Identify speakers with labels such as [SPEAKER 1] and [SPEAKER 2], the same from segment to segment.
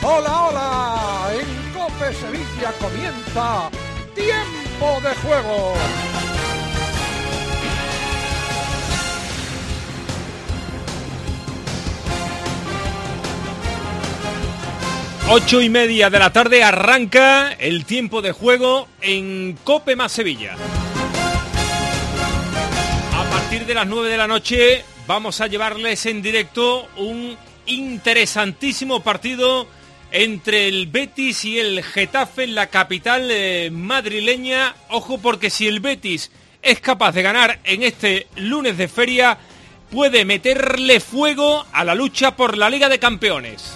[SPEAKER 1] Hola, hola, en COPE Sevilla comienza Tiempo de Juego.
[SPEAKER 2] Ocho y media de la tarde arranca el Tiempo de Juego en COPE más Sevilla. A partir de las 9 de la noche vamos a llevarles en directo un interesantísimo partido entre el Betis y el Getafe en la capital madrileña. Ojo, porque si el Betis es capaz de ganar en este lunes de feria, puede meterle fuego a la lucha por la Liga de Campeones.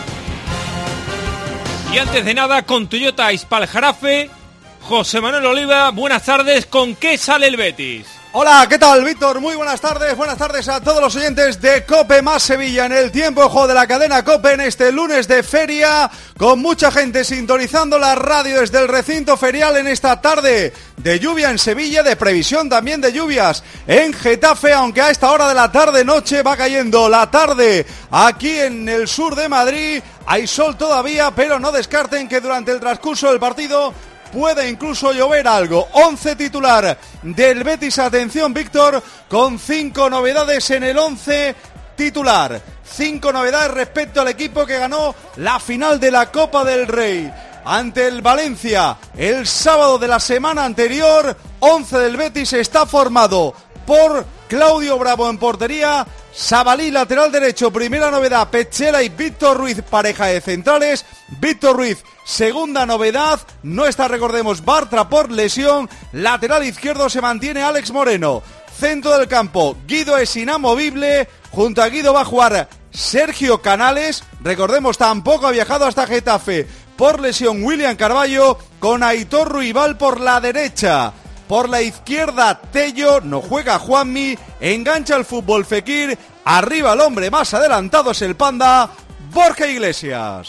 [SPEAKER 2] Y antes de nada, con Toyota Ispaljarafe, José Manuel Oliva, buenas tardes. ¿Con qué sale el Betis?
[SPEAKER 3] Hola, ¿qué tal, Víctor? Muy buenas tardes a todos los oyentes de COPE más Sevilla en el tiempo de juego de la cadena COPE en este lunes de feria, con mucha gente sintonizando la radio desde el recinto ferial en esta tarde de lluvia en Sevilla, de previsión también de lluvias en Getafe, aunque a esta hora de la tarde-noche va cayendo la tarde aquí en el sur de Madrid. Hay sol todavía, pero no descarten que durante el transcurso del partido puede incluso llover algo. 11 titular del Betis, atención Víctor, con 5 novedades en el 11 titular. 5 novedades respecto al equipo que ganó la final de la Copa del Rey ante el Valencia el sábado de la semana anterior. 11 del Betis está formado por Claudio Bravo en portería, Sabalí lateral derecho, primera novedad, Pechela y Víctor Ruiz, pareja de centrales. Víctor Ruiz, segunda novedad, no está, recordemos, Bartra por lesión. Lateral izquierdo se mantiene Alex Moreno. Centro del campo, Guido es inamovible. Junto a Guido va a jugar Sergio Canales. Recordemos, tampoco ha viajado hasta Getafe por lesión William Carballo, con Aitor Ruibal por la derecha. Por la izquierda, Tello, no juega Juanmi, engancha el fútbol Fekir, arriba el hombre más adelantado es el Panda, Borja Iglesias.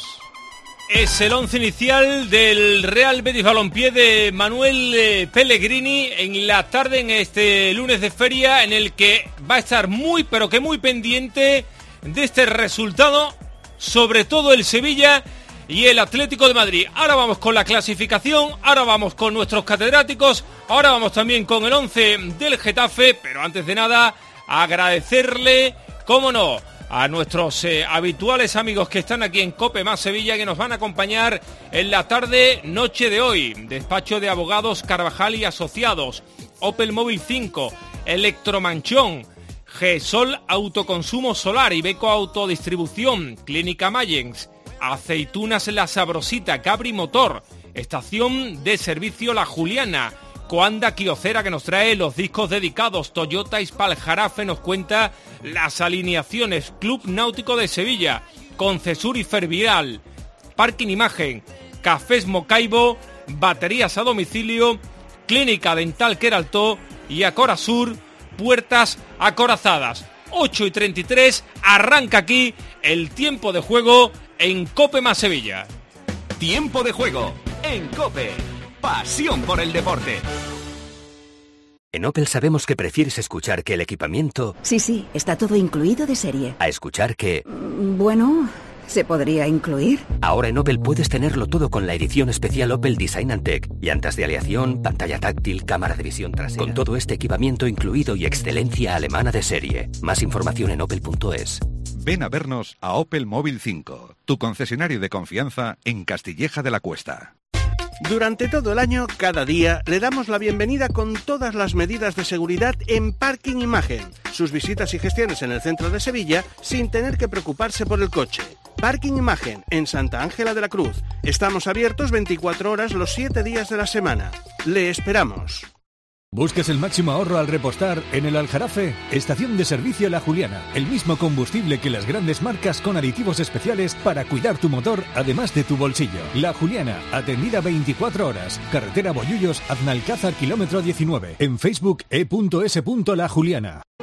[SPEAKER 2] Es el 11 inicial del Real Betis Balompié de Manuel Pellegrini en la tarde, en este lunes de feria, en el que va a estar muy, pero que muy pendiente de este resultado, sobre todo el Sevilla y el Atlético de Madrid. Ahora vamos con la clasificación, ahora vamos con nuestros catedráticos, ahora vamos también con el 11 del Getafe, pero antes de nada, agradecerle, cómo no, a nuestros habituales amigos que están aquí en COPE más Sevilla, que nos van a acompañar en la tarde-noche de hoy. Despacho de Abogados Carvajal y Asociados, Opel Móvil 5, Electromanchón, GESOL Autoconsumo Solar, Ibeco Autodistribución, Clínica Mayens, Aceitunas La Sabrosita, Cabri Motor, Estación de Servicio La Juliana, Coanda Quiocera, que nos trae los discos dedicados, Toyota Ispaljarafe nos cuenta las alineaciones, Club Náutico de Sevilla, Concesur y Fervial, Parking Imagen, Cafés Mocaibo, Baterías a domicilio, Clínica Dental Queraltó y Acora Sur, Puertas Acorazadas. 8:33, arranca aquí el tiempo de juego en COPE más Sevilla.
[SPEAKER 4] Tiempo de juego en COPE. Pasión por el deporte.
[SPEAKER 5] En Opel sabemos que prefieres escuchar que el equipamiento...
[SPEAKER 6] Sí, está todo incluido de serie.
[SPEAKER 5] A escuchar que...
[SPEAKER 6] Bueno, ¿se podría incluir?
[SPEAKER 5] Ahora en Opel puedes tenerlo todo con la edición especial Opel Design & Tech. Llantas de aleación, pantalla táctil, cámara de visión trasera. Con todo este equipamiento incluido y excelencia alemana de serie. Más información en opel.es.
[SPEAKER 7] Ven a vernos a Opel Móvil 5, tu concesionario de confianza en Castilleja de la Cuesta.
[SPEAKER 8] Durante todo el año, cada día, le damos la bienvenida con todas las medidas de seguridad en Parking Imagen. Sus visitas y gestiones en el centro de Sevilla sin tener que preocuparse por el coche. Parking Imagen, en Santa Ángela de la Cruz. Estamos abiertos 24 horas los 7 días de la semana. Le esperamos.
[SPEAKER 9] ¿Buscas el máximo ahorro al repostar en el Aljarafe? Estación de servicio La Juliana. El mismo combustible que las grandes marcas con aditivos especiales para cuidar tu motor, además de tu bolsillo. La Juliana, atendida 24 horas. Carretera Bollullos, Aznalcázar, kilómetro 19. En Facebook, e.s.lajuliana.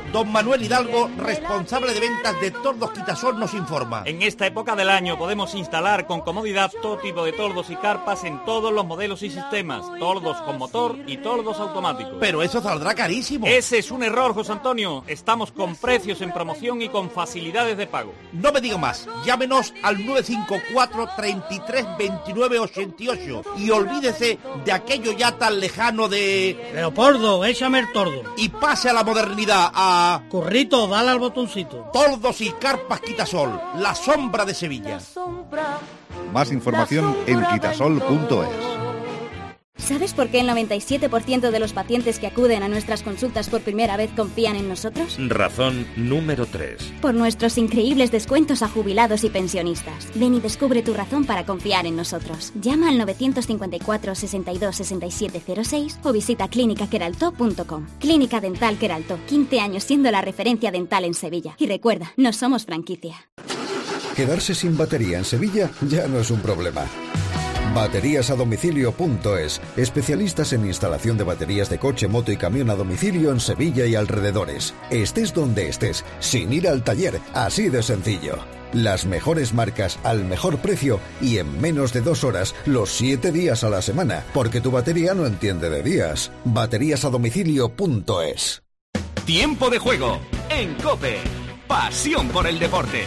[SPEAKER 10] Don Manuel Hidalgo, responsable de ventas de Tordos Quitasol, nos informa.
[SPEAKER 11] En esta época del año podemos instalar con comodidad todo tipo de toldos y carpas en todos los modelos y sistemas, toldos con motor y toldos automáticos.
[SPEAKER 10] Pero eso saldrá carísimo.
[SPEAKER 11] Ese es un error, José Antonio. Estamos con precios en promoción y con facilidades de pago.
[SPEAKER 10] No me diga más, llámenos al 954 33 29 88 y olvídese de aquello ya tan lejano de...
[SPEAKER 12] Leopoldo, échame el tordo.
[SPEAKER 10] Y pase a la modernidad, a...
[SPEAKER 12] Corrito, dale al botoncito.
[SPEAKER 10] Toldos y carpas Quitasol, la sombra de Sevilla.
[SPEAKER 7] Más información en quitasol.es.
[SPEAKER 13] ¿Sabes por qué el 97% de los pacientes que acuden a nuestras consultas por primera vez confían en nosotros?
[SPEAKER 14] Razón número 3.
[SPEAKER 13] Por nuestros increíbles descuentos a jubilados y pensionistas. Ven y descubre tu razón para confiar en nosotros. Llama al 954 62 67 06 o visita clinicaqueraltó.com. Clínica Dental Queraltó, 15 años siendo la referencia dental en Sevilla. Y recuerda, no somos franquicia.
[SPEAKER 15] Quedarse sin batería en Sevilla ya no es un problema. Bateríasadomicilio.es, especialistas en instalación de baterías de coche, moto y camión a domicilio en Sevilla y alrededores. Estés donde estés, sin ir al taller, así de sencillo. Las mejores marcas al mejor precio y en menos de 2 horas, los 7 días a la semana, porque tu batería no entiende de días. Bateríasadomicilio.es.
[SPEAKER 4] Tiempo de juego en COPE. Pasión por el deporte.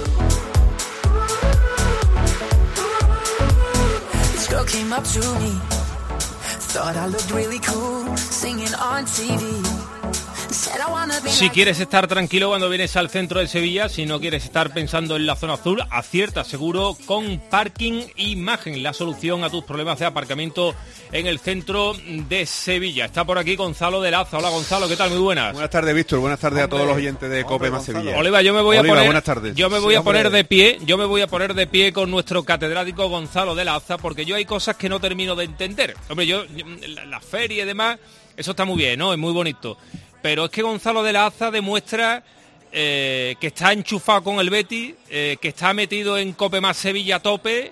[SPEAKER 16] Girl came up to me, thought I looked really cool, singing on TV.
[SPEAKER 2] Si quieres estar tranquilo cuando vienes al centro de Sevilla, si no quieres estar pensando en la zona azul, acierta seguro con Parking Imagen, la solución a tus problemas de aparcamiento en el centro de Sevilla. Está por aquí Gonzalo de Laza. Hola Gonzalo, ¿qué tal? Muy buenas.
[SPEAKER 17] Buenas tardes, Víctor. Buenas tardes a todos los oyentes de COPE más Sevilla.
[SPEAKER 2] Oliva, yo me voy a poner,
[SPEAKER 17] buenas tardes.
[SPEAKER 2] Yo me voy a poner de pie con nuestro catedrático Gonzalo de Laza, porque yo hay cosas que no termino de entender. Hombre, la feria y demás, eso está muy bien, ¿no? Es muy bonito. Pero es que Gonzalo de la Aza demuestra que está enchufado con el Betis, que está metido en COPE más Sevilla a tope,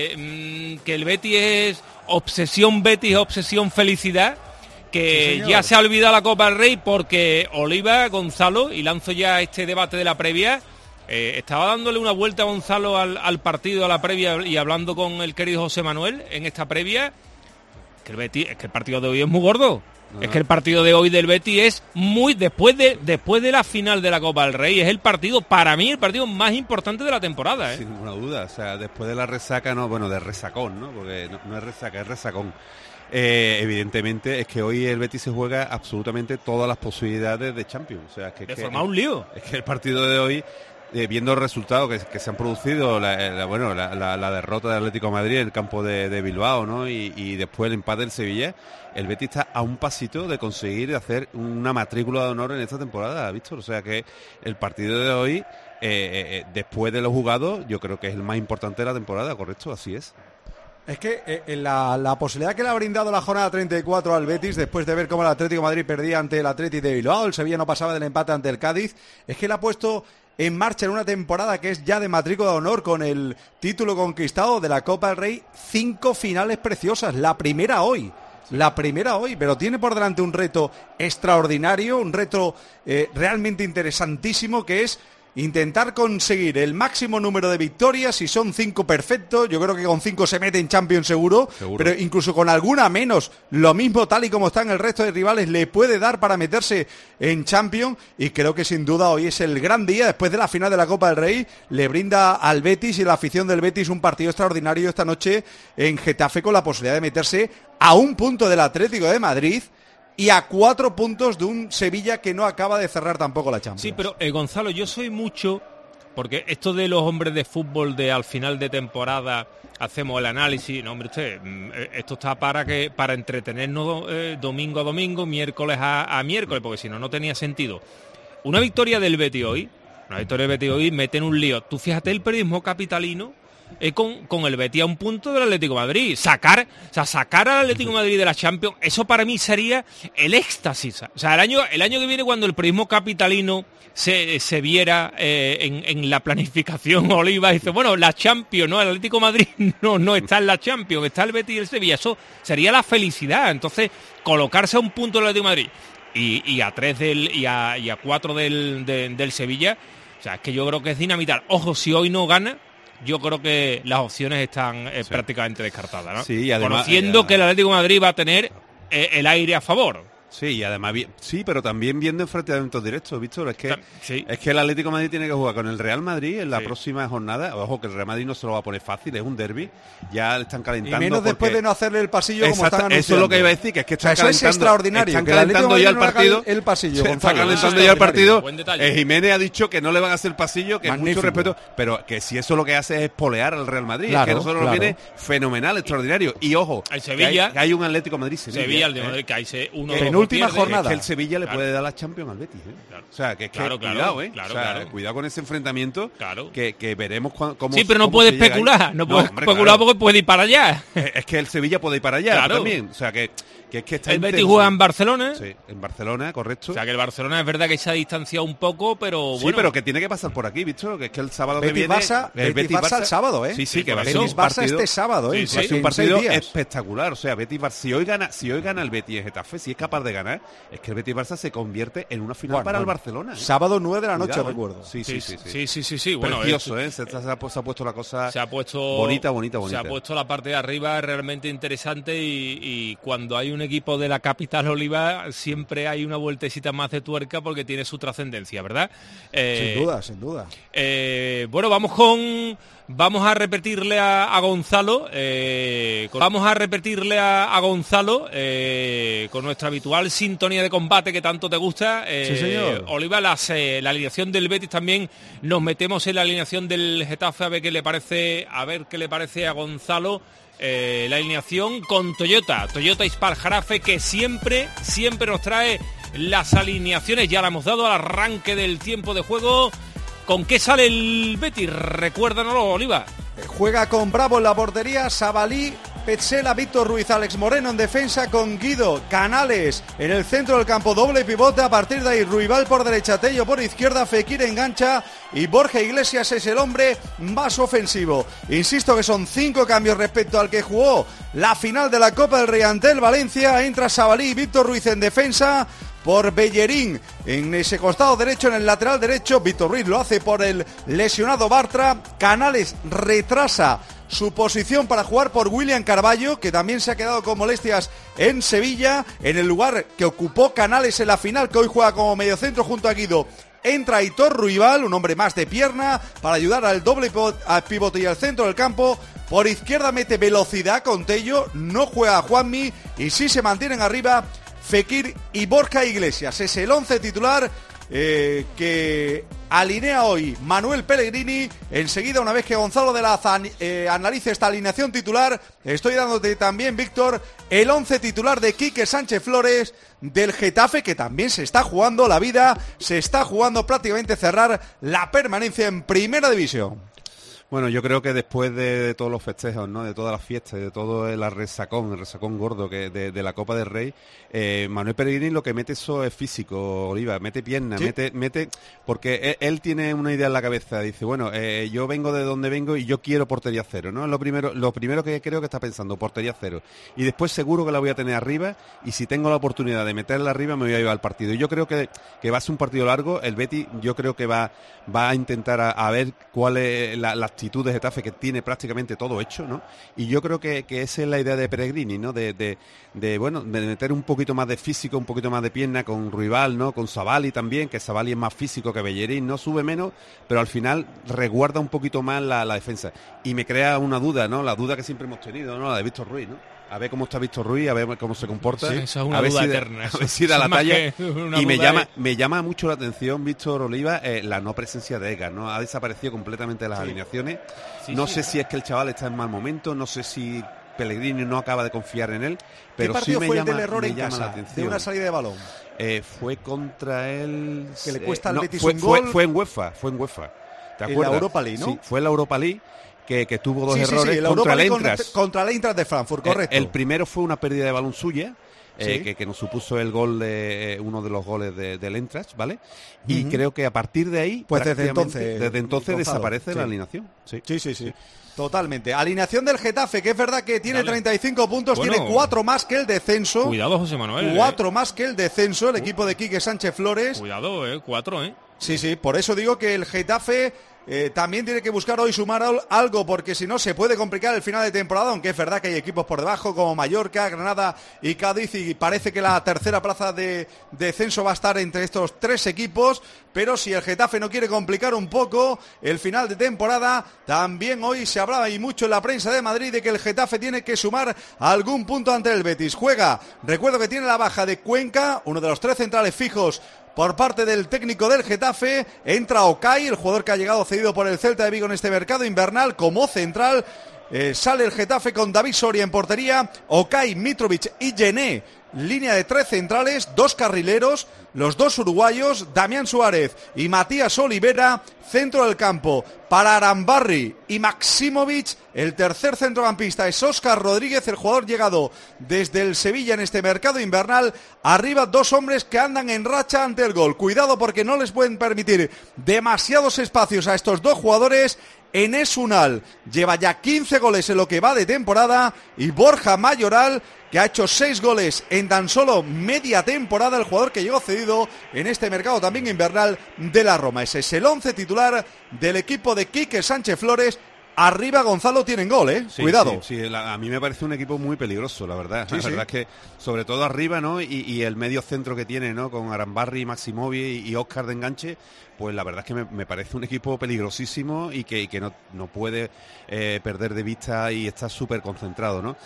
[SPEAKER 2] que el Betis es obsesión Betis, obsesión felicidad, que sí, ya se ha olvidado la Copa del Rey porque Oliva, Gonzalo, y lanzo ya este debate de la previa, estaba dándole una vuelta a Gonzalo al partido, a la previa, y hablando con el querido José Manuel en esta previa, que el Betis, es que el partido de hoy es muy gordo. No. Es que el partido de hoy del Betis es muy después de la final de la Copa del Rey, es el partido, para mí, el partido más importante de la temporada, ¿eh?
[SPEAKER 17] Sin ninguna duda, o sea, después de la resaca, de resacón, ¿no? Porque no es resaca, es resacón. Evidentemente es que hoy el Betis se juega absolutamente todas las posibilidades de Champions, o sea, que
[SPEAKER 2] formar un lío.
[SPEAKER 17] Es que el partido de hoy, viendo el resultado que se han producido, la derrota del Atlético de Madrid en el campo de Bilbao, ¿no? Y después el empate del Sevilla, el Betis está a un pasito de conseguir hacer una matrícula de honor en esta temporada, Víctor. O sea que el partido de hoy, después de lo jugado, yo creo que es el más importante de la temporada, ¿correcto? Así es.
[SPEAKER 3] Es que la posibilidad que le ha brindado la jornada 34 al Betis, después de ver cómo el Atlético de Madrid perdía ante el Atlético de Bilbao, el Sevilla no pasaba del empate ante el Cádiz, es que le ha puesto en marcha en una temporada que es ya de matrícula de honor, con el título conquistado de la Copa del Rey, 5 finales preciosas, la primera hoy, pero tiene por delante un reto extraordinario, un reto realmente interesantísimo, que es intentar conseguir el máximo número de victorias. Si son 5, perfecto, yo creo que con 5 se mete en Champions seguro, pero incluso con alguna menos, lo mismo tal y como están el resto de rivales, le puede dar para meterse en Champions, y creo que sin duda hoy es el gran día, después de la final de la Copa del Rey, le brinda al Betis y la afición del Betis un partido extraordinario esta noche en Getafe, con la posibilidad de meterse a un punto del Atlético de Madrid y a 4 puntos de un Sevilla que no acaba de cerrar tampoco la Champions.
[SPEAKER 2] Sí, pero Gonzalo, yo soy mucho, porque esto de los hombres de fútbol de al final de temporada hacemos el análisis, no, hombre, usted, esto está para entretenernos domingo a domingo, miércoles a miércoles, porque si no, no tenía sentido. Una victoria del Betis hoy mete en un lío. Tú fíjate el periodismo capitalino, con el Betis a un punto del Atlético de Madrid. Sacar al Atlético de Madrid de la Champions, eso para mí sería el éxtasis. O sea, el año que viene, cuando el periodismo capitalino se viera en la planificación, Oliva dice, bueno, la Champions, ¿no? El Atlético de Madrid no está en la Champions, está el Betis y el Sevilla. Eso sería la felicidad. Entonces, colocarse a un punto del Atlético de Madrid y a 3 y a 4 del Sevilla. O sea, es que yo creo que es dinamitar. Ojo, si hoy no gana, yo creo que las opciones están prácticamente descartadas, ¿no?
[SPEAKER 17] Sí, y además,
[SPEAKER 2] conociendo que el Atlético de Madrid va a tener el aire a favor.
[SPEAKER 17] Sí, y además, sí, pero también viendo enfrentamientos directos, Víctor, es que el Atlético de Madrid tiene que jugar con el Real Madrid en la próxima jornada. Ojo, que el Real Madrid no se lo va a poner fácil, es un derbi, ya le están calentando.
[SPEAKER 3] Y menos después de no hacerle el pasillo como están anunciando.
[SPEAKER 17] Eso es lo que iba a decir, que es que están calentando.
[SPEAKER 3] Eso es extraordinario.
[SPEAKER 17] Están calentando ya el partido.
[SPEAKER 3] El pasillo,
[SPEAKER 17] se está calentando ya el partido. Jiménez ha dicho que no le van a hacer el pasillo, que
[SPEAKER 3] magnífico.
[SPEAKER 17] Mucho respeto, pero que si eso lo que hace es polear al Real Madrid,
[SPEAKER 3] claro,
[SPEAKER 17] es que nosotros nos viene fenomenal, extraordinario. Y ojo,
[SPEAKER 2] el Sevilla,
[SPEAKER 17] que hay un Atlético de Madrid.
[SPEAKER 2] Sevilla, el de Madrid, que hay uno
[SPEAKER 3] penúltima jornada.
[SPEAKER 17] El Sevilla le puede dar la Champions al Betis, Claro. O sea, que cuidado, cuidado con ese enfrentamiento, que veremos cómo.
[SPEAKER 2] Sí, pero no puede especular, no puede especular porque puede ir para allá.
[SPEAKER 17] Es que el Sevilla puede ir para allá también, o sea, que está
[SPEAKER 2] el Betis juega en Barcelona.
[SPEAKER 17] Sí, en Barcelona, correcto.
[SPEAKER 2] O sea, que el Barcelona es verdad que se ha distanciado un poco, pero bueno.
[SPEAKER 17] Sí, pero que tiene que pasar por aquí, Víctor, que es que el sábado
[SPEAKER 3] Betis
[SPEAKER 17] que viene...
[SPEAKER 3] Betis-Barça el sábado, ¿eh?
[SPEAKER 17] Sí, que va a ser
[SPEAKER 3] un partido... este sábado, ¿eh?
[SPEAKER 17] Va a ser un partido espectacular, o sea, Betis-Barça, si hoy gana el Betis en Getafe, si es capaz de ganar, es que el Betis-Barça se convierte en una final para el Barcelona.
[SPEAKER 3] Sábado 9 de la noche, recuerdo.
[SPEAKER 17] Sí.
[SPEAKER 2] Bueno,
[SPEAKER 17] precioso, ¿eh? Se ha puesto la cosa bonita. Se
[SPEAKER 2] ha puesto la parte de arriba realmente interesante y cuando hay un equipo de la capital Oliva siempre hay una vueltecita más de tuerca porque tiene su trascendencia, ¿verdad?
[SPEAKER 3] Sin duda.
[SPEAKER 2] Bueno, vamos a repetirle a Gonzalo, con nuestra habitual sintonía de combate que tanto te gusta.
[SPEAKER 3] Sí, señor.
[SPEAKER 2] Oliva, la alineación del Betis también nos metemos en la alineación del Getafe a ver qué le parece a Gonzalo. La alineación con Toyota Ispar Jarafe, que siempre nos trae las alineaciones. Ya la hemos dado al arranque del tiempo de juego. ¿Con qué sale el Betis? Recuérdanoslo, Oliva.
[SPEAKER 3] Juega con Bravo en la portería, Sabalí, Petzela, Víctor Ruiz, Alex Moreno en defensa, con Guido, Canales en el centro del campo, doble pivote. A partir de ahí Ruibal por derecha, Tello por izquierda, Fekir engancha y Borja Iglesias es el hombre más ofensivo. Insisto que son 5 cambios respecto al que jugó la final de la Copa del Rey ante el Valencia. Entra Sabalí y Víctor Ruiz en defensa. Por Bellerín en ese costado derecho, en el lateral derecho, Víctor Ruiz lo hace por el lesionado Bartra. Canales retrasa su posición para jugar por William Carballo, que también se ha quedado con molestias en Sevilla, en el lugar que ocupó Canales en la final, que hoy juega como mediocentro junto a Guido. Entra Aitor Ruibal, un hombre más de pierna, para ayudar al doble pivote y al centro del campo. Por izquierda mete velocidad con Tello, no juega Juanmi y sí se mantienen arriba Fekir y Borja Iglesias. Es el 11 titular que alinea hoy Manuel Pellegrini. Enseguida, una vez que Gonzalo de la analice esta alineación titular, estoy dándote también, Víctor, el 11 titular de Quique Sánchez Flores del Getafe, que también se está jugando la vida, se está jugando prácticamente cerrar la permanencia en Primera División.
[SPEAKER 17] Bueno, yo creo que después de todos los festejos, ¿no? De todas las fiestas, de todo el resacón gordo que de la Copa del Rey, Manuel Pellegrini lo que mete eso es físico, Oliva, mete piernas, ¿sí? mete porque él tiene una idea en la cabeza, dice, bueno, yo vengo de donde vengo y yo quiero portería cero, ¿no? Lo primero que creo que está pensando, portería cero, y después seguro que la voy a tener arriba, y si tengo la oportunidad de meterla arriba me voy a llevar al partido. Y yo creo que va a ser un partido largo. El Betis yo creo que va a intentar a ver cuál es la actitud de Getafe, que tiene prácticamente todo hecho, ¿no? Y yo creo que esa es la idea de Pellegrini, ¿no? De meter un poquito más de físico, un poquito más de pierna con Ruibal, ¿no? Con Sabalí también, que Sabalí es más físico que Bellerín, no sube menos, pero al final resguarda un poquito más la defensa. Y me crea una duda, ¿no? La duda que siempre hemos tenido, ¿no? La de Víctor Ruiz, ¿no? A ver cómo está Víctor Ruiz, a ver cómo se comporta.
[SPEAKER 2] Sí, esa es una duda eterna.
[SPEAKER 17] A ver si da la talla. Y me llama mucho la atención, Víctor Oliva, la no presencia de Edgar, ¿no? Ha desaparecido completamente de las alineaciones. No sé si es que el chaval está en mal momento, no sé si Pellegrini no acaba de confiar en él, pero
[SPEAKER 3] ¿qué partido
[SPEAKER 17] sí
[SPEAKER 3] fue el del error en casa,
[SPEAKER 17] de
[SPEAKER 3] una salida de balón?
[SPEAKER 17] Fue contra él...
[SPEAKER 3] Que le cuesta al Betis un gol.
[SPEAKER 17] Fue en UEFA. ¿Te acuerdas?
[SPEAKER 3] En la Europa League, ¿no?
[SPEAKER 17] Sí, fue en la Europa League. Que tuvo dos errores
[SPEAKER 3] contra el Eintracht de Frankfurt, correcto.
[SPEAKER 17] El primero fue una pérdida de balón suya,
[SPEAKER 3] Sí.
[SPEAKER 17] que nos supuso el gol de uno de los goles del Eintracht, ¿vale? Y creo que a partir de ahí,
[SPEAKER 3] pues desde entonces
[SPEAKER 17] Gonzalo, desaparece la alineación. Sí.
[SPEAKER 3] Totalmente. Alineación del Getafe, que es verdad que tiene 35 puntos,
[SPEAKER 2] Bueno,
[SPEAKER 3] tiene 4 más que el descenso.
[SPEAKER 2] Cuidado, José Manuel.
[SPEAKER 3] 4 más que el descenso, el equipo de Quique Sánchez Flores.
[SPEAKER 2] Cuidado, 4,
[SPEAKER 3] Sí, por eso digo que el Getafe también tiene que buscar hoy sumar algo, porque si no se puede complicar el final de temporada, aunque es verdad que hay equipos por debajo como Mallorca, Granada y Cádiz, y parece que la tercera plaza de descenso va a estar entre estos 3 equipos, pero si el Getafe no quiere complicar un poco el final de temporada, también hoy se hablaba y mucho en la prensa de Madrid de que el Getafe tiene que sumar algún punto ante el Betis. Juega, recuerdo que tiene la baja de Cuenca, uno de los 3 centrales fijos por parte del técnico del Getafe. Entra Okay, el jugador que ha llegado cedido por el Celta de Vigo en este mercado invernal como central. Sale el Getafe con David Soria en portería, Okay, Mitrovic y Gené, línea de 3 centrales, 2 carrileros, los 2 uruguayos, Damián Suárez y Matías Olivera, centro del campo para Arambarri y Maximovic. El tercer centrocampista es Óscar Rodríguez, el jugador llegado desde el Sevilla en este mercado invernal. Arriba 2 hombres que andan en racha ante el gol. Cuidado porque no les pueden permitir demasiados espacios a estos 2 jugadores. Enes Unal lleva ya 15 goles en lo que va de temporada, y Borja Mayoral, que ha hecho 6 goles en tan solo media temporada, el jugador que llegó cedido en este mercado también invernal de la Roma. Ese es el 11 titular del equipo de Quique Sánchez Flores. Arriba, Gonzalo, tienen gol,
[SPEAKER 17] Sí,
[SPEAKER 3] cuidado.
[SPEAKER 17] Sí, a mí me parece un equipo muy peligroso, la verdad.
[SPEAKER 3] Sí,
[SPEAKER 17] la verdad es que, sobre todo arriba, ¿no? Y el medio centro que tiene, ¿no? Con Arambarri, Maximovic y Óscar de enganche, pues la verdad es que me parece un equipo peligrosísimo y que no puede perder de vista y está súper concentrado, ¿no?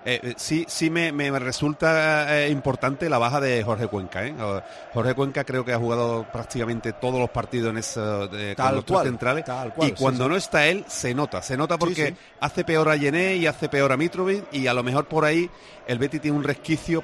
[SPEAKER 17] Sí me resulta importante la baja de Jorge Cuenca, Jorge Cuenca creo que ha jugado prácticamente todos los partidos en con los 3 centrales, y cuando no está él se nota porque hace peor a Gené y hace peor a Mitrovic, y a lo mejor por ahí el Betis tiene un resquicio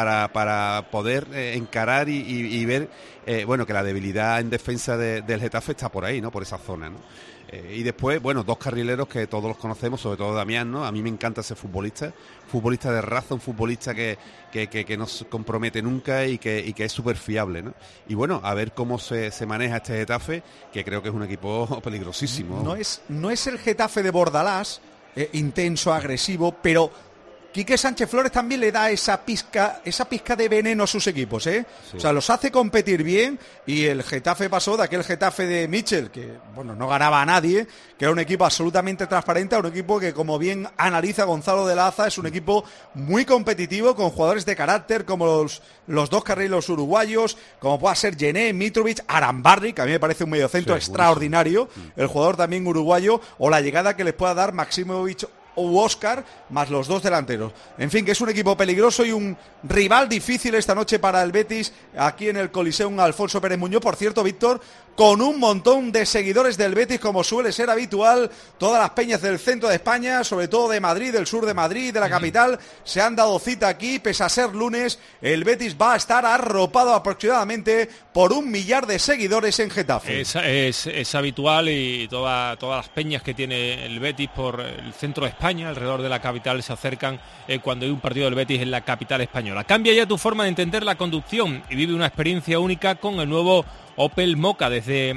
[SPEAKER 17] para poder encarar y ver que la debilidad en defensa del Getafe está por ahí, ¿no? Por esa zona, ¿no? Y después, 2 carrileros que todos los conocemos, sobre todo Damián, ¿no? A mí me encanta ese futbolista de raza, un futbolista que no se compromete nunca y que es súper fiable, ¿no? Y a ver cómo se maneja este Getafe, que creo que es un equipo peligrosísimo.
[SPEAKER 3] No es el Getafe de Bordalás, intenso, agresivo, pero Quique Sánchez Flores también le da esa pizca de veneno a sus equipos, Sí. O sea, los hace competir bien, y el Getafe pasó de aquel Getafe de Michel, que no ganaba a nadie, que era un equipo absolutamente transparente, a un equipo que, como bien analiza Gonzalo de la Haza, es un equipo muy competitivo, con jugadores de carácter como los 2 carrileros uruguayos, como pueda ser Gené, Mitrovic, Arambarri, que a mí me parece un mediocentro extraordinario, el jugador también uruguayo, o la llegada que les pueda dar Maximovic o Óscar, más los 2 delanteros. En fin, que es un equipo peligroso y un rival difícil esta noche para el Betis, aquí en el Coliseum Alfonso Pérez Muñoz. Por cierto, Víctor, con un montón de seguidores del Betis, como suele ser habitual. Todas las peñas del centro de España, sobre todo de Madrid, del sur de Madrid, de la capital, se han dado cita aquí. Pese a ser lunes, el Betis va a estar arropado aproximadamente por 1 millar de seguidores en Getafe.
[SPEAKER 2] Es habitual, y todas las peñas que tiene el Betis por el centro de España, alrededor de la capital, se acercan cuando hay un partido del Betis en la capital española. Cambia ya tu forma de entender la conducción y vive una experiencia única con el nuevo Opel Mokka, desde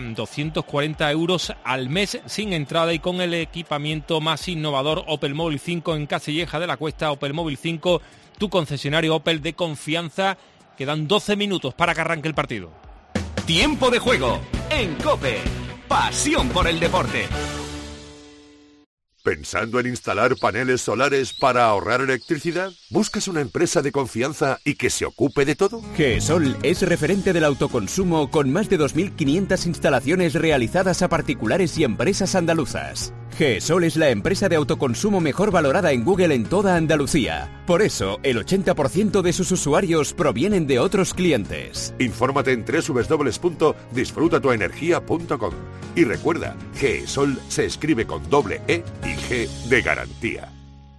[SPEAKER 2] 240 euros al mes sin entrada, y con el equipamiento más innovador Opel Móvil 5 en Castilleja de la Cuesta. Opel Móvil 5, tu concesionario Opel de confianza. Quedan 12 minutos para que arranque el partido.
[SPEAKER 4] Tiempo de juego en COPE. Pasión por el deporte.
[SPEAKER 18] ¿Pensando en instalar paneles solares para ahorrar electricidad? ¿Buscas una empresa de confianza y que se ocupe de todo?
[SPEAKER 19] GESOL es referente del autoconsumo, con más de 2.500 instalaciones realizadas a particulares y empresas andaluzas. GESOL es la empresa de autoconsumo mejor valorada en Google en toda Andalucía. Por eso, el 80% de sus usuarios provienen de otros clientes.
[SPEAKER 18] Infórmate en www.disfrutatuenergia.com. Y recuerda, GESOL se escribe con doble E y G de garantía.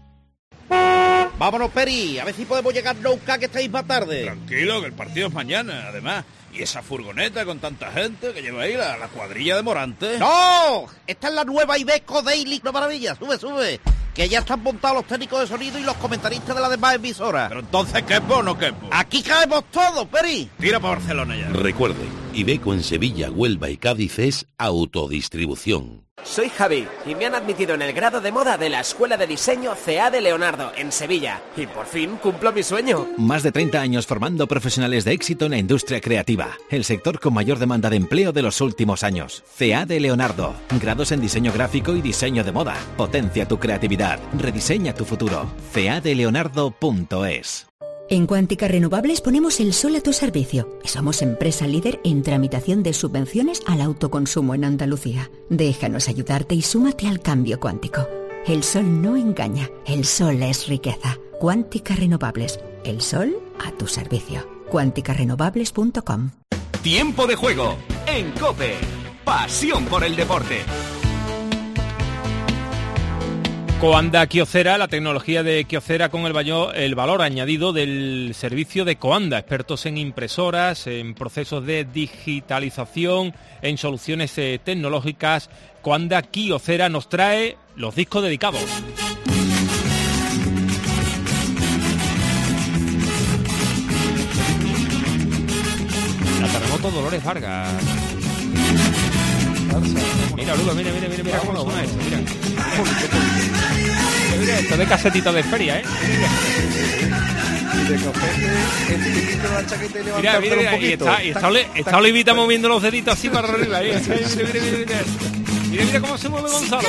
[SPEAKER 10] Vámonos, Peri, a ver si podemos llegar nunca, que estáis más tarde.
[SPEAKER 20] Tranquilo, que el partido es mañana, además. Y esa furgoneta con tanta gente que lleva ahí la cuadrilla de Morante.
[SPEAKER 10] ¡No! Esta es la nueva Iveco Daily, una maravilla. Sube. que ya están montados los técnicos de sonido y los comentaristas de las demás emisoras.
[SPEAKER 20] Pero entonces, ¿quepo o no quepo?
[SPEAKER 10] Aquí caemos todos, Peri.
[SPEAKER 20] Tira para Barcelona ya.
[SPEAKER 21] Recuerde, Iveco en Sevilla, Huelva y Cádiz es autodistribución.
[SPEAKER 22] Soy Javi y me han admitido en el grado de moda de la Escuela de Diseño CA de Leonardo, en Sevilla. Y por fin cumplo mi sueño.
[SPEAKER 23] Más de 30 años formando profesionales de éxito en la industria creativa. El sector con mayor demanda de empleo de los últimos años. CA de Leonardo. Grados en diseño gráfico y diseño de moda. Potencia tu creatividad. Rediseña tu futuro. cadeleonardo.es.
[SPEAKER 24] En Cuántica Renovables ponemos el sol a tu servicio y somos empresa líder en tramitación de subvenciones al autoconsumo en Andalucía. Déjanos ayudarte y súmate al cambio cuántico. El sol no engaña, el sol es riqueza. Cuántica Renovables, el sol a tu servicio. cuánticarenovables.com.
[SPEAKER 4] Tiempo de juego en COPE. Pasión por el deporte.
[SPEAKER 2] Coanda Kyocera, la tecnología de Kyocera con el valor añadido del servicio de Coanda, expertos en impresoras, en procesos de digitalización, en soluciones tecnológicas. Coanda Kyocera nos trae los discos dedicados. La Terremoto Dolores Vargas. Mira, Lugo, mira cómo suena esto, mira. Mira esto de casetita de feria, ¿eh? Mira, y está Olivita moviendo los deditos así para arriba. Mira cómo se mueve Gonzalo.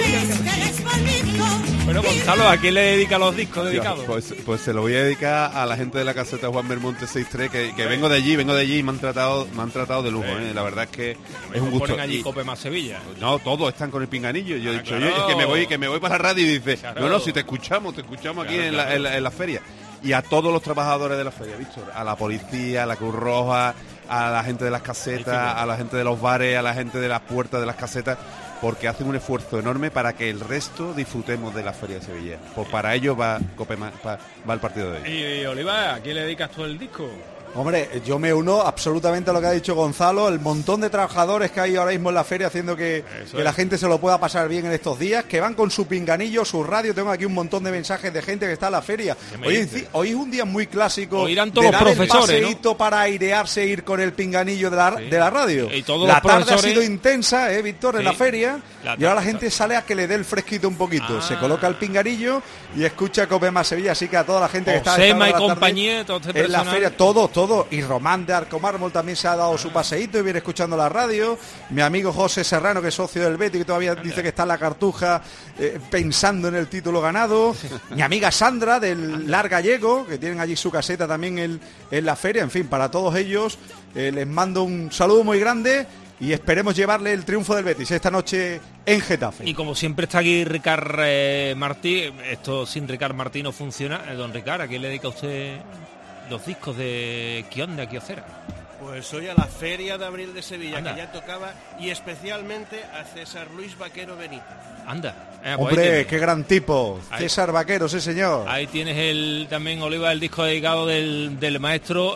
[SPEAKER 2] Bueno, Gonzalo, ¿a quién le dedica los discos dedicados?
[SPEAKER 17] Pues se lo voy a dedicar a la gente de la caseta Juan Belmonte 6-3, que vengo de allí y me han tratado de lujo, ¿eh? La verdad es que es un gusto.
[SPEAKER 2] ¿Ponen allí Cope más Sevilla?
[SPEAKER 17] No, todos están con el pinganillo. Yo he dicho,
[SPEAKER 2] claro.
[SPEAKER 17] Oye, que me voy para la radio y dice, claro. No, si te escuchamos aquí claro. en la feria. Y a todos los trabajadores de la feria, Víctor, a la policía, a la Cruz Roja, a la gente de las casetas, a la gente de los bares, a la gente de las puertas de las casetas, porque hacen un esfuerzo enorme para que el resto disfrutemos de la Feria de Sevilla. Pues para ello va el partido de hoy.
[SPEAKER 2] Y Oliva, ¿a quién le dedicas tú el disco?
[SPEAKER 3] Hombre, yo me uno absolutamente a lo que ha dicho Gonzalo, el montón de trabajadores que hay ahora mismo en la feria haciendo que la gente se lo pueda pasar bien en estos días, que van con su pinganillo, su radio. Tengo aquí un montón de mensajes de gente que está en la feria. Hoy es un día muy clásico.
[SPEAKER 2] Hoy irán todos los profesores,
[SPEAKER 3] el paseíto, ¿no? Para airearse, ir con el pinganillo de la radio.
[SPEAKER 2] Y todos
[SPEAKER 3] la
[SPEAKER 2] los
[SPEAKER 3] tarde
[SPEAKER 2] profesores...
[SPEAKER 3] ha sido intensa, Víctor, en la feria. Y ahora la gente sale a que le dé el fresquito un poquito. Se coloca el pinganillo y escucha Cope más Sevilla. Así que a toda la gente que está
[SPEAKER 2] Sema y compañía, todo este
[SPEAKER 3] en la feria, todo. Y Román de Arcomármol también se ha dado su paseíto y viene escuchando la radio. Mi amigo José Serrano, que es socio del Betis, que todavía dice que está en la Cartuja pensando en el título ganado. Mi amiga Sandra del Lar Gallego, que tienen allí su caseta también en la feria. En fin, para todos ellos les mando un saludo muy grande y esperemos llevarle el triunfo del Betis esta noche en Getafe.
[SPEAKER 2] Y como siempre está aquí Ricard Martí. Esto sin Ricard Martí no funciona. Don Ricard, ¿a quién le dedica usted los discos de Coanda Kyocera?
[SPEAKER 8] Pues hoy a la Feria de Abril de Sevilla, que ya tocaba, y especialmente a César Luis Vaquero Benítez.
[SPEAKER 2] Anda.
[SPEAKER 3] Hombre, qué gran tipo. César Vaquero, sí señor.
[SPEAKER 2] Ahí tienes también, Oliva, el disco dedicado del maestro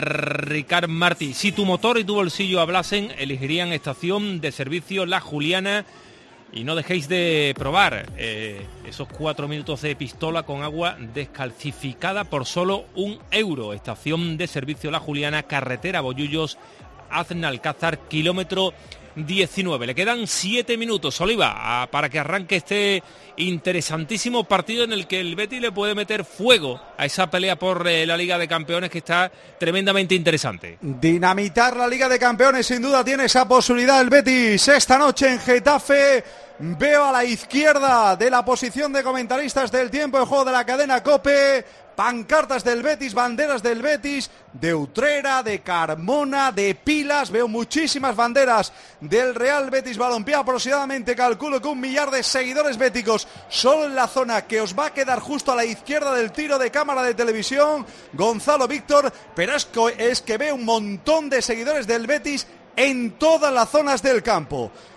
[SPEAKER 2] Ricard Martí. Si tu motor y tu bolsillo hablasen, elegirían estación de servicio La Juliana. Y no dejéis de probar esos 4 minutos de pistola con agua descalcificada por solo €1. Estación de servicio La Juliana, carretera Bollullos, Aznalcázar, kilómetro 19. Le quedan 7 minutos, Oliva, para que arranque este interesantísimo partido en el que el Betis le puede meter fuego a esa pelea por la Liga de Campeones, que está tremendamente interesante.
[SPEAKER 3] Dinamitar la Liga de Campeones, sin duda tiene esa posibilidad el Betis esta noche en Getafe. Veo a la izquierda de la posición de comentaristas del tiempo de juego de la cadena COPE pancartas del Betis, banderas del Betis, de Utrera, de Carmona, de Pilas. Veo muchísimas banderas del Real Betis Balompié. Aproximadamente calculo que 1 millar de seguidores béticos solo en la zona que os va a quedar justo a la izquierda del tiro de cámara de televisión, Gonzalo, Víctor, pero es que veo un montón de seguidores del Betis en todas las zonas del campo.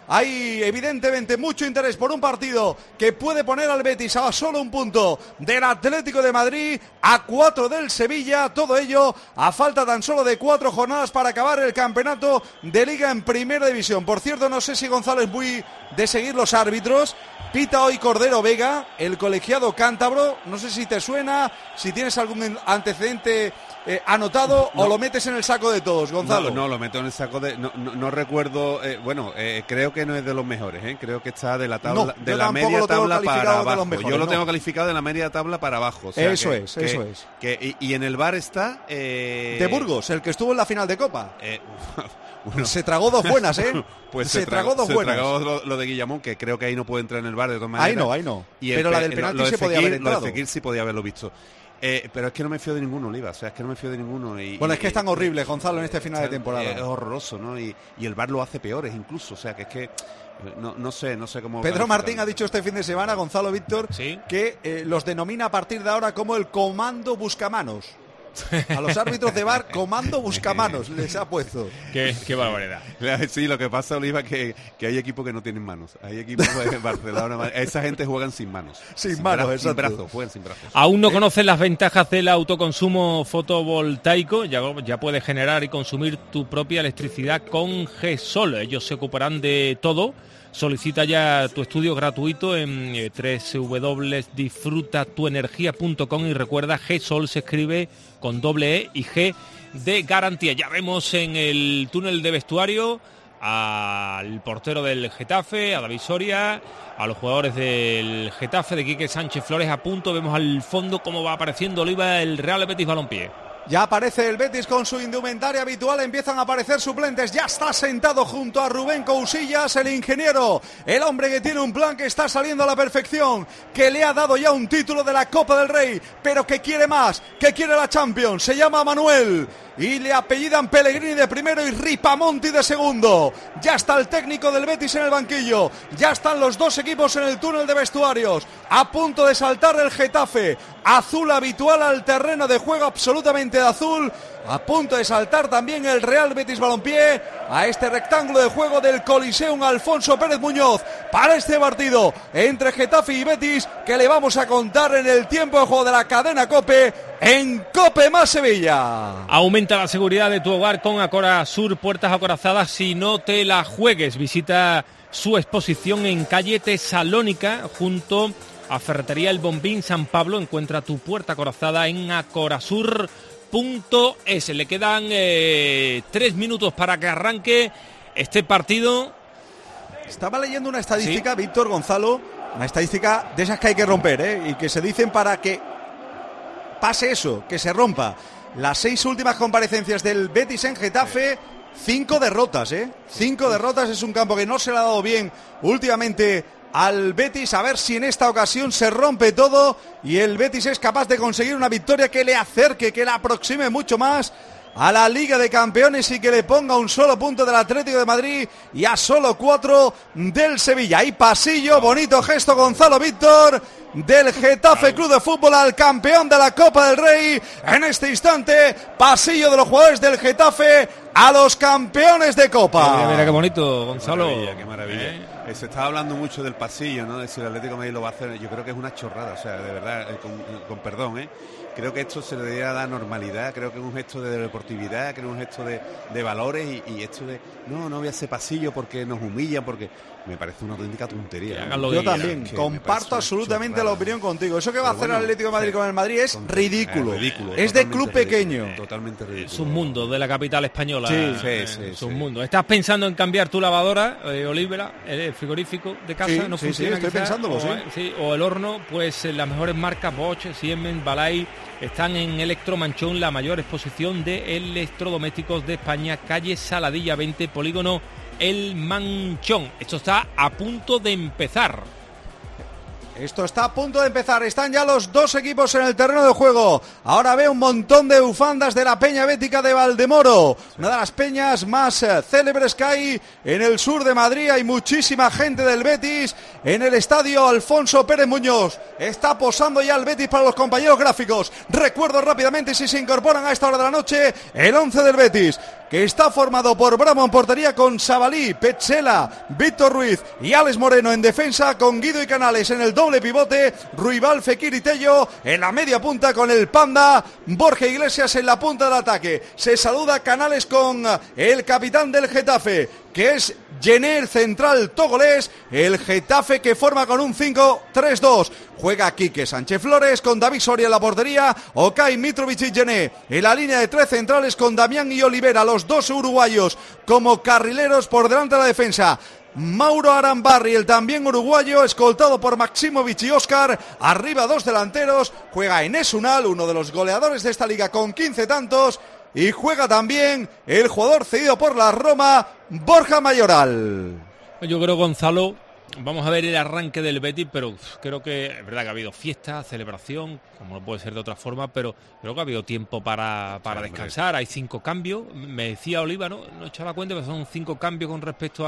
[SPEAKER 3] Hay evidentemente mucho interés por un partido que puede poner al Betis a solo un punto del Atlético de Madrid, a 4 del Sevilla. Todo ello a falta tan solo de 4 jornadas para acabar el campeonato de Liga en Primera División. Por cierto, no sé si Gonzalo es muy de seguir los árbitros. Pita hoy Cordero Vega, el colegiado cántabro. No sé si te suena, si tienes algún antecedente anotado, no, o lo metes en el saco de todos, Gonzalo.
[SPEAKER 17] No, lo meto en el saco de... No recuerdo... creo que no es de los mejores, creo que está de la tabla, de la media tabla para abajo. Yo lo tengo calificado de la media tabla para abajo. O sea, eso es. Y en el VAR está...
[SPEAKER 3] de Burgos, el que estuvo en la final de Copa. Bueno, se tragó dos buenas,
[SPEAKER 17] Pues se tragó dos buenas. Se tragó lo de Guillamón, que creo que ahí no puede entrar en el VAR de todas maneras.
[SPEAKER 3] Ahí no. Pero la del penalti se podía haber entrado.
[SPEAKER 17] Lo de Fekir sí podía haberlo visto. Pero es que no me fío de ninguno, Oliva. O sea, es que no me fío de ninguno.
[SPEAKER 3] Bueno, es que es tan horrible, Gonzalo, en este final de temporada.
[SPEAKER 17] Es horroroso, ¿no? Y el VAR lo hace peores incluso. O sea, que es que... No sé cómo...
[SPEAKER 3] Pedro Martín ha dicho este fin de semana, Gonzalo Víctor, que los denomina a partir de ahora como el comando buscamanos. A los árbitros de VAR, comando buscamanos les ha puesto.
[SPEAKER 2] Qué barbaridad.
[SPEAKER 17] Sí, lo que pasa, Oliva, que hay equipos que no tienen manos. Hay equipos de Barcelona, esa gente juegan sin manos.
[SPEAKER 3] Sin manos,
[SPEAKER 17] sin brazos, juegan sin brazos.
[SPEAKER 2] ¿Aún no conoces las ventajas del autoconsumo fotovoltaico? Ya puedes generar y consumir tu propia electricidad con GESOL. Ellos se ocuparán de todo. Solicita ya tu estudio gratuito en www.disfrutatuenergia.com y recuerda, GESOL se escribe con doble E y G de garantía. Ya vemos en el túnel de vestuario al portero del Getafe, a David Soria, a los jugadores del Getafe, de Quique Sánchez Flores a punto. Vemos al fondo cómo va apareciendo, Oliva, el Real Betis Balompié.
[SPEAKER 3] Ya aparece el Betis con su indumentaria habitual, empiezan a aparecer suplentes, ya está sentado junto a Rubén Cousillas, el ingeniero, el hombre que tiene un plan que está saliendo a la perfección, que le ha dado ya un título de la Copa del Rey, pero que quiere más, que quiere la Champions, se llama Manuel y le apellidan Pellegrini de primero y Ripamonti de segundo. Ya está el técnico del Betis en el banquillo, ya están los dos equipos en el túnel de vestuarios, a punto de saltar el Getafe, azul habitual al terreno de juego, absolutamente de azul, a punto de saltar también el Real Betis Balompié a este rectángulo de juego del Coliseum Alfonso Pérez Muñoz para este partido entre Getafe y Betis, que le vamos a contar en el tiempo de juego de la cadena COPE en COPE más Sevilla.
[SPEAKER 2] Aumenta la seguridad de tu hogar con Acora Sur, puertas acorazadas si no te la juegues. Visita su exposición en calle Tesalónica junto a Ferretería El Bombín San Pablo. Encuentra tu puerta acorazada en acorazur.es. Le quedan 3 minutos para que arranque este partido.
[SPEAKER 3] Estaba leyendo una estadística, ¿sí? Víctor, Gonzalo, una estadística de esas que hay que romper, y que se dicen para que pase eso, que se rompa. Las 6 últimas comparecencias del Betis en Getafe, 5 derrotas, 5 derrotas. Es un campo que no se le ha dado bien últimamente al Betis. A ver si en esta ocasión se rompe todo y el Betis es capaz de conseguir una victoria que le acerque, que la aproxime mucho más a la Liga de Campeones y que le ponga un solo punto del Atlético de Madrid y a solo 4 del Sevilla. Hay pasillo, bonito gesto, Gonzalo Víctor, del Getafe Club de Fútbol al campeón de la Copa del Rey. En este instante, pasillo de los jugadores del Getafe a los campeones de Copa.
[SPEAKER 2] Mira qué bonito, Gonzalo.
[SPEAKER 17] Qué maravilla. Se está hablando mucho del pasillo, ¿no? De si el Atlético de Madrid lo va a hacer. Yo creo que es una chorrada, o sea, de verdad, con perdón, Creo que esto se le debería dar normalidad, creo que es un gesto de deportividad, creo que es un gesto de valores y esto de no voy a hacer pasillo porque nos humillan, porque me parece una auténtica tontería.
[SPEAKER 3] Yo también comparto absolutamente la opinión contigo. Eso que va a hacer el Atlético de Madrid con el Madrid es ridículo. Es de club pequeño.
[SPEAKER 17] Totalmente ridículo.
[SPEAKER 2] Es un mundo de la capital española.
[SPEAKER 3] Sí.
[SPEAKER 2] Es un mundo. ¿Estás pensando en cambiar tu lavadora, Olivera, el frigorífico de casa? ¿No funciona?
[SPEAKER 3] Estoy pensándolo,
[SPEAKER 2] o el horno, pues las mejores marcas Bosch, Siemens, Balay están en Electromanchón, la mayor exposición de electrodomésticos de España, calle Saladilla 20, polígono El Manchón. Esto está a punto de empezar.
[SPEAKER 3] Están ya los dos equipos en el terreno de juego. Ahora veo un montón de bufandas de la Peña Bética de Valdemoro, una de las peñas más célebres que hay en el sur de Madrid. Hay muchísima gente del Betis en el estadio Alfonso Pérez Muñoz. Está posando ya el Betis para los compañeros gráficos. Recuerdo rápidamente, si se incorporan a esta hora de la noche, el 11 del Betis. que está formado por Bravo en portería con Sabalí, Petzela, Víctor Ruiz y Alex Moreno en defensa, con Guido y Canales en el doble pivote, Ruibal, Fekir y Tello en la media punta con el Panda, Borja Iglesias en la punta del ataque. Se saluda Canales con el capitán del Getafe, que es Jenner, central togolés, el Getafe que forma con un 5-3-2. Juega Quique Sánchez Flores con David Soria en la portería, Okay, Mitrovic y Jenner en la línea de tres centrales con Damián y Olivera, los dos uruguayos como carrileros por delante de la defensa. Mauro Arambarri, el también uruguayo, escoltado por Maximovic y Óscar. Arriba dos delanteros, juega Enes Unal, uno de los goleadores de esta liga con 15 tantos. Y juega también el jugador cedido por la Roma, Borja Mayoral.
[SPEAKER 2] Yo creo, Gonzalo, vamos a ver el arranque del Betis, pero creo que es verdad que ha habido fiesta, celebración, como no puede ser de otra forma, pero creo que ha habido tiempo para descansar. Hay 5 cambios. Me decía Oliva, no echaba cuenta que son 5 cambios con respecto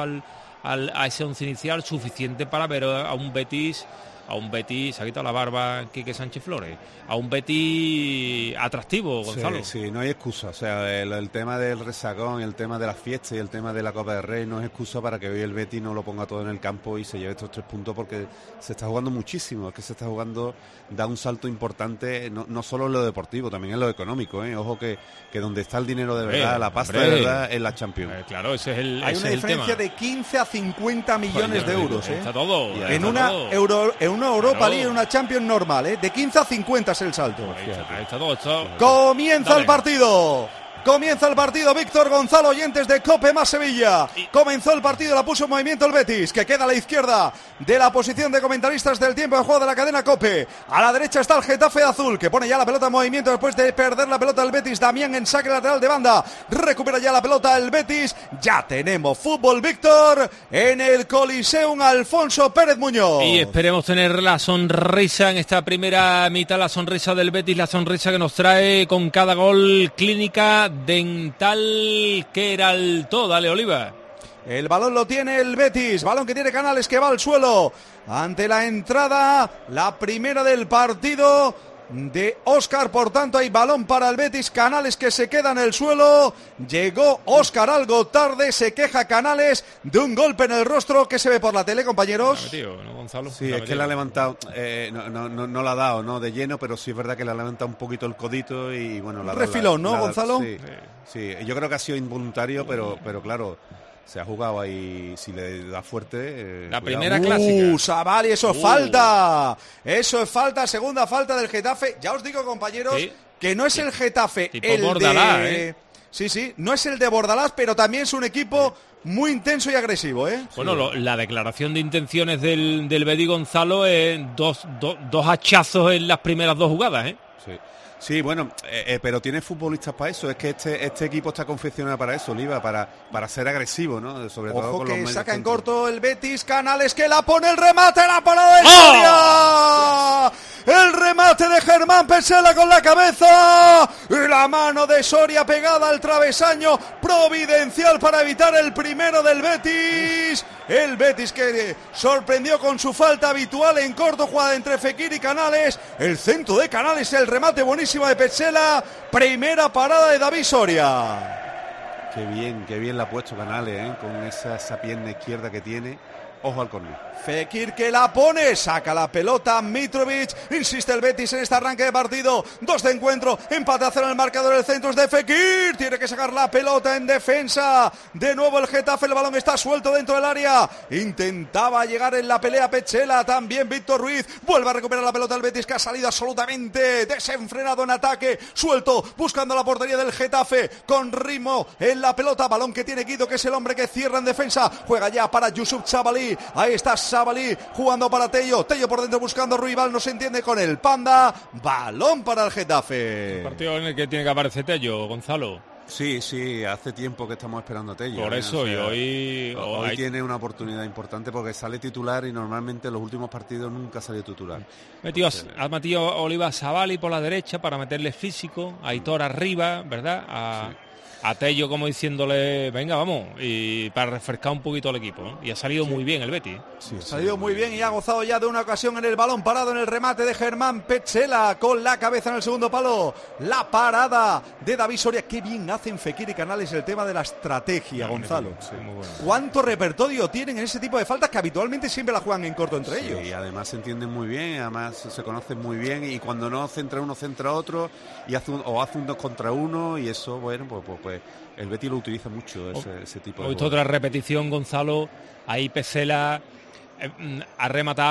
[SPEAKER 2] a ese 11 inicial, suficiente para ver a un Betis, se ha quitado la barba Quique Sánchez Flores, a un Betis atractivo, Gonzalo.
[SPEAKER 17] Sí, no hay excusa. O sea, el tema del rezagón, el tema de las fiestas y el tema de la Copa del Rey no es excusa para que hoy el Betis no lo ponga todo en el campo y se lleve estos 3 puntos, porque se está jugando muchísimo. Es que se está jugando, da un salto importante, no solo en lo deportivo, también en lo económico. Ojo que donde está el dinero de verdad, la pasta de verdad, es la Champions.
[SPEAKER 2] Claro, ese es el
[SPEAKER 3] Hay
[SPEAKER 2] ese
[SPEAKER 3] una
[SPEAKER 2] es el
[SPEAKER 3] diferencia
[SPEAKER 2] tema.
[SPEAKER 3] de 15 a 50 millones de euros.
[SPEAKER 2] Está todo.
[SPEAKER 3] En una Europa League, en una Champions normal, de 15 a 50 es el salto.
[SPEAKER 2] Ahí está todo.
[SPEAKER 3] Comienza el partido. Comienza el partido, Víctor Gonzalo, oyentes de Cope más Sevilla. Comenzó el partido, la puso en movimiento el Betis, que queda a la izquierda de la posición de comentaristas del tiempo de juego de la cadena Cope. A la derecha está el Getafe azul, que pone ya la pelota en movimiento después de perder la pelota el Betis. Damián en saque lateral de banda. Recupera ya la pelota el Betis. Ya tenemos fútbol, Víctor, en el Coliseum Alfonso Pérez Muñoz.
[SPEAKER 2] Y esperemos tener la sonrisa en esta primera mitad, la sonrisa del Betis, la sonrisa que nos trae con cada gol Clínica Dental Queraltó. Dale, Oliva.
[SPEAKER 3] El balón lo tiene el Betis, balón que tiene Canales, que va al suelo ante la entrada, la primera del partido de Óscar. Por tanto hay balón para el Betis. Canales que se queda en el suelo. Llegó Óscar algo tarde, se queja Canales de un golpe en el rostro que se ve por la tele, compañeros.
[SPEAKER 2] ¿No, Gonzalo?
[SPEAKER 17] Sí, es que le ha levantado, no la ha dado, ¿no?, de lleno, pero sí es verdad que le ha levantado un poquito el codito y bueno, la
[SPEAKER 3] refilón, ¿no, Gonzalo?
[SPEAKER 17] Sí, yo creo que ha sido involuntario, pero claro, se ha jugado ahí, si le da fuerte.
[SPEAKER 2] La primera clásica.
[SPEAKER 3] Sabali, eso es falta. Eso es falta, segunda falta del Getafe. Ya os digo, compañeros, que no es el Getafe
[SPEAKER 2] tipo
[SPEAKER 3] el
[SPEAKER 2] Bordalás,
[SPEAKER 3] de... Sí, no es el de Bordalás, pero también es un equipo muy intenso y agresivo,
[SPEAKER 2] Bueno, la declaración de intenciones del Betis, Gonzalo, es dos hachazos en las primeras 2 jugadas,
[SPEAKER 17] Sí, bueno, pero tiene futbolistas para eso. Es que este equipo está confeccionado para eso, Oliva, para ser agresivo, ¿no? Sobre todo con los medios.
[SPEAKER 3] Saca en corto el Betis, Canales que la pone, el remate, la parada de Soria. El remate de Germán Pesela con la cabeza. Y la mano de Soria pegada al travesaño, providencial para evitar el primero del Betis. El Betis que sorprendió con su falta habitual en corto, jugada entre Fekir y Canales. El centro de Canales, el remate buenísimo de Pesela. Primera parada de David Soria.
[SPEAKER 17] Qué bien la ha puesto Canales, con esa pierna izquierda que tiene. Ojo al córner.
[SPEAKER 3] Fekir que la pone, saca la pelota Mitrovic, insiste el Betis en este arranque de partido, 2 de encuentro, empate a 0 en el marcador, el centro es de Fekir, tiene que sacar la pelota en defensa, de nuevo el Getafe, el balón está suelto dentro del área, intentaba llegar en la pelea Petzela, también Víctor Ruiz, vuelve a recuperar la pelota el Betis que ha salido absolutamente desenfrenado en ataque, suelto, buscando la portería del Getafe, con ritmo en la pelota, balón que tiene Guido, que es el hombre que cierra en defensa, juega ya para Yusuf Sabalí, ahí está Sabalí jugando para Tello por dentro buscando a Ruibal, no se entiende con el Panda, balón para el Getafe.
[SPEAKER 2] El partido en el que tiene que aparecer Tello, Gonzalo.
[SPEAKER 17] Sí, hace tiempo que estamos esperando a Tello.
[SPEAKER 2] Por eso, y
[SPEAKER 17] hoy tiene una oportunidad importante porque sale titular y normalmente en los últimos partidos nunca salió titular.
[SPEAKER 3] Ha
[SPEAKER 2] metido Oliva Sabalí por la derecha para meterle físico, a Aitor arriba, ¿verdad? a Tello como diciéndole, venga, vamos, y para refrescar un poquito al equipo, ¿no? Y ha salido muy bien el Betis.
[SPEAKER 3] Ha salido muy bien y ha gozado ya de una ocasión en el balón parado en el remate de Germán Petzela con la cabeza en el segundo palo. La parada de David Soria. Qué bien hacen Fekir y Canales el tema de la estrategia, Gonzalo.
[SPEAKER 17] Sí, muy bueno.
[SPEAKER 3] ¿Cuánto repertorio tienen en ese tipo de faltas que habitualmente siempre la juegan en corto entre ellos?
[SPEAKER 17] Y además se entienden muy bien, además se conocen muy bien, y cuando no centra uno, centra otro, y hace un 2 contra 1, y eso, bueno, pues el Betis lo utiliza mucho, ese tipo de
[SPEAKER 2] He visto otra repetición, Gonzalo, ahí Petzela ha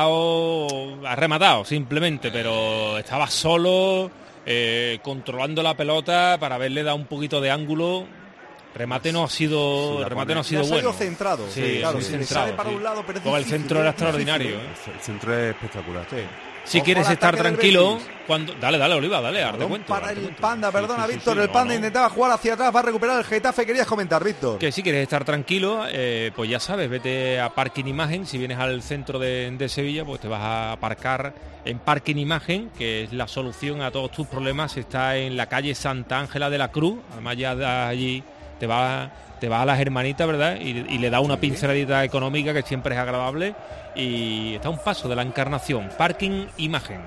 [SPEAKER 2] rematado simplemente, pero estaba solo, controlando la pelota para haberle dado un poquito de ángulo. Remate no ha sido bueno.
[SPEAKER 3] Centrado.
[SPEAKER 2] Sí,
[SPEAKER 3] claro,
[SPEAKER 2] sí,
[SPEAKER 3] se sale para un lado, pero es difícil,
[SPEAKER 2] el centro era extraordinario.
[SPEAKER 17] El centro es espectacular. Sí.
[SPEAKER 2] Si quieres estar tranquilo, cuando dale, Oliva, dale, darte cuenta.
[SPEAKER 3] Para el Panda, perdona, Víctor, el Panda intentaba jugar hacia atrás, va a recuperar el Getafe. Querías comentar, Víctor.
[SPEAKER 2] Que si quieres estar tranquilo, pues ya sabes, vete a Parking Imagen. Si vienes al centro de Sevilla, pues te vas a aparcar en Parking Imagen, que es la solución a todos tus problemas. Está en la calle Santa Ángela de la Cruz, además ya de allí te va a las hermanitas, ¿verdad? Y le da una pinceladita económica que siempre es agradable, y está a un paso de la Encarnación. Parking Imagen.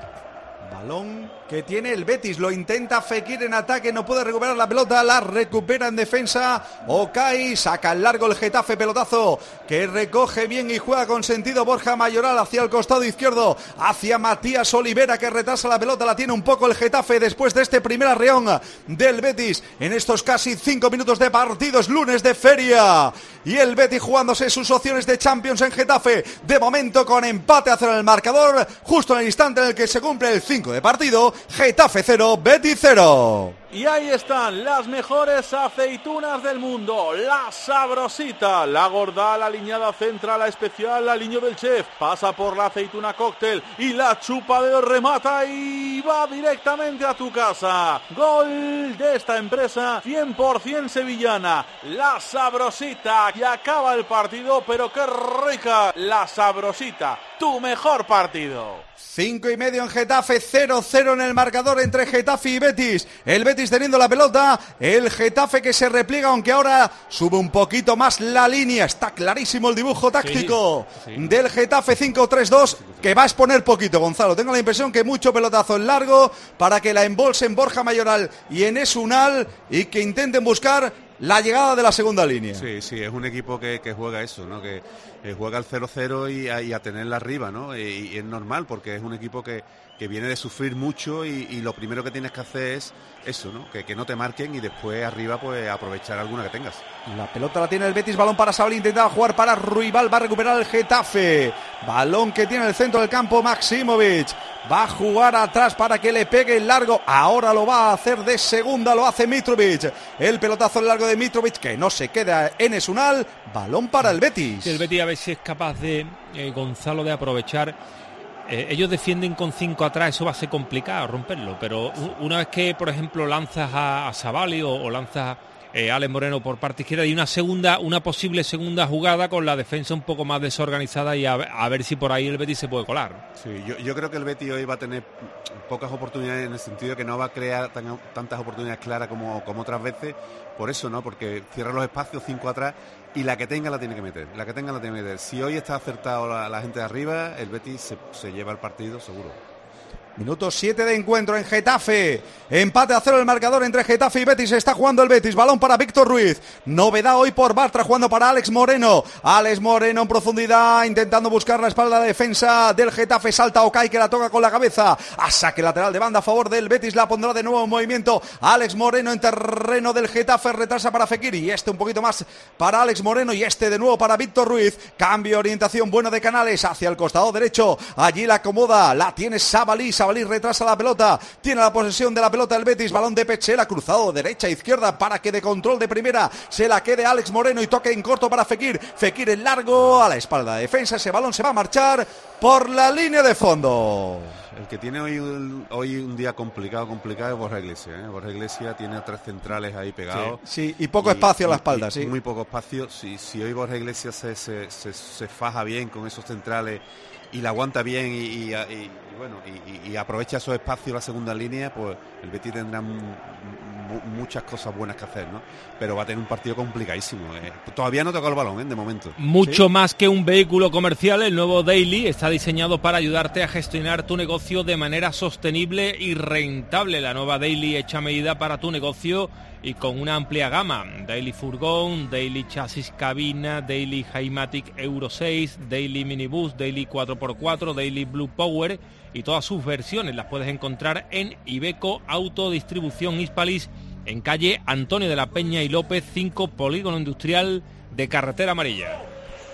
[SPEAKER 3] Balón que tiene el Betis, lo intenta Fekir en ataque, no puede recuperar la pelota, la recupera en defensa Okay, saca el largo el Getafe, pelotazo que recoge bien y juega con sentido Borja Mayoral hacia el costado izquierdo, hacia Matías Olivera, que retrasa la pelota, la tiene un poco el Getafe después de este primer arreón del Betis en estos casi 5 minutos de partido. Es lunes de feria y el Betis jugándose sus opciones de Champions en Getafe, de momento con empate a 0 en el marcador, justo en el instante en el que se cumple el 5 de partido. Getafe 0, Betis 0.
[SPEAKER 1] Y ahí están las mejores aceitunas del mundo, la Sabrosita, la gorda, la aliñada central, la especial, la aliño del chef, pasa por la aceituna cóctel y la chupa de remata y va directamente a tu casa. Gol de esta empresa 100% sevillana, la Sabrosita, y acaba el partido, pero qué rica, la Sabrosita, tu mejor partido.
[SPEAKER 3] 5:30 en Getafe, 0-0 en el marcador entre Getafe y Betis. El Betis teniendo la pelota, el Getafe que se repliega, aunque ahora sube un poquito más la línea. Está clarísimo el dibujo táctico del Getafe, 5-3-2, que va a exponer poquito, Gonzalo. Tengo la impresión que mucho pelotazo en largo para que la embolsen Borja Mayoral y Enes Unal y que intenten buscar la llegada de la segunda línea.
[SPEAKER 17] Sí, es un equipo que juega eso, ¿no? Que juega al 0-0 y a tenerla arriba, ¿no? Y es normal, porque es un equipo que viene de sufrir mucho y lo primero que tienes que hacer es eso, ¿no? Que no te marquen y después arriba pues aprovechar alguna que tengas.
[SPEAKER 3] La pelota la tiene el Betis, balón para Sabalí, intentaba jugar para Ruibal, va a recuperar el Getafe. Balón que tiene en el centro del campo Maximovic. Va a jugar atrás para que le pegue el largo. Ahora lo va a hacer de segunda, lo hace Mitrovic. El pelotazo en largo de Mitrovic, que no se queda en Enes Unal. Balón para el Betis.
[SPEAKER 2] El Betis a ver si es capaz de, Gonzalo, de aprovechar. Ellos defienden con 5 atrás, eso va a ser complicado romperlo, pero una vez que, por ejemplo, lanzas a Sabalí o lanzas a Alex Moreno por parte izquierda, y una posible segunda jugada con la defensa un poco más desorganizada, y a ver si por ahí el Betis se puede colar.
[SPEAKER 17] Sí, yo creo que el Betis hoy va a tener pocas oportunidades, en el sentido de que no va a crear tantas oportunidades claras como otras veces, por eso, ¿no? Porque cierra los espacios, 5 atrás, y la que tenga la tiene que meter, Si hoy está acertado la gente de arriba, el Betis se lleva el partido seguro.
[SPEAKER 3] Minuto 7 de encuentro en Getafe. Empate a 0 el marcador entre Getafe y Betis. Está jugando el Betis. Balón para Víctor Ruiz. Novedad hoy por Bartra, jugando para Alex Moreno. Alex Moreno en profundidad, intentando buscar la espalda de defensa del Getafe. Salta Okay, que la toca con la cabeza. A saque lateral de banda a favor del Betis. La pondrá de nuevo en movimiento Alex Moreno en terreno del Getafe. Retrasa para Fekir. Y un poquito más para Alex Moreno. Y de nuevo para Víctor Ruiz. Cambio de orientación bueno de Canales hacia el costado derecho. Allí la acomoda. La tiene Sabalí. Sabalí retrasa la pelota, tiene la posesión de la pelota el Betis, balón de Petzela, cruzado derecha izquierda para que de control de primera se la quede Alex Moreno y toque en corto para Fekir en largo a la espalda de defensa. Ese balón se va a marchar por la línea de fondo.
[SPEAKER 17] El que tiene hoy un día complicado es Borja Iglesias, Borja Iglesias tiene 3 centrales ahí pegados.
[SPEAKER 3] Sí, y poco espacio a la espalda, sí.
[SPEAKER 17] Muy poco espacio. Si hoy Borja Iglesias se faja bien con esos centrales y la aguanta bien y Y bueno, y aprovecha esos espacios la segunda línea, pues el Betis tendrá muchas cosas buenas que hacer, ¿no? Pero va a tener un partido complicadísimo. Todavía no toca el balón, de momento.
[SPEAKER 2] Mucho más que un vehículo comercial, el nuevo Daily está diseñado para ayudarte a gestionar tu negocio de manera sostenible y rentable. La nueva Daily hecha a medida para tu negocio y con una amplia gama. Daily Furgón, Daily Chasis Cabina, Daily Highmatic Euro 6, Daily Minibus, Daily 4x4, Daily Blue Power y todas sus versiones las puedes encontrar en Iveco Autodistribución Hispalis, en calle Antonio de la Peña y López 5, Polígono Industrial de Carretera Amarilla.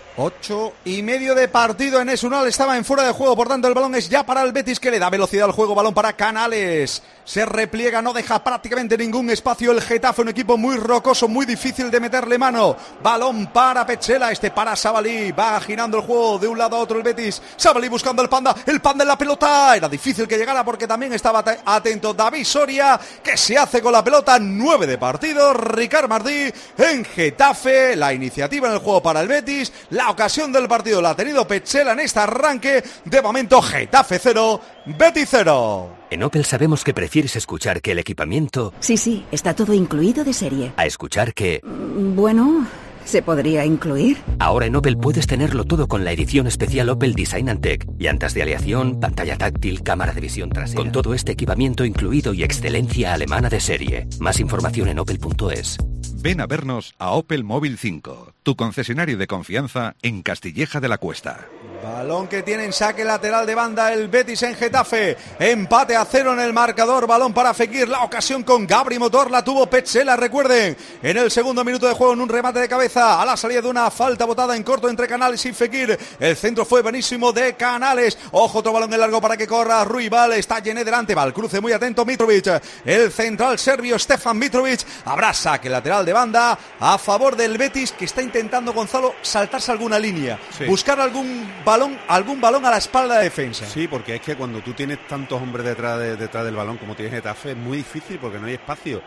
[SPEAKER 3] 8:30 de partido en Esunal, estaba en fuera de juego, por tanto el balón es ya para el Betis, que le da velocidad al juego, balón para Canales, se repliega, no deja prácticamente ningún espacio el Getafe, un equipo muy rocoso, muy difícil de meterle mano, balón para Petzela, para Sabalí, va girando el juego de un lado a otro el Betis, Sabalí buscando el panda en la pelota, era difícil que llegara porque también estaba atento David Soria, que se hace con la pelota, 9 de partido, Ricard Martí en Getafe, la iniciativa en el juego para el Betis, la ocasión del partido la ha tenido Petzela en este arranque. De momento Getafe 0, Betis 0.
[SPEAKER 5] En Opel sabemos que prefieres escuchar que el equipamiento...
[SPEAKER 24] Sí, está todo incluido de serie.
[SPEAKER 5] A escuchar que...
[SPEAKER 24] Bueno, ¿se podría incluir?
[SPEAKER 5] Ahora en Opel puedes tenerlo todo con la edición especial Opel Design and Tech. Llantas de aleación, pantalla táctil, cámara de visión trasera. Con todo este equipamiento incluido y excelencia alemana de serie. Más información en opel.es.
[SPEAKER 7] Ven a vernos a Opel Móvil 5, tu concesionario de confianza en Castilleja de la Cuesta.
[SPEAKER 3] Balón que tiene en saque lateral de banda el Betis en Getafe. Empate a 0 en el marcador. Balón para Fekir. La ocasión con Gabri Motor la tuvo Petzela, recuerden. En el segundo minuto de juego, en un remate de cabeza, a la salida de una falta botada en corto entre Canales y Fekir. El centro fue buenísimo de Canales. Ojo, otro balón en largo para que corra Ruibal. Está Llené delante. Va al cruce muy atento Mitrovic. El central serbio Stefan Mitrovic. Habrá saque lateral de banda a favor del Betis, que está intentando, Gonzalo, saltarse alguna línea. Sí. Buscar algún balón a la espalda de defensa.
[SPEAKER 17] Sí, porque es que cuando tú tienes tantos hombres detrás del balón como tiene Getafe, es muy difícil porque no hay espacio.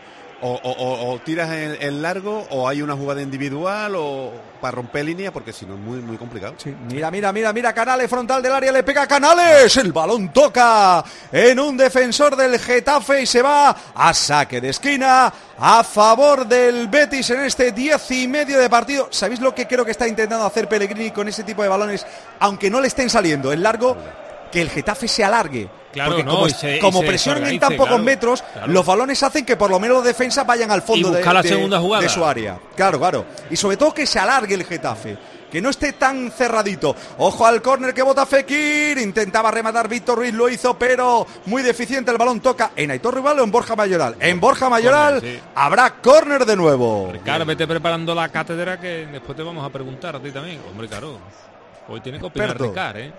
[SPEAKER 17] O tiras en largo, o hay una jugada individual, o para romper línea, porque si no es muy, muy complicado.
[SPEAKER 3] Sí. Mira, Canales, frontal del área, le pega a Canales, el balón toca en un defensor del Getafe y se va a saque de esquina a favor del Betis en este 10:30 de partido. ¿Sabéis lo que creo que está intentando hacer Pellegrini con ese tipo de balones? Aunque no le estén saliendo en largo, que el Getafe se alargue.
[SPEAKER 2] Claro,
[SPEAKER 3] porque como presionan en tan pocos metros, los balones hacen que por lo menos los defensas vayan al fondo de su área. Claro. Y sobre todo que se alargue el Getafe, que no esté tan cerradito. Ojo al córner que bota Fekir. Intentaba rematar Víctor Ruiz, lo hizo, pero muy deficiente. El balón toca en Aitor Ruibal o en Borja Mayoral. En Borja Mayoral habrá córner de nuevo.
[SPEAKER 2] Ricardo, vete preparando la cátedra, que después te vamos a preguntar a ti también. Hombre, claro. Hoy tiene que opinar Ricard, ¿eh?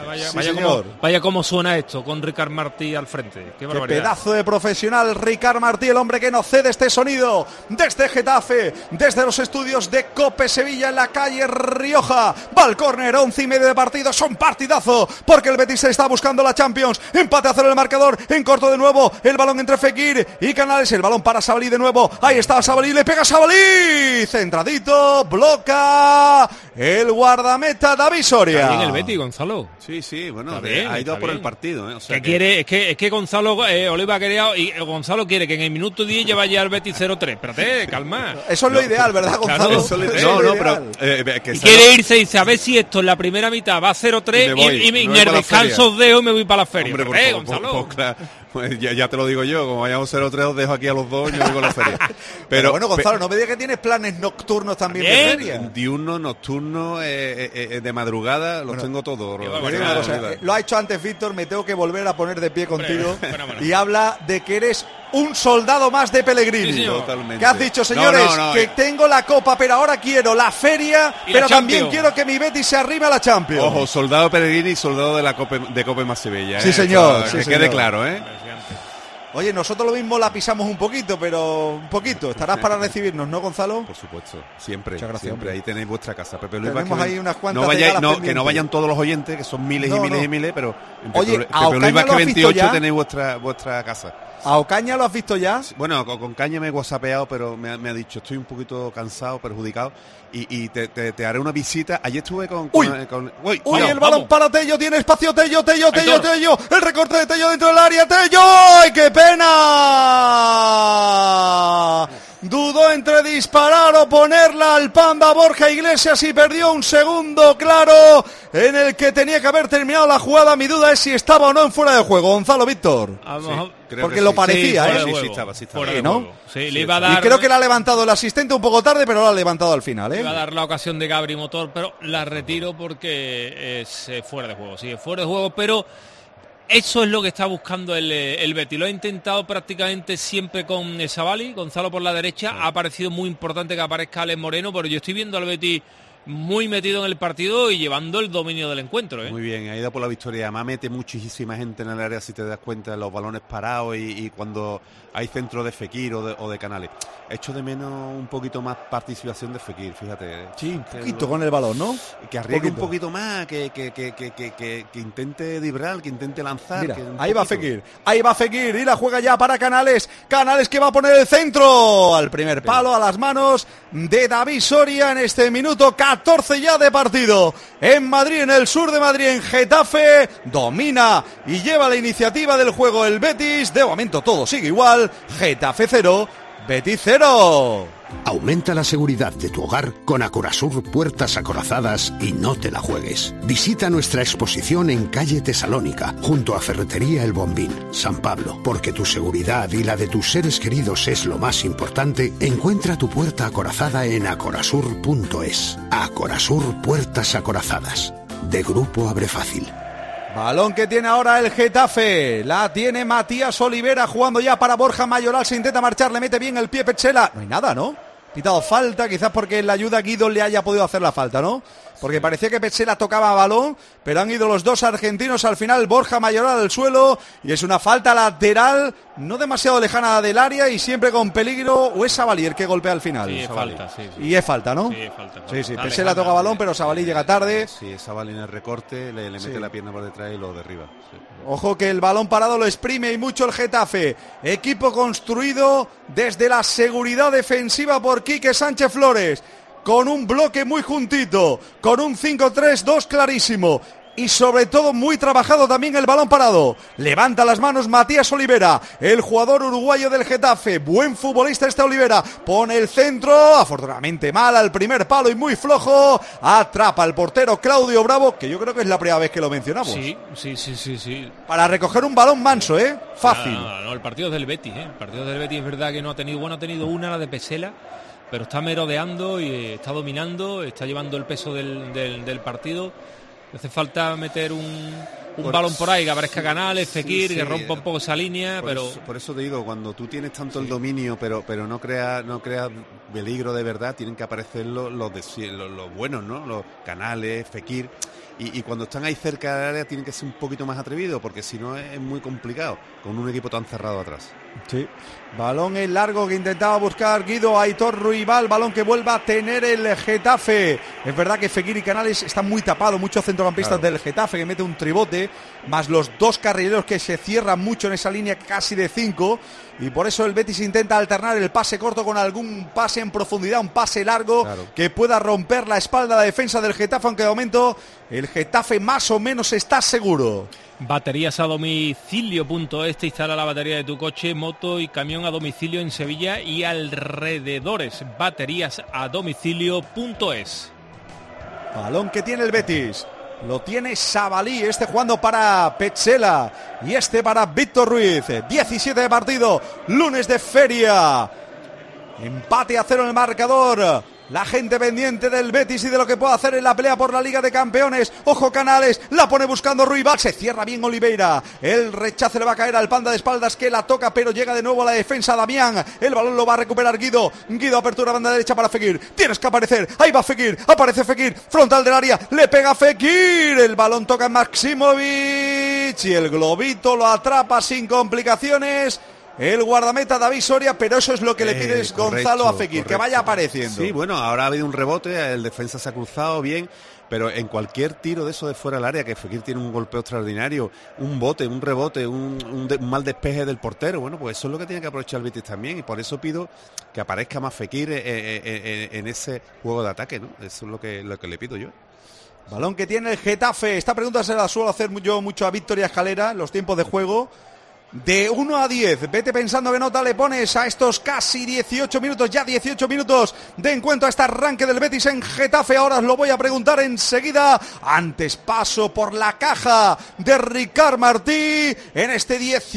[SPEAKER 2] Vaya cómo suena esto con Ricard Martí al frente. Qué
[SPEAKER 3] pedazo de profesional Ricard Martí, el hombre que nos cede este sonido desde Getafe, desde los estudios de COPE Sevilla en la calle Rioja. Va al córner, 11:30 de partido, son partidazo, porque el Betis está buscando la Champions. Empate a 0 el marcador, en corto de nuevo, el balón entre Fekir y Canales, el balón para Sabalí de nuevo. Ahí está Sabalí, le pega Sabalí, centradito, bloca el guardameta David Soria.
[SPEAKER 2] Está bien el Betis, Gonzalo.
[SPEAKER 17] Sí, bueno, ha ido por el partido. O sea
[SPEAKER 2] quiere, es que Gonzalo Oliva quería, y Gonzalo quiere que en el minuto 10 ya vaya al Betis 0-3. Espérate, calma.
[SPEAKER 3] Eso es lo ideal, ¿verdad, Gonzalo?
[SPEAKER 2] Claro. Pero quiere irse y dice, a ver si esto en la primera mitad va 0-3 y en el descanso os dejo y me voy para la feria.
[SPEAKER 17] Hombre,
[SPEAKER 2] Gonzalo.
[SPEAKER 17] Claro. Pues ya te lo digo yo, como vayamos 0-3 os dejo aquí a los dos, yo digo la feria.
[SPEAKER 3] Pero bueno, Gonzalo, no me digas que tienes planes nocturnos también de feria.
[SPEAKER 17] Diurno, nocturno, de madrugada, los tengo todos.
[SPEAKER 3] Lo ha hecho antes Víctor, me tengo que volver a poner de pie contigo. Y habla de que eres un soldado más de Pellegrini.
[SPEAKER 2] Sí,
[SPEAKER 17] totalmente.
[SPEAKER 3] ¿Qué has dicho, señores? Que tengo la Copa, pero ahora quiero la feria, pero también quiero que mi Betis se arrime a la Champions.
[SPEAKER 17] Ojo, soldado Pellegrini y soldado de la Copa más Sevilla.
[SPEAKER 3] Sí, señor.
[SPEAKER 17] Que quede claro, ¿eh?
[SPEAKER 3] Oye, nosotros lo mismo la pisamos un poquito, pero un poquito. Estarás para recibirnos, ¿no, Gonzalo?
[SPEAKER 17] Por supuesto, siempre.
[SPEAKER 3] Muchas gracias,
[SPEAKER 17] siempre.
[SPEAKER 3] Hombre.
[SPEAKER 17] Ahí tenéis vuestra casa. Pepe Luis
[SPEAKER 3] Tenemos
[SPEAKER 17] Vázquez,
[SPEAKER 3] ahí unas cuantas
[SPEAKER 17] que no vayan todos los oyentes, que son miles y miles y miles, pero en
[SPEAKER 3] Oye,
[SPEAKER 17] Pepe Luis Vázquez 28 tenéis vuestra casa.
[SPEAKER 3] ¿A Ocaña lo has visto ya?
[SPEAKER 17] Bueno, con Caña me he whatsappeado, pero me ha dicho, estoy un poquito cansado, perjudicado, y te haré una visita. Ayer estuve con...
[SPEAKER 3] ¡Uy!
[SPEAKER 17] Uy,
[SPEAKER 3] el balón para Tello, tiene espacio Tello, el recorte de Tello dentro del área, Tello, ¡ay, qué pena! Dudó entre disparar o ponerla al Panda Borja Iglesias y perdió un segundo claro en el que tenía que haber terminado la jugada. Mi duda es si estaba o no en fuera de juego, Gonzalo Víctor. Porque lo parecía,
[SPEAKER 17] sí, estaba.
[SPEAKER 3] Fuera de juego.
[SPEAKER 2] Sí, le iba a dar...
[SPEAKER 3] Y creo que la ha levantado el asistente un poco tarde, pero la ha levantado al final,
[SPEAKER 2] Le iba a dar la ocasión de Gabri Motor, pero la retiro porque es fuera de juego. Sí, es fuera de juego, pero eso es lo que está buscando el Betis. Lo ha intentado prácticamente siempre con Savali, Gonzalo por la derecha. Ha parecido muy importante que aparezca Alex Moreno, pero yo estoy viendo al Betis muy metido en el partido y llevando el dominio del encuentro.
[SPEAKER 17] Muy bien, ha ido por la victoria. Además mete muchísima gente en el área, si te das cuenta, los balones parados y cuando hay centro de Fekir o de Canales. Echo de menos un poquito más participación de Fekir, fíjate.
[SPEAKER 3] Sí, un poquito con el balón, ¿no?
[SPEAKER 17] Que arriesgue un poquito más, que intente driblar, que intente lanzar.
[SPEAKER 3] Mira, ahí va Fekir y la juega ya para Canales que va a poner el centro al primer palo, a las manos de David Soria en este minuto 14 ya de partido. En Madrid, en el sur de Madrid, en Getafe, domina y lleva la iniciativa del juego el Betis. De momento todo sigue igual, Getafe 0, Betis 0.
[SPEAKER 6] Aumenta la seguridad de tu hogar con Acorasur Puertas Acorazadas y no te la juegues. Visita nuestra exposición en calle Tesalónica, junto a Ferretería El Bombín, San Pablo. Porque tu seguridad y la de tus seres queridos es lo más importante, encuentra tu puerta acorazada en acorasur.es. Acorasur Puertas Acorazadas, de Grupo Abrefácil.
[SPEAKER 3] Balón que tiene ahora el Getafe, la tiene Matías Olivera jugando ya para Borja Mayoral, se intenta marchar, le mete bien el pie Petzela, no hay nada, ¿no? Pitado falta, quizás porque en la ayuda Guido le haya podido hacer la falta, ¿no? Porque parecía que Petzela tocaba balón, pero han ido los dos argentinos al final, Borja Mayoral al suelo, y es una falta lateral, no demasiado lejana del área y siempre con peligro, o es Savali el que golpea al final.
[SPEAKER 2] Sí, es falta, sí.
[SPEAKER 3] Y es falta, ¿no?
[SPEAKER 2] Sí, es falta.
[SPEAKER 3] Sí, Petzela toca balón, pero Savali llega tarde.
[SPEAKER 17] Sí, Savali en el recorte, le mete la pierna por detrás y lo derriba. Sí.
[SPEAKER 3] Ojo que el balón parado lo exprime y mucho el Getafe. Equipo construido desde la seguridad defensiva por Quique Sánchez Flores, con un bloque muy juntito, con un 5-3-2 clarísimo. Y sobre todo muy trabajado también el balón parado. Levanta las manos Matías Olivera, el jugador uruguayo del Getafe. Buen futbolista este Olivera. Pone el centro, afortunadamente mal al primer palo y muy flojo. Atrapa al portero Claudio Bravo, que yo creo que es la primera vez que lo mencionamos.
[SPEAKER 2] Sí.
[SPEAKER 3] Para recoger un balón manso, fácil.
[SPEAKER 2] No, el partido es del Betis, El partido del Betis es verdad que no ha tenido una, la de Petzela, pero está merodeando y está dominando, está llevando el peso del partido. Hace falta meter un balón por ahí, que aparezca Canales, Fekir, que rompa un poco esa línea,
[SPEAKER 17] por eso te digo, cuando tú tienes tanto el dominio, pero no creas peligro de verdad, tienen que aparecer los buenos, ¿no? Los Canales, Fekir. Y cuando están ahí cerca del área tienen que ser un poquito más atrevidos, porque si no es muy complicado con un equipo tan cerrado atrás.
[SPEAKER 3] Sí. Balón en largo que intentaba buscar Guido Aitor Ruibal, balón que vuelva a tener el Getafe. Es verdad que Fekir y Canales están muy tapados, muchos centrocampistas del Getafe que mete un tribote, más los dos carrileros que se cierran mucho en esa línea casi de 5, y por eso el Betis intenta alternar el pase corto con algún pase en profundidad, un pase largo que pueda romper la espalda de defensa del Getafe, aunque de momento el Getafe más o menos está seguro.
[SPEAKER 2] Baterías a domicilio.es, te instala la batería de tu coche, moto y camión a domicilio en Sevilla y alrededores. Baterías a domicilio.es.
[SPEAKER 3] Balón que tiene el Betis, lo tiene Savali, jugando para Petzela y para Víctor Ruiz. 17 de partido, lunes de feria. Empate a 0 en el marcador. La gente pendiente del Betis y de lo que puede hacer en la pelea por la Liga de Campeones. Ojo Canales, la pone buscando Ruibal, se cierra bien Oliveira. El rechace le va a caer al Panda de espaldas, que la toca, pero llega de nuevo a la defensa Damián. El balón lo va a recuperar Guido, apertura banda derecha para Fekir. Tienes que aparecer, ahí va Fekir, aparece Fekir, frontal del área, le pega Fekir. El balón toca en Maximovic y el globito lo atrapa sin complicaciones. el guardameta David Soria, pero eso es lo que le pides, Gonzalo, a Fekir, que vaya apareciendo.
[SPEAKER 17] Sí, bueno, ahora ha habido un rebote, el defensa se ha cruzado bien, pero en cualquier tiro de eso de fuera del área, que Fekir tiene un golpeo extraordinario, un bote, un rebote, un mal despeje del portero, bueno, pues eso es lo que tiene que aprovechar el Betis también, y por eso pido que aparezca más Fekir en ese juego de ataque, ¿no? Eso es lo que le pido yo.
[SPEAKER 3] Balón que tiene el Getafe. Esta pregunta se la suelo hacer yo mucho a Víctor y a Escalera en los tiempos de juego. De 1 a 10, vete pensando qué nota le pones a estos casi 18 minutos, ya 18 minutos de encuentro, a este arranque del Betis en Getafe. Ahora os lo voy a preguntar enseguida. Antes paso por la caja de Ricard Martí en este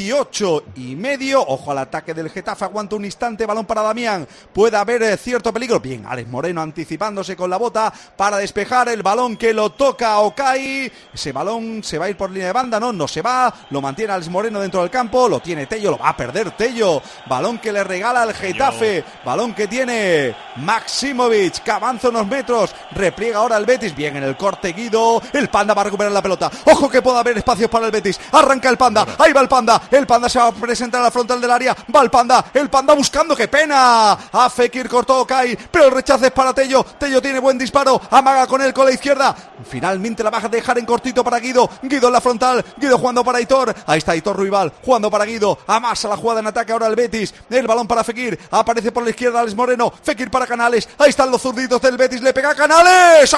[SPEAKER 3] 18,5. Ojo al ataque del Getafe, aguanta un instante, balón para Damián. Puede haber cierto peligro. Bien, Alex Moreno anticipándose con la bota para despejar el balón que lo toca Okai. Ese balón se va a ir por línea de banda, no se va, lo mantiene Alex Moreno dentro del campo. Lo tiene Tello, lo va a perder Tello. Balón que le regala al Getafe. Balón que tiene Maximovic, que avanza unos metros. Repliega ahora el Betis. Bien en el corte Guido. El Panda va a recuperar la pelota. Ojo que puede haber espacios para el Betis. Arranca el Panda. Ahí va el Panda. El Panda se va a presentar a la frontal del área. Va el Panda. El Panda buscando. ¡Qué pena! A Fekir cortó Okai, pero el rechazo es para Tello. Tello tiene buen disparo. Amaga con él con la izquierda. Finalmente la va a dejar en cortito para Guido. Guido en la frontal. Guido jugando para Aitor. Ahí está Aitor Ruibal. Jugando para Guido, amasa la jugada en ataque ahora el Betis, el balón para Fekir, aparece por la izquierda Alex Moreno, Fekir para Canales, ahí están los zurditos del Betis, le pega a Canales,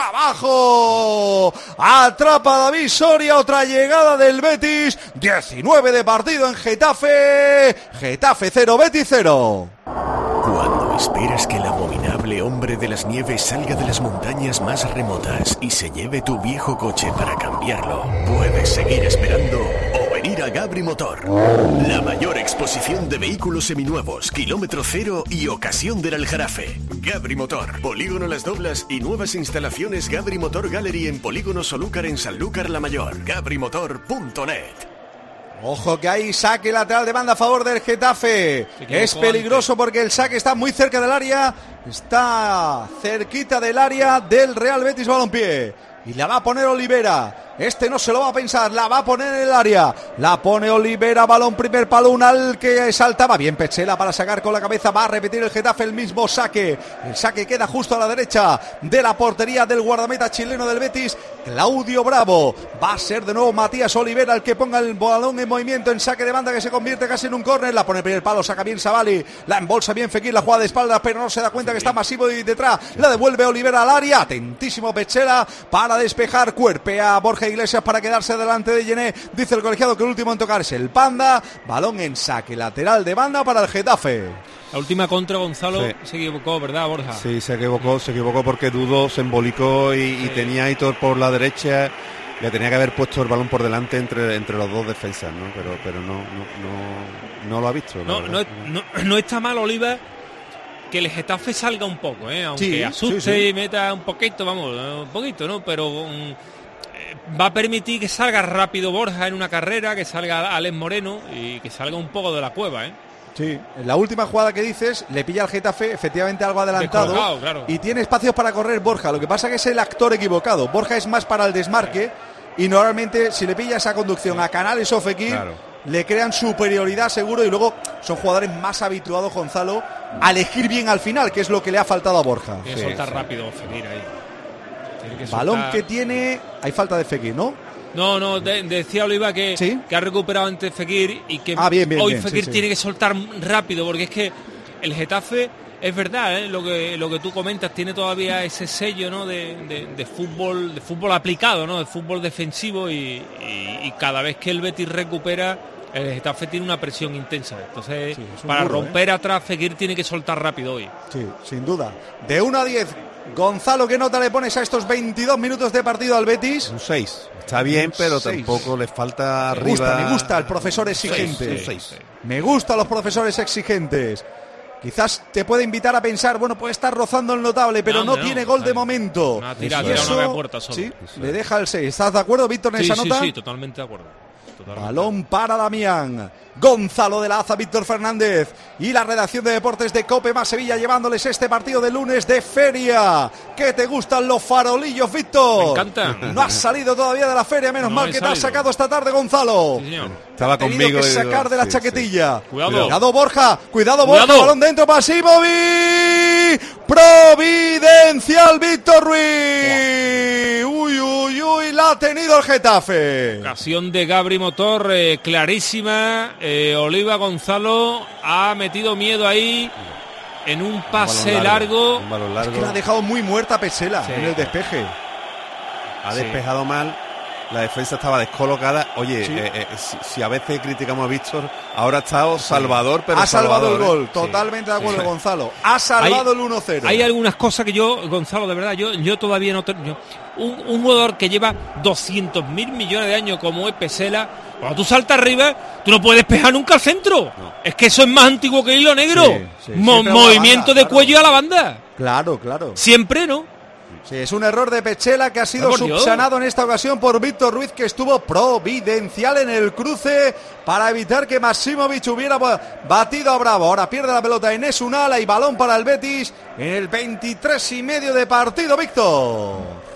[SPEAKER 3] abajo, atrapa David Soria, otra llegada del Betis, 19 de partido en Getafe, Getafe 0, Betis 0.
[SPEAKER 9] Cuando esperas que el abominable hombre de las nieves salga de las montañas más remotas y se lleve tu viejo coche para cambiarlo, puedes seguir esperando o venir a Gabri Motor. La mayor exposición de vehículos seminuevos, kilómetro cero y ocasión del Aljarafe. Gabri Motor, Polígono Las Doblas y nuevas instalaciones Gabri Motor Gallery en Polígono Solúcar en Sanlúcar la Mayor. gabrimotor.net.
[SPEAKER 3] Ojo que hay saque lateral de banda a favor del Getafe. Es peligroso porque el saque está muy cerca del área. Está cerquita del área del Real Betis Balompié. Y la va a poner Olivera. Este no se lo va a pensar, la va a poner en el área. La pone Olivera, balón primer palo, un al que saltaba. Bien Petzela para sacar con la cabeza. Va a repetir el Getafe el mismo saque. El saque queda justo a la derecha de la portería del guardameta chileno del Betis, Claudio Bravo. Va a ser de nuevo Matías Olivera el que ponga el balón en movimiento en saque de banda que se convierte casi en un córner. La pone primer palo, saca bien Savali. La embolsa bien Fekir, la jugada de espaldas, pero no se da cuenta que está Masivo y detrás. La devuelve Olivera al área. Atentísimo Petzela para despejar. Cuerpea a Borja Iglesias para quedarse delante de Yené. Dice el colegiado que el último en tocar es el Panda. Balón en saque lateral de banda para el Getafe.
[SPEAKER 2] La última contra Gonzalo se equivocó, ¿verdad, Borja?
[SPEAKER 17] Sí, se equivocó porque dudó, se embolicó y tenía a Aitor por la derecha. Le tenía que haber puesto el balón por delante entre los dos defensas, ¿no? Pero no lo ha visto.
[SPEAKER 2] No está mal Oliva que el Getafe salga un poco, aunque
[SPEAKER 3] sí,
[SPEAKER 2] asuste y meta un poquito, un poquito, ¿no? Pero va a permitir que salga rápido Borja en una carrera, que salga Alex Moreno y que salga un poco de la cueva,
[SPEAKER 3] Sí, en la última jugada que dices le pilla al Getafe efectivamente algo adelantado,
[SPEAKER 2] claro.
[SPEAKER 3] Y tiene espacios para correr Borja. Lo que pasa que es el actor equivocado. Borja es más para el desmarque y normalmente si le pilla esa conducción a Canales o Fekir, le crean superioridad seguro y luego son jugadores más habituados, Gonzalo, a elegir bien al final, que es lo que le ha faltado a Borja.
[SPEAKER 2] Tiene que soltar rápido Fekir ahí.
[SPEAKER 3] Balón que tiene... Hay falta de Fekir, ¿no?
[SPEAKER 2] No, decía Oliva que ha recuperado antes Fekir y que hoy Fekir tiene que soltar rápido, porque es que el Getafe, es verdad, lo que tú comentas, tiene todavía ese sello, ¿no? de fútbol aplicado, ¿no? De fútbol defensivo y cada vez que el Betis recupera, el Getafe tiene una presión intensa. Entonces, para romper atrás, Fekir tiene que soltar rápido hoy.
[SPEAKER 3] Sí, sin duda. De 1 a 10, Gonzalo, ¿qué nota le pones a estos 22 minutos de partido al Betis?
[SPEAKER 17] Un 6. Está bien, pero tampoco le falta arriba.
[SPEAKER 3] Me gusta el profesor exigente.
[SPEAKER 17] 6.
[SPEAKER 3] Me gustan los profesores exigentes. Quizás te puede invitar a pensar, bueno, puede estar rozando el notable, pero no tiene gol de momento.
[SPEAKER 2] Tira una puerta solo.
[SPEAKER 3] Le deja el 6. ¿Estás de acuerdo, Víctor, en esa nota?
[SPEAKER 2] Sí, totalmente de acuerdo.
[SPEAKER 3] Balón para Damián. Gonzalo de la Aza, Víctor Fernández y la redacción de deportes de COPE más Sevilla llevándoles este partido de lunes de feria. ¿Qué te gustan los farolillos, Víctor?
[SPEAKER 2] Me encanta.
[SPEAKER 3] No has salido todavía de la feria, menos mal que te has sacado esta tarde, Gonzalo.
[SPEAKER 2] Sí, señor.
[SPEAKER 17] Estaba conmigo.
[SPEAKER 3] Que sacar de la chaquetilla.
[SPEAKER 2] Cuidado.
[SPEAKER 3] Borja. Cuidado, Borja. Balón dentro para Simovic. Providencial Víctor Ruiz. Uy, la ha tenido el Getafe.
[SPEAKER 2] Ocasión de Gabri Motor, clarísima. Oliva Gonzalo ha metido miedo ahí en un pase largo.
[SPEAKER 17] Un balón largo.
[SPEAKER 3] Es que la ha dejado muy muerta Pesela en el despeje.
[SPEAKER 17] Ha despejado mal. La defensa estaba descolocada. Oye, si a veces criticamos a Víctor, ahora ha estado salvador, pero
[SPEAKER 3] ha salvado el gol.
[SPEAKER 17] Sí.
[SPEAKER 3] Totalmente de acuerdo, Gonzalo. Ha salvado el 1-0.
[SPEAKER 2] Hay algunas cosas que yo, Gonzalo, de verdad, yo todavía no... Un jugador que lleva 200.000 millones de años como es Pesela, cuando tú saltas arriba, tú no puedes despejar nunca al centro. No. Es que eso es más antiguo que el hilo negro. Movimiento de cuello a la banda.
[SPEAKER 3] Claro.
[SPEAKER 2] Siempre, ¿no?
[SPEAKER 3] Sí, es un error de Pechela que ha sido subsanado en esta ocasión por Víctor Ruiz, que estuvo providencial en el cruce para evitar que Maximovic hubiera batido a Bravo. Ahora pierde la pelota Enes Unal y balón para el Betis en el 23,5 de partido, Víctor.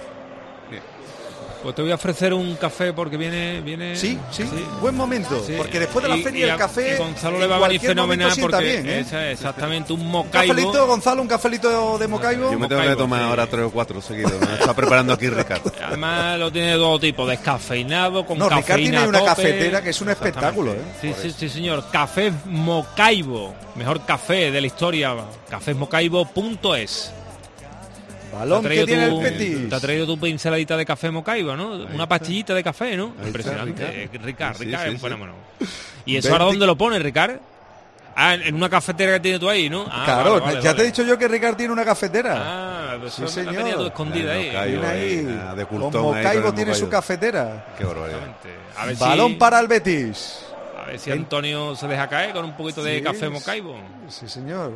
[SPEAKER 2] Pues te voy a ofrecer un café porque viene...
[SPEAKER 3] Sí, buen momento, porque después de la feria el café...
[SPEAKER 2] Y Gonzalo le va a venir fenomenal porque bien, exactamente un mocaibo.
[SPEAKER 3] ¿Un cafelito, Gonzalo, un cafelito de mocaibo?
[SPEAKER 17] Yo me tengo que tomar ahora 3 o 4 seguidos. Me está preparando aquí Ricardo.
[SPEAKER 2] Además lo tiene de todo tipo, descafeinado, con cafeína.
[SPEAKER 3] Ricardo tiene una cafetera que es un espectáculo.
[SPEAKER 2] Sí, señor. Café Mocaibo, mejor café de la historia. cafésmocaibo.es.
[SPEAKER 3] Balón que tiene el Betis.
[SPEAKER 2] Te ha traído tu pinceladita de café Mocaibo, ¿no? Una pastillita de café, ¿no? Impresionante. Ricard es un fenómeno. ¿Y eso ahora dónde lo pones, Ricard? En una cafetera que tienes tú ahí, ¿no?
[SPEAKER 3] Claro, ya te he dicho yo que Ricard tiene una cafetera.
[SPEAKER 2] Pues sí, señor. La tenía tú escondida ahí.
[SPEAKER 3] Con Mocaibo tiene su cafetera.
[SPEAKER 17] Qué barbaridad.
[SPEAKER 3] Balón para el Betis.
[SPEAKER 2] A ver si Antonio se deja caer con un poquito de café Mocaibo.
[SPEAKER 3] Sí, señor.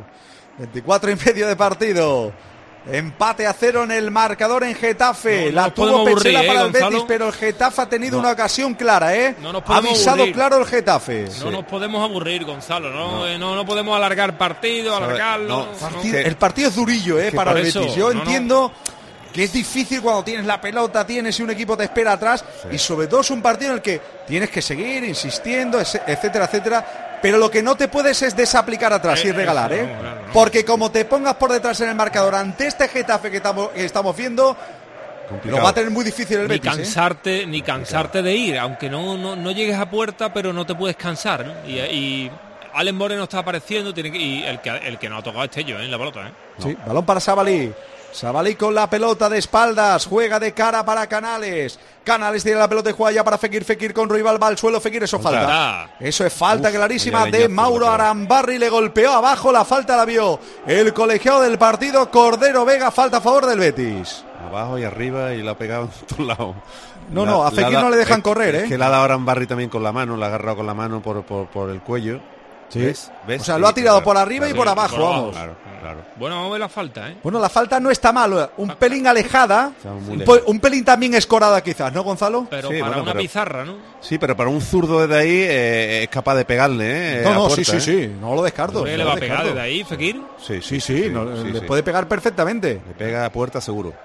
[SPEAKER 3] 24,5 de partido. Empate a 0 en el marcador en Getafe. La tuvo Pechela para el Betis, pero el Getafe ha tenido una ocasión clara, ha avisado claro el Getafe.
[SPEAKER 2] No nos podemos aburrir, Gonzalo. No podemos alargar partido, alargarlo.
[SPEAKER 3] El partido es durillo, para el Betis. Yo entiendo que es difícil cuando tienes la pelota, tienes y un equipo te espera atrás, y sobre todo es un partido en el que tienes que seguir insistiendo, etcétera. Pero lo que no te puedes es desaplicar atrás y regalar,
[SPEAKER 2] claro.
[SPEAKER 3] Porque como te pongas por detrás en el marcador ante este Getafe que estamos viendo, complicado. Lo va a tener muy difícil el Betis.
[SPEAKER 2] Ni cansarte de ir, aunque no llegues a puerta, pero no te puedes cansar, ¿no? Y Alex Moreno está apareciendo, y el que no ha tocado es Tello en la pelota,
[SPEAKER 3] Sí, balón para Sabalí. Sabalí con la pelota de espaldas, juega de cara para Canales. Canales tiene la pelota y juega ya para Fekir. Fekir con rival, va al suelo. Fekir, eso falta. Eso es falta clarísima de Mauro Arambarri. Le golpeó abajo, la falta la vio el colegiado del partido, Cordero Vega. Falta a favor del Betis.
[SPEAKER 17] Abajo y arriba y la ha pegado en todos lados.
[SPEAKER 3] A Fekir no le dejan correr,
[SPEAKER 17] Es que la ha dado Arambarri también con la mano, la ha agarrado con la mano por el cuello.
[SPEAKER 3] Sí. ¿Ves? O sea, lo ha tirado por arriba y por abajo, vamos.
[SPEAKER 17] Claro.
[SPEAKER 2] Bueno, vamos a ver la falta,
[SPEAKER 3] Bueno, la falta no está mal, un pelín alejada, un pelín también escorada quizás, ¿no, Gonzalo?
[SPEAKER 2] Pero para una pizarra, ¿no?
[SPEAKER 17] Sí, pero para un zurdo desde ahí es capaz de pegarle,
[SPEAKER 3] sí, no lo descarto.
[SPEAKER 2] ¿Le va a pegar desde ahí, Fekir?
[SPEAKER 3] Sí, le puede pegar perfectamente.
[SPEAKER 17] Le pega a puerta seguro.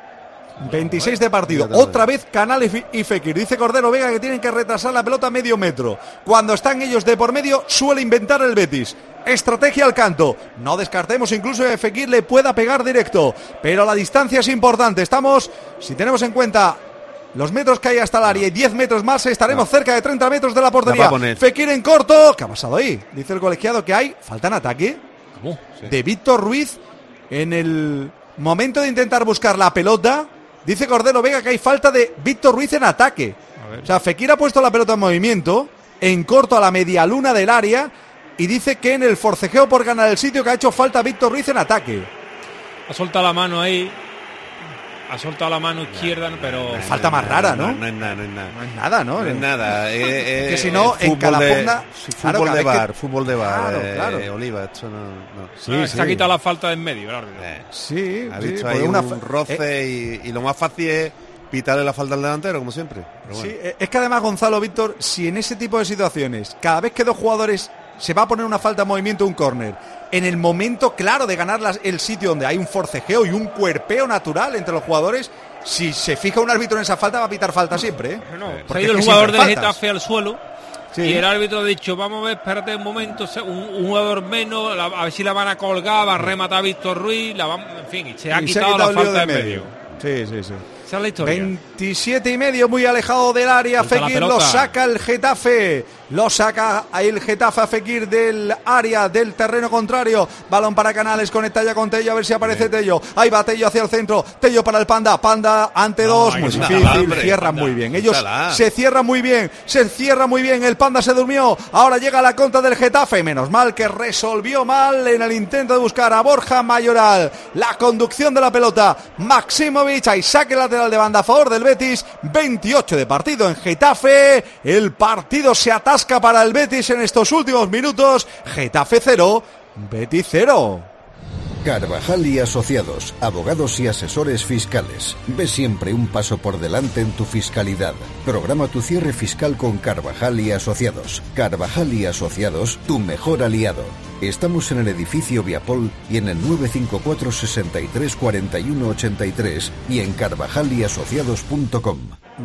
[SPEAKER 3] 26 de partido, otra vez Canales y Fekir. Dice Cordero Vega que tienen que retrasar la pelota medio metro. Cuando están ellos de por medio suele inventar el Betis. Estrategia al canto. No descartemos incluso que Fekir le pueda pegar directo, pero la distancia es importante. Si tenemos en cuenta los metros que hay hasta el área y 10 metros más, estaremos cerca de 30 metros de la portería. Fekir en corto. ¿Qué ha pasado ahí? Dice el colegiado que hay falta en ataque de Víctor Ruiz en el momento de intentar buscar la pelota. Dice Cordero Vega que hay falta de Víctor Ruiz en ataque. O sea, Fekir ha puesto la pelota en movimiento, en corto a la media luna del área, y dice que en el forcejeo por ganar el sitio que ha hecho falta Víctor Ruiz en ataque.
[SPEAKER 2] Ha soltado la mano ahí. Ha soltado la mano izquierda, pero...
[SPEAKER 3] falta más rara, ¿no?
[SPEAKER 17] No es nada.
[SPEAKER 3] No es nada, ¿no?
[SPEAKER 17] No es nada.
[SPEAKER 3] Que si no, en Calaponda...
[SPEAKER 17] Fútbol de bar.
[SPEAKER 3] Claro.
[SPEAKER 17] Oliva, esto no...
[SPEAKER 2] Se ha quitado la falta de en medio.
[SPEAKER 3] Sí.
[SPEAKER 17] Ha visto ahí un roce y lo más fácil es pitarle la falta al delantero, como siempre. Pero bueno.
[SPEAKER 3] Sí, es que además, Gonzalo, Víctor, si en ese tipo de situaciones, cada vez que dos jugadores se va a poner una falta de movimiento, un córner, en el momento claro de ganar el sitio donde hay un forcejeo y un cuerpeo natural entre los jugadores, si se fija un árbitro en esa falta, va a pitar falta siempre, ¿eh?
[SPEAKER 2] Se ha ido el jugador del Getafe al suelo.
[SPEAKER 3] Sí.
[SPEAKER 2] Y el árbitro ha dicho, vamos a ver, espérate un momento, un jugador menos, a ver si la van a colgar, va a rematar a Víctor Ruiz, en fin, y se ha quitado la falta de medio.
[SPEAKER 3] Sí.
[SPEAKER 2] Esa es la historia.
[SPEAKER 3] 27,5, muy alejado del área. Fekir lo saca el Getafe. Lo saca el Getafe a Fekir del área, del terreno contrario. Balón para Canales, conecta ya con Tello, a ver si aparece Tello. Ahí va Tello hacia el centro. Tello para el Panda. Panda ante dos. Muy difícil. Cierran muy bien. Ellos se cierran muy bien. Se cierra muy bien. El Panda se durmió. Ahora llega la contra del Getafe. Menos mal que resolvió mal en el intento de buscar a Borja Mayoral. La conducción de la pelota. Maximovic. Ahí saque lateral de banda a favor del Betis. 28 de partido en Getafe. El partido se atasca para el Betis en estos últimos minutos. Getafe 0, Betis 0.
[SPEAKER 15] Carvajal y Asociados, abogados y asesores fiscales. Ve siempre un paso por delante en tu fiscalidad. Programa tu cierre fiscal con Carvajal y Asociados. Carvajal y Asociados, tu mejor aliado. Estamos en el edificio Viapol y en el 954 63 41 83 y en carvajalyasociados.com.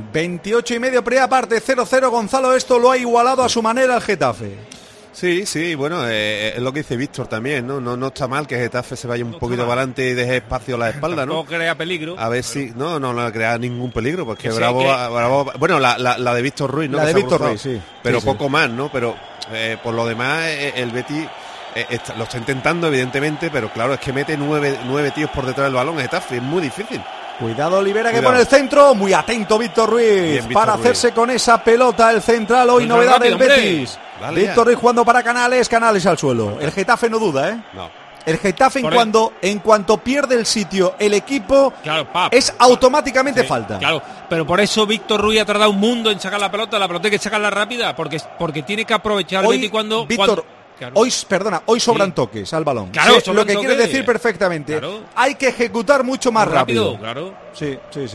[SPEAKER 3] 28,5 primera parte, 0-0. Gonzalo, esto lo ha igualado a su manera el Getafe.
[SPEAKER 17] Sí, bueno, es lo que dice Víctor también, ¿no? No está mal que Getafe se vaya un poquito para adelante y deje espacio a la espalda, ¿no?
[SPEAKER 2] No crea peligro.
[SPEAKER 17] A ver si... No crea ningún peligro, porque Bravo... Bueno, la de Víctor Ruiz, ¿no?
[SPEAKER 3] La de Víctor Ruiz, sí.
[SPEAKER 17] Pero poco más, ¿no? Pero por lo demás, el Betis... lo está intentando, evidentemente, pero claro, es que mete nueve tíos por detrás del balón. Getafe es muy difícil.
[SPEAKER 3] Cuidado Olivera que pone el centro, muy atento Víctor Ruiz para hacerse con esa pelota el central. Hoy novedad del Betis. Víctor Ruiz jugando para Canales al suelo. El Getafe no duda, ¿eh?
[SPEAKER 17] No.
[SPEAKER 3] El Getafe en cuanto pierde el sitio el equipo, es automáticamente falta.
[SPEAKER 2] Claro, pero por eso Víctor Ruiz ha tardado un mundo en sacar la pelota hay que sacarla rápida, porque tiene que aprovechar el Betis cuando...
[SPEAKER 3] Claro. Hoy sobran toques al balón.
[SPEAKER 2] Claro,
[SPEAKER 3] lo que quiere decir perfectamente. Claro. Hay que ejecutar mucho más rápido.
[SPEAKER 2] Claro.
[SPEAKER 3] Sí.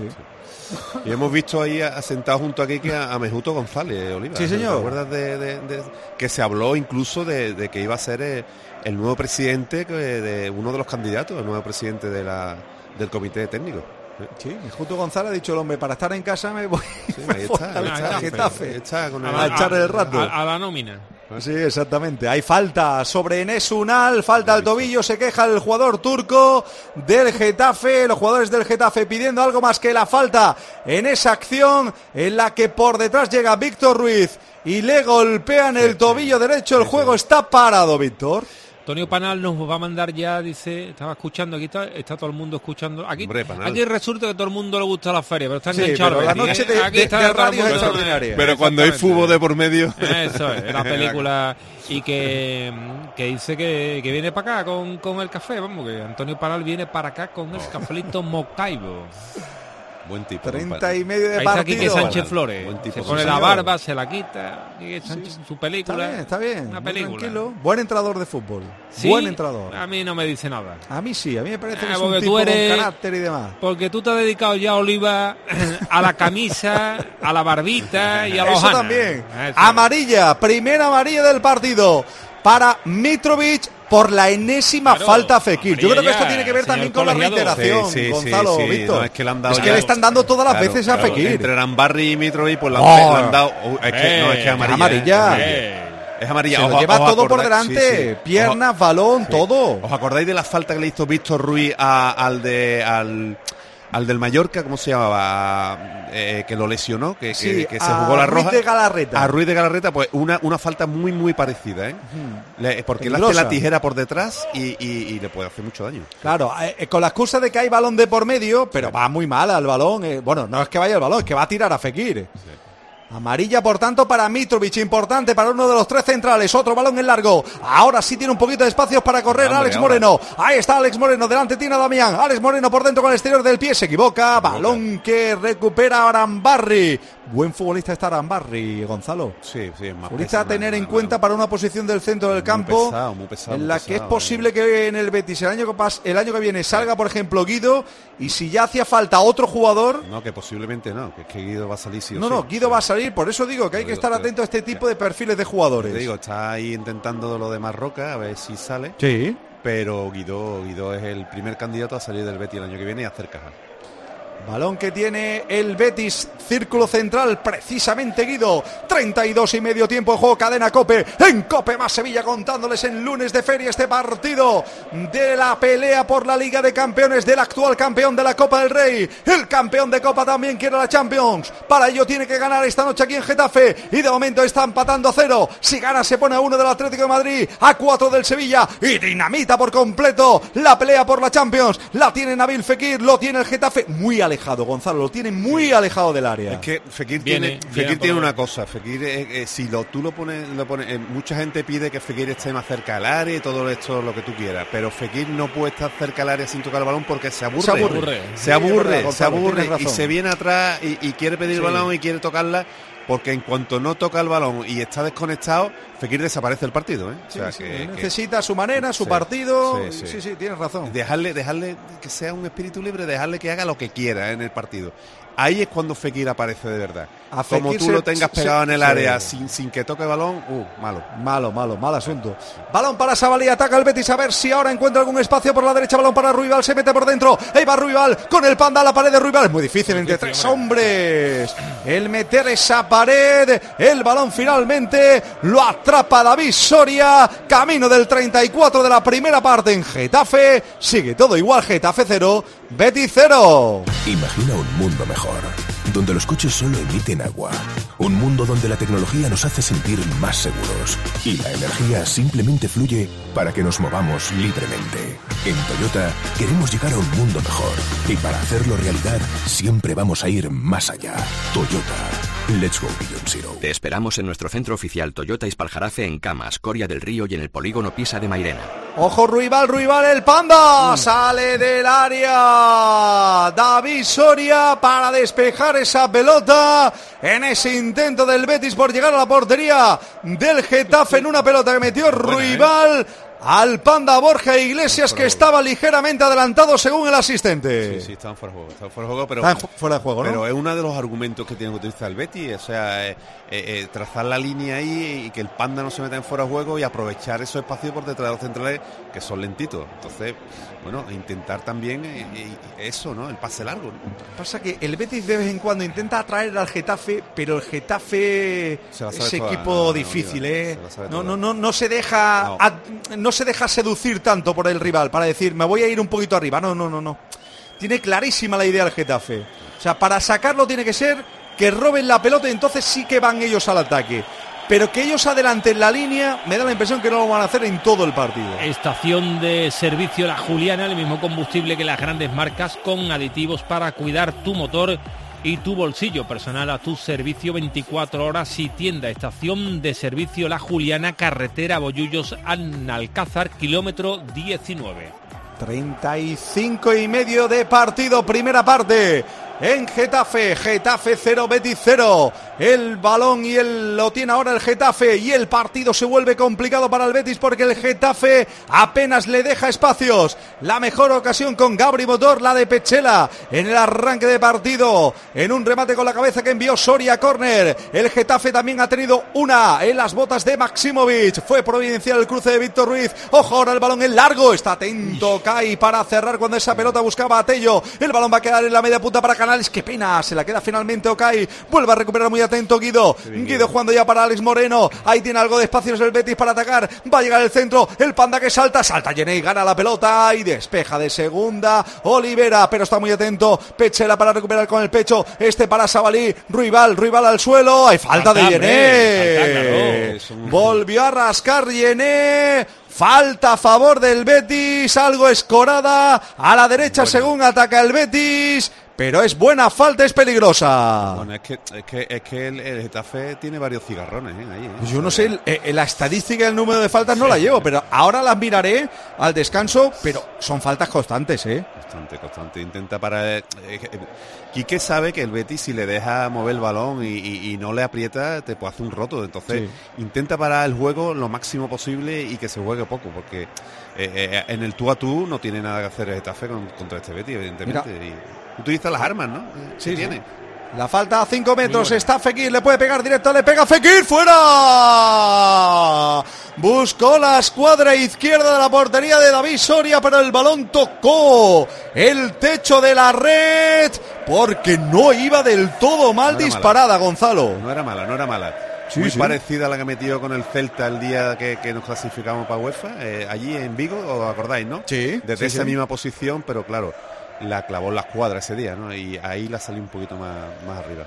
[SPEAKER 17] Y hemos visto ahí sentado junto aquí a Mejuto González, Oliva.
[SPEAKER 3] Sí, señor.
[SPEAKER 17] ¿Te acuerdas de que se habló incluso de que iba a ser el nuevo presidente, de uno de los candidatos, el nuevo presidente del comité técnico?
[SPEAKER 3] Sí, Mejuto González ha dicho el hombre, para estar en casa me voy,
[SPEAKER 17] ahí está,
[SPEAKER 3] Getafe
[SPEAKER 17] a
[SPEAKER 3] echar el rato.
[SPEAKER 2] A la nómina.
[SPEAKER 3] Sí, exactamente. Hay falta sobre Enes Unal, falta al tobillo, se queja el jugador turco del Getafe, los jugadores del Getafe pidiendo algo más que la falta en esa acción en la que por detrás llega Víctor Ruiz y le golpean el tobillo derecho. El juego está parado, Víctor.
[SPEAKER 2] Antonio Panal nos va a mandar ya, dice, estaba escuchando, aquí está todo el mundo escuchando. Aquí resulta que todo el mundo le gusta la feria, pero está enganchado.
[SPEAKER 3] Sí, la noche de radio es extraordinaria.
[SPEAKER 17] Pero cuando hay fútbol de por medio.
[SPEAKER 2] Eso es, la película. Y que dice que viene para acá con el café, vamos, que Antonio Panal viene para acá con el cafelito Mocaibo.
[SPEAKER 17] Buen tipo.
[SPEAKER 3] 30 y medio de
[SPEAKER 2] ahí
[SPEAKER 3] partido.
[SPEAKER 2] Está Quique Sánchez Flores. Se pone la barba, se la quita. Quique Sánchez, su película.
[SPEAKER 3] Está bien.
[SPEAKER 2] Una película.
[SPEAKER 3] Tranquilo. Buen entrenador de fútbol.
[SPEAKER 2] ¿Sí?
[SPEAKER 3] Buen entrenador.
[SPEAKER 2] A mí no me dice nada.
[SPEAKER 3] A mí sí. A mí me parece que es
[SPEAKER 2] un
[SPEAKER 3] tipo con carácter y demás.
[SPEAKER 2] Porque tú te has dedicado ya, Oliva, a la camisa, a la barbita y a los
[SPEAKER 3] Eso también. Amarilla. Primera amarilla del partido para Mitrovic por la enésima falta a Fekir. Yo creo que esto tiene que ver también con la reiteración, Gonzalo, Víctor.
[SPEAKER 17] No, es que
[SPEAKER 3] le están dando todas las veces a Fekir.
[SPEAKER 17] Entre Rambarri y Mitrovic, pues le han dado... es que
[SPEAKER 3] amarilla.
[SPEAKER 17] Es amarilla.
[SPEAKER 3] Se lo lleva todo por delante. Piernas, balón, todo.
[SPEAKER 17] ¿Os acordáis de la falta que le hizo Víctor Ruiz al del Mallorca? ¿Cómo se llamaba? Que lo lesionó, que se jugó la roja. A Ruiz de Galarreta, pues una falta muy, muy parecida, ¿eh? Porque le hace la tijera por detrás y le puede hacer mucho daño.
[SPEAKER 3] Claro, con la excusa de que hay balón de por medio, pero va muy mal al balón. Bueno, no es que vaya al balón, es que va a tirar a Fekir. Sí. Amarilla, por tanto, para Mitrovic, importante para uno de los tres centrales. Otro balón en largo. Ahora sí tiene un poquito de espacios para correr Alex Moreno. Ahí está Alex Moreno, delante tiene a Damián. Alex Moreno por dentro con el exterior del pie, se equivoca. Balón que recupera Arambarri. Buen futbolista está Arambarri, Gonzalo.
[SPEAKER 17] Sí, más
[SPEAKER 3] futbolista a tener en cuenta para una posición del centro del campo
[SPEAKER 17] muy pesado,
[SPEAKER 3] en la que es posible que en el Betis el año que viene salga, por ejemplo, Guido, y si ya hacía falta otro jugador...
[SPEAKER 17] No, que posiblemente no, que es que Guido va a salir sí o sí.
[SPEAKER 3] No, Guido va a salir, por eso digo que hay que estar atento a este tipo de perfiles de jugadores.
[SPEAKER 17] Te digo, está ahí intentando lo de Marroca, a ver si sale.
[SPEAKER 3] Sí.
[SPEAKER 17] Pero Guido es el primer candidato a salir del Betis el año que viene y a hacer caja.
[SPEAKER 3] Balón que tiene el Betis, círculo central, precisamente Guido. 32 y medio tiempo de juego, cadena COPE. En COPE más Sevilla, contándoles en lunes de feria este partido de la pelea por la Liga de Campeones del actual campeón de la Copa del Rey. El campeón de Copa también quiere la Champions. Para ello tiene que ganar esta noche aquí en Getafe. Y de momento está empatando a 0. Si gana se pone a 1 del Atlético de Madrid, a 4 del Sevilla. Y dinamita por completo la pelea por la Champions. La tiene Nabil Fekir, lo tiene el Getafe. Muy alejado, Gonzalo, lo tiene muy alejado del área.
[SPEAKER 17] Es que Fekir tiene una cosa. Fekir, si tú lo pones, mucha gente pide que Fekir esté más cerca del área y todo esto, lo que tú quieras, pero Fekir no puede estar cerca del área sin tocar el balón porque se aburre y se viene atrás y quiere pedir el balón y quiere tocarla. Porque en cuanto no toca el balón y está desconectado, Fekir desaparece el partido, ¿eh?
[SPEAKER 3] Necesita su manera, su partido. Sí, tienes razón.
[SPEAKER 17] Dejarle que sea un espíritu libre, dejarle que haga lo que quiera en el partido. Ahí es cuando Fekir aparece de verdad. Como tú lo tengas pegado en el área sin que toque el balón,
[SPEAKER 3] mal asunto. Balón para Sabalí, ataca el Betis, a ver si ahora encuentra algún espacio por la derecha, balón para Ruibal, se mete por dentro, ahí va Ruibal, con el Panda a la pared de Ruibal, es muy difícil entre tres hombres, el meter esa pared, el balón finalmente lo atrapa David Soria, camino del 34 de la primera parte en Getafe, sigue todo igual, Getafe 0, Betis 0.
[SPEAKER 9] Imagina un mundo mejor, donde los coches solo emiten agua. Un mundo donde la tecnología nos hace sentir más seguros y la energía simplemente fluye para que nos movamos libremente. En Toyota queremos llegar a un mundo mejor y para hacerlo realidad siempre vamos a ir más allá. Toyota, let's go Beyond Zero.
[SPEAKER 5] Te esperamos en nuestro centro oficial Toyota Ispaljarafe en Camas, Coria del Río y en el polígono Pisa de Mairena.
[SPEAKER 3] Ojo Ruibal, el Panda sale del área. David Soria para despejar esa pelota en ese intento del Betis por llegar a la portería del Getafe en una pelota que metió Ruibal al Panda Borja Iglesias, que estaba ligeramente adelantado según el asistente.
[SPEAKER 17] Sí, estaban fuera de juego, pero
[SPEAKER 3] están fuera de juego, ¿no?
[SPEAKER 17] Pero es uno de los argumentos que tiene que utilizar el Betis, o sea, trazar la línea ahí y que el Panda no se meta en fuera de juego y aprovechar esos espacios por detrás de los centrales que son lentitos. Entonces, bueno, intentar también eso, ¿no? El pase largo, ¿no?
[SPEAKER 3] Pasa que el Betis de vez en cuando intenta atraer al Getafe, pero el Getafe es equipo difícil, ¿eh? No se deja no se deja seducir tanto por el rival para decir, me voy a ir un poquito arriba. No. Tiene clarísima la idea el Getafe. O sea, para sacarlo tiene que ser que roben la pelota y entonces sí que van ellos al ataque. Pero que ellos adelanten la línea, me da la impresión que no lo van a hacer en todo el partido.
[SPEAKER 2] Estación de servicio La Juliana, el mismo combustible que las grandes marcas, con aditivos para cuidar tu motor y tu bolsillo. Personal a tu servicio 24 horas y tienda. Estación de servicio La Juliana, carretera Bollullos Alcázar, kilómetro 19.
[SPEAKER 3] 35 y medio de partido, primera parte. En Getafe 0, Betis 0. El balón lo tiene ahora el Getafe y el partido se vuelve complicado para el Betis porque el Getafe apenas le deja espacios. La mejor ocasión con Gabri Motor, la de Pechela en el arranque de partido, en un remate con la cabeza que envió Soria a córner. El Getafe también ha tenido una en las botas de Maximovic. Fue providencial el cruce de Víctor Ruiz. Ojo, ahora el balón en largo. Está atento Kai para cerrar cuando esa pelota buscaba a Tello. El balón va a quedar en la media punta para Canales. Qué pena, se la queda finalmente Okay. Vuelve a recuperar muy atento Guido jugando ya para Alex Moreno. Ahí tiene algo de espacios el Betis para atacar. Va a llegar el centro, el Panda que salta Jenei, gana la pelota y despeja de segunda Olivera, pero está muy atento Pechela para recuperar con el pecho. Para Sabalí, Ruibal al suelo. Hay falta de Yené. Volvió a rascar Yené. Falta a favor del Betis, algo escorada a la derecha según ataca el Betis, pero es buena falta, es peligrosa.
[SPEAKER 17] Bueno, es que el Getafe tiene varios cigarrones ahí.
[SPEAKER 3] Yo no sé, la estadística del número de faltas no la llevo, pero ahora las miraré al descanso, pero son faltas constantes,
[SPEAKER 17] Constante. Intenta parar. Quique sabe que el Betis, si le deja mover el balón y no le aprieta, te puede hacer un roto. Entonces, intenta parar el juego lo máximo posible y que se juegue poco, porque en el tú a tú no tiene nada que hacer el Getafe contra este Betis, evidentemente. Y utiliza las armas, ¿no?
[SPEAKER 3] Sí, tiene. La falta a 5 metros, está Fekir, le puede pegar directo, le pega Fekir, ¡fuera! Buscó la escuadra izquierda de la portería de David Soria, pero el balón tocó el techo de la red, porque no iba del todo mal disparada, Gonzalo.
[SPEAKER 17] No era mala. Muy parecida a la que metió con el Celta el día que nos clasificamos para UEFA, allí en Vigo, ¿os acordáis, no?
[SPEAKER 3] Sí.
[SPEAKER 17] Desde esa misma posición, pero claro, la clavó en la escuadra ese día, ¿no? Y ahí la salió un poquito más arriba,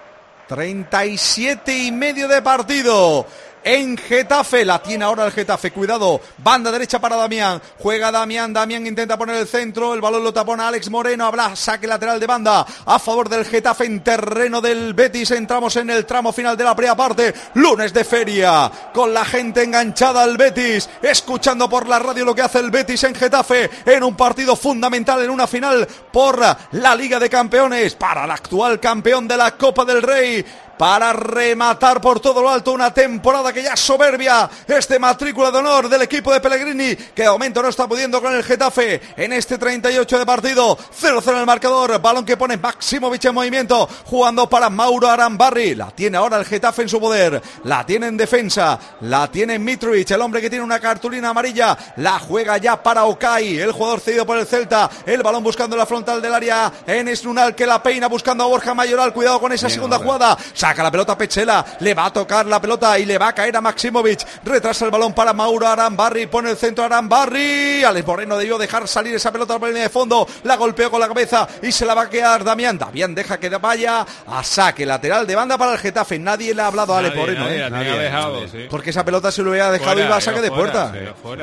[SPEAKER 3] 37,5 de partido en Getafe, la tiene ahora el Getafe, cuidado, banda derecha para Damián, juega Damián intenta poner el centro, el balón lo tapona Alex Moreno, habrá saque lateral de banda a favor del Getafe en terreno del Betis. Entramos en el tramo final de la primera parte, lunes de feria, con la gente enganchada al Betis, escuchando por la radio lo que hace el Betis en Getafe, en un partido fundamental, en una final por la Liga de Campeones, para el actual campeón de la Copa del Rey, para rematar por todo lo alto una temporada que ya es soberbia, matrícula de honor del equipo de Pellegrini, que de momento no está pudiendo con el Getafe en este 38 de partido. 0-0 en el marcador, balón que pone Maximovic en movimiento, jugando para Mauro Arambarri, la tiene ahora el Getafe en su poder, la tiene en defensa, la tiene Mitrovic, el hombre que tiene una cartulina amarilla, la juega ya para Okay, el jugador cedido por el Celta, el balón buscando la frontal del área, Enes Lunal que la peina buscando a Borja Mayoral, cuidado con esa segunda jugada, saca la pelota Pechela, le va a tocar la pelota y le va a caer a Maximovic, retrasa el balón para Mauro Arambarri, pone el centro a Arambarri, Alex Moreno debió dejar salir esa pelota por la línea de fondo, la golpeó con la cabeza y se la va a quedar Damián deja que vaya a saque lateral de banda para el Getafe. Nadie le ha hablado a Alex Moreno,
[SPEAKER 2] nadie.
[SPEAKER 3] Porque esa pelota se lo hubiera dejado y va a saque de puerta.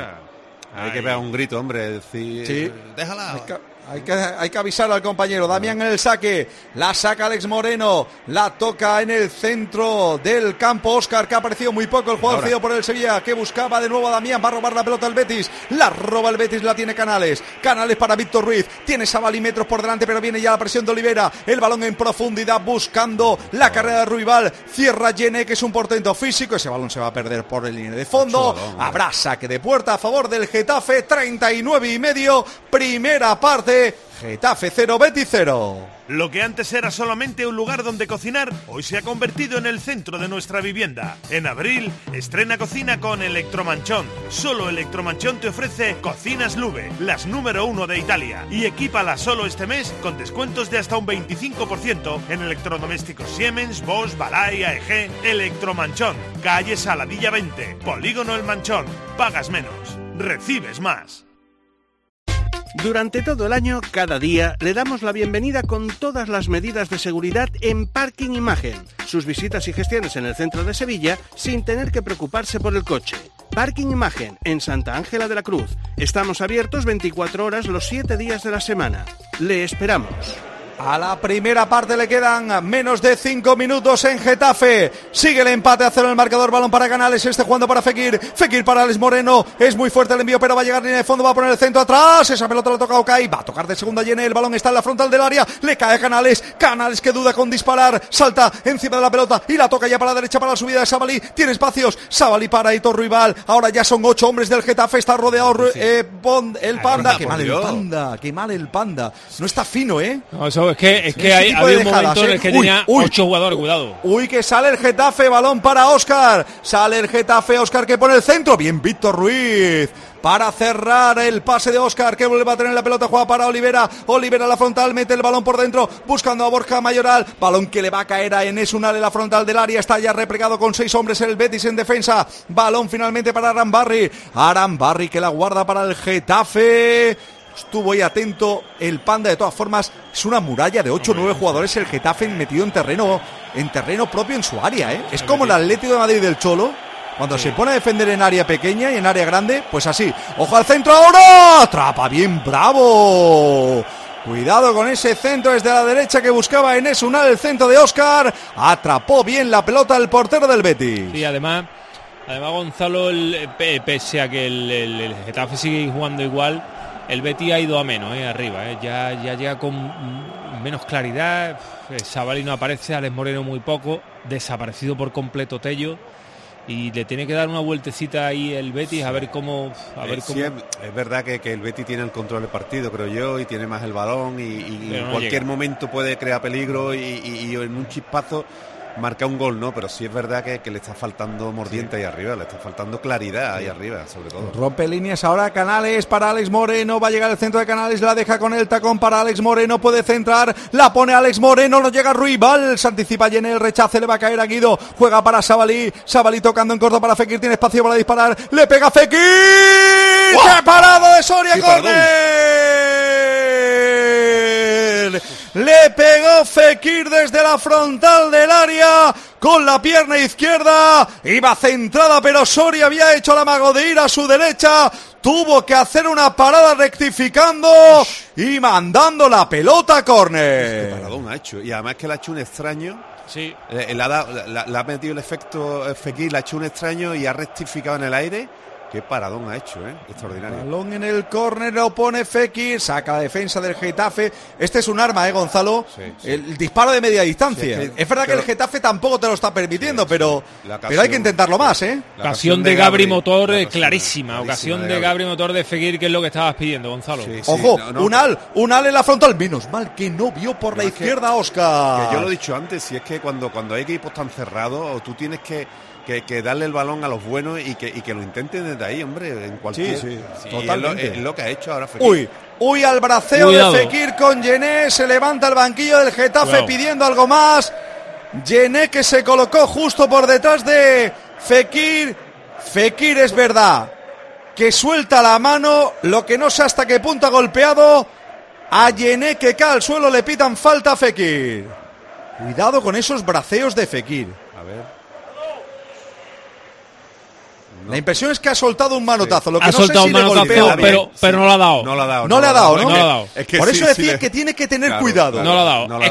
[SPEAKER 17] Hay que pegar un grito, hombre, decir, déjala.
[SPEAKER 3] Hay que avisar al compañero. Damián en el saque, la saca Alex Moreno, la toca en el centro del campo Óscar, que ha aparecido muy poco, el jugador cedido por el Sevilla, que buscaba de nuevo a Damián, va a robar la pelota al Betis, la roba el Betis, la tiene Canales para Víctor Ruiz, tiene Sabali metros por delante, pero viene ya la presión de Olivera, el balón en profundidad buscando la carrera de Ruibal, cierra Yene, que es un portento físico, ese balón se va a perder por el línea de fondo, habrá saque de puerta a favor del Getafe, 39,5, primera parte, Getafe 0, Betis 0.
[SPEAKER 11] Lo que antes era solamente un lugar donde cocinar, hoy se ha convertido en el centro de nuestra vivienda. En abril, estrena cocina con Electromanchón. Solo Electromanchón te ofrece cocinas Lube, las número 1 de Italia. Y equípalas solo este mes con descuentos de hasta un 25% en electrodomésticos Siemens, Bosch, Balay, AEG. Electromanchón, calle Saladilla 20, Polígono El Manchón. Pagas menos, recibes más.
[SPEAKER 8] Durante todo el año, cada día, le damos la bienvenida con todas las medidas de seguridad en Parking Imagen. Sus visitas y gestiones en el centro de Sevilla sin tener que preocuparse por el coche. Parking Imagen, en Santa Ángela de la Cruz. Estamos abiertos 24 horas los 7 días de la semana. Le esperamos.
[SPEAKER 3] A la primera parte le quedan menos de 5 minutos en Getafe. Sigue el empate a 0 en el marcador. Balón para Canales. Jugando para Fekir. Fekir para Alex Moreno. Es muy fuerte el envío, pero va a llegar línea de fondo. Va a poner el centro atrás. Esa pelota la toca Okay. Va a tocar de segunda Yene. El balón está en la frontal del área. Le cae a Canales. Canales que duda con disparar. Salta encima de la pelota y la toca ya para la derecha para la subida de Sabali. Tiene espacios. Sabali para Hitor Ruibal. Ahora ya son 8 hombres del Getafe. Está rodeado el Panda. Qué mal el Panda. Qué mal el Panda. No está fino, ¿eh?
[SPEAKER 2] No, eso es que había un momento en el que tenía 8 jugadores, cuidado.
[SPEAKER 3] Uy, que sale el Getafe, balón para Óscar. Sale el Getafe, Óscar que pone el centro. Bien, Víctor Ruiz. Para cerrar el pase de Óscar, que vuelve a tener la pelota, juega para Olivera. Olivera a la frontal, mete el balón por dentro, buscando a Borja Mayoral. Balón que le va a caer a Enes Unal en la frontal del área. Está ya replegado con 6 hombres el Betis en defensa. Balón finalmente para Arambarri. Arambarri que la guarda para el Getafe. Estuvo ahí atento el Panda, de todas formas es una muralla de 8 o 9 jugadores el Getafe metido en terreno propio en su área, ¿eh? Es como el Atlético de Madrid del Cholo, cuando se pone a defender en área pequeña y en área grande, pues así. Ojo al centro ahora, atrapa bien, bravo Cuidado con ese centro desde la derecha que buscaba Enes Unal, el centro de Óscar. Atrapó bien la pelota el portero del Betis.
[SPEAKER 2] Sí, además Gonzalo, pese a que el Getafe sigue jugando igual, el Betis ha ido a menos arriba. Ya llega con menos claridad. Sabali no aparece, Alex Moreno muy poco, desaparecido por completo Tello. Y le tiene que dar una vueltecita ahí el Betis a ver cómo...
[SPEAKER 17] Sí, es verdad que el Betis tiene el control del partido, creo yo, y tiene más el balón y en cualquier momento puede crear peligro y en un chispazo marca un gol, ¿no? Pero sí es verdad que le está faltando mordiente ahí arriba, le está faltando claridad ahí arriba, sobre todo.
[SPEAKER 3] Rompe líneas ahora Canales para Alex Moreno, va a llegar el centro de Canales, la deja con el tacón para Alex Moreno, puede centrar, la pone Alex Moreno, no llega Ruibal, se anticipa Yené, el rechace, le va a caer a Guido, juega para Sabali tocando en corto para Fekir, tiene espacio para disparar, le pega Fekir, ¡qué parado de Soria, córner! Le pegó Fekir desde la frontal del área con la pierna izquierda, iba centrada pero Soria había hecho el amago de ir a su derecha, tuvo que hacer una parada rectificando y mandando la pelota a córner.
[SPEAKER 17] Qué paradón ha hecho, y además que le ha hecho un extraño.
[SPEAKER 2] Sí.
[SPEAKER 17] Le ha metido el efecto Fekir, le ha hecho un extraño y ha rectificado en el aire. Qué paradón ha hecho, extraordinario.
[SPEAKER 3] Balón en el córner, lo pone Fekir, saca la defensa del Getafe. Este es un arma, Gonzalo. Sí. El disparo de media distancia. Sí, es verdad que el Getafe tampoco te lo está permitiendo, pero hay que intentarlo más,
[SPEAKER 2] Ocasión de Gabri Motor clarísima. Ocasión de Gabri Motor de Fekir, que es lo que estabas pidiendo, Gonzalo.
[SPEAKER 3] Sí, Ojo, Unal en la frontal. Menos mal que no vio por la izquierda Óscar.
[SPEAKER 17] Que yo lo he dicho antes, si es que cuando hay equipos tan cerrados, tú tienes que darle el balón a los buenos y que lo intenten desde ahí, hombre, en cualquier...
[SPEAKER 3] Sí, totalmente.
[SPEAKER 17] Es lo que ha hecho ahora Fekir.
[SPEAKER 3] Uy, al braceo de Fekir con Yené, se levanta el banquillo del Getafe pidiendo algo más. Yené que se colocó justo por detrás de Fekir. Fekir es verdad que suelta la mano, lo que no sé hasta qué punto ha golpeado a Yené, que cae al suelo, le pitan falta a Fekir. Cuidado con esos braceos de Fekir.
[SPEAKER 17] A ver...
[SPEAKER 3] La impresión es que ha soltado un manotazo. Lo que
[SPEAKER 2] ha soltado un manotazo, pero no lo ha dado.
[SPEAKER 3] No le ha dado. Es que por eso decía que tiene que tener cuidado.
[SPEAKER 2] No lo ha dado.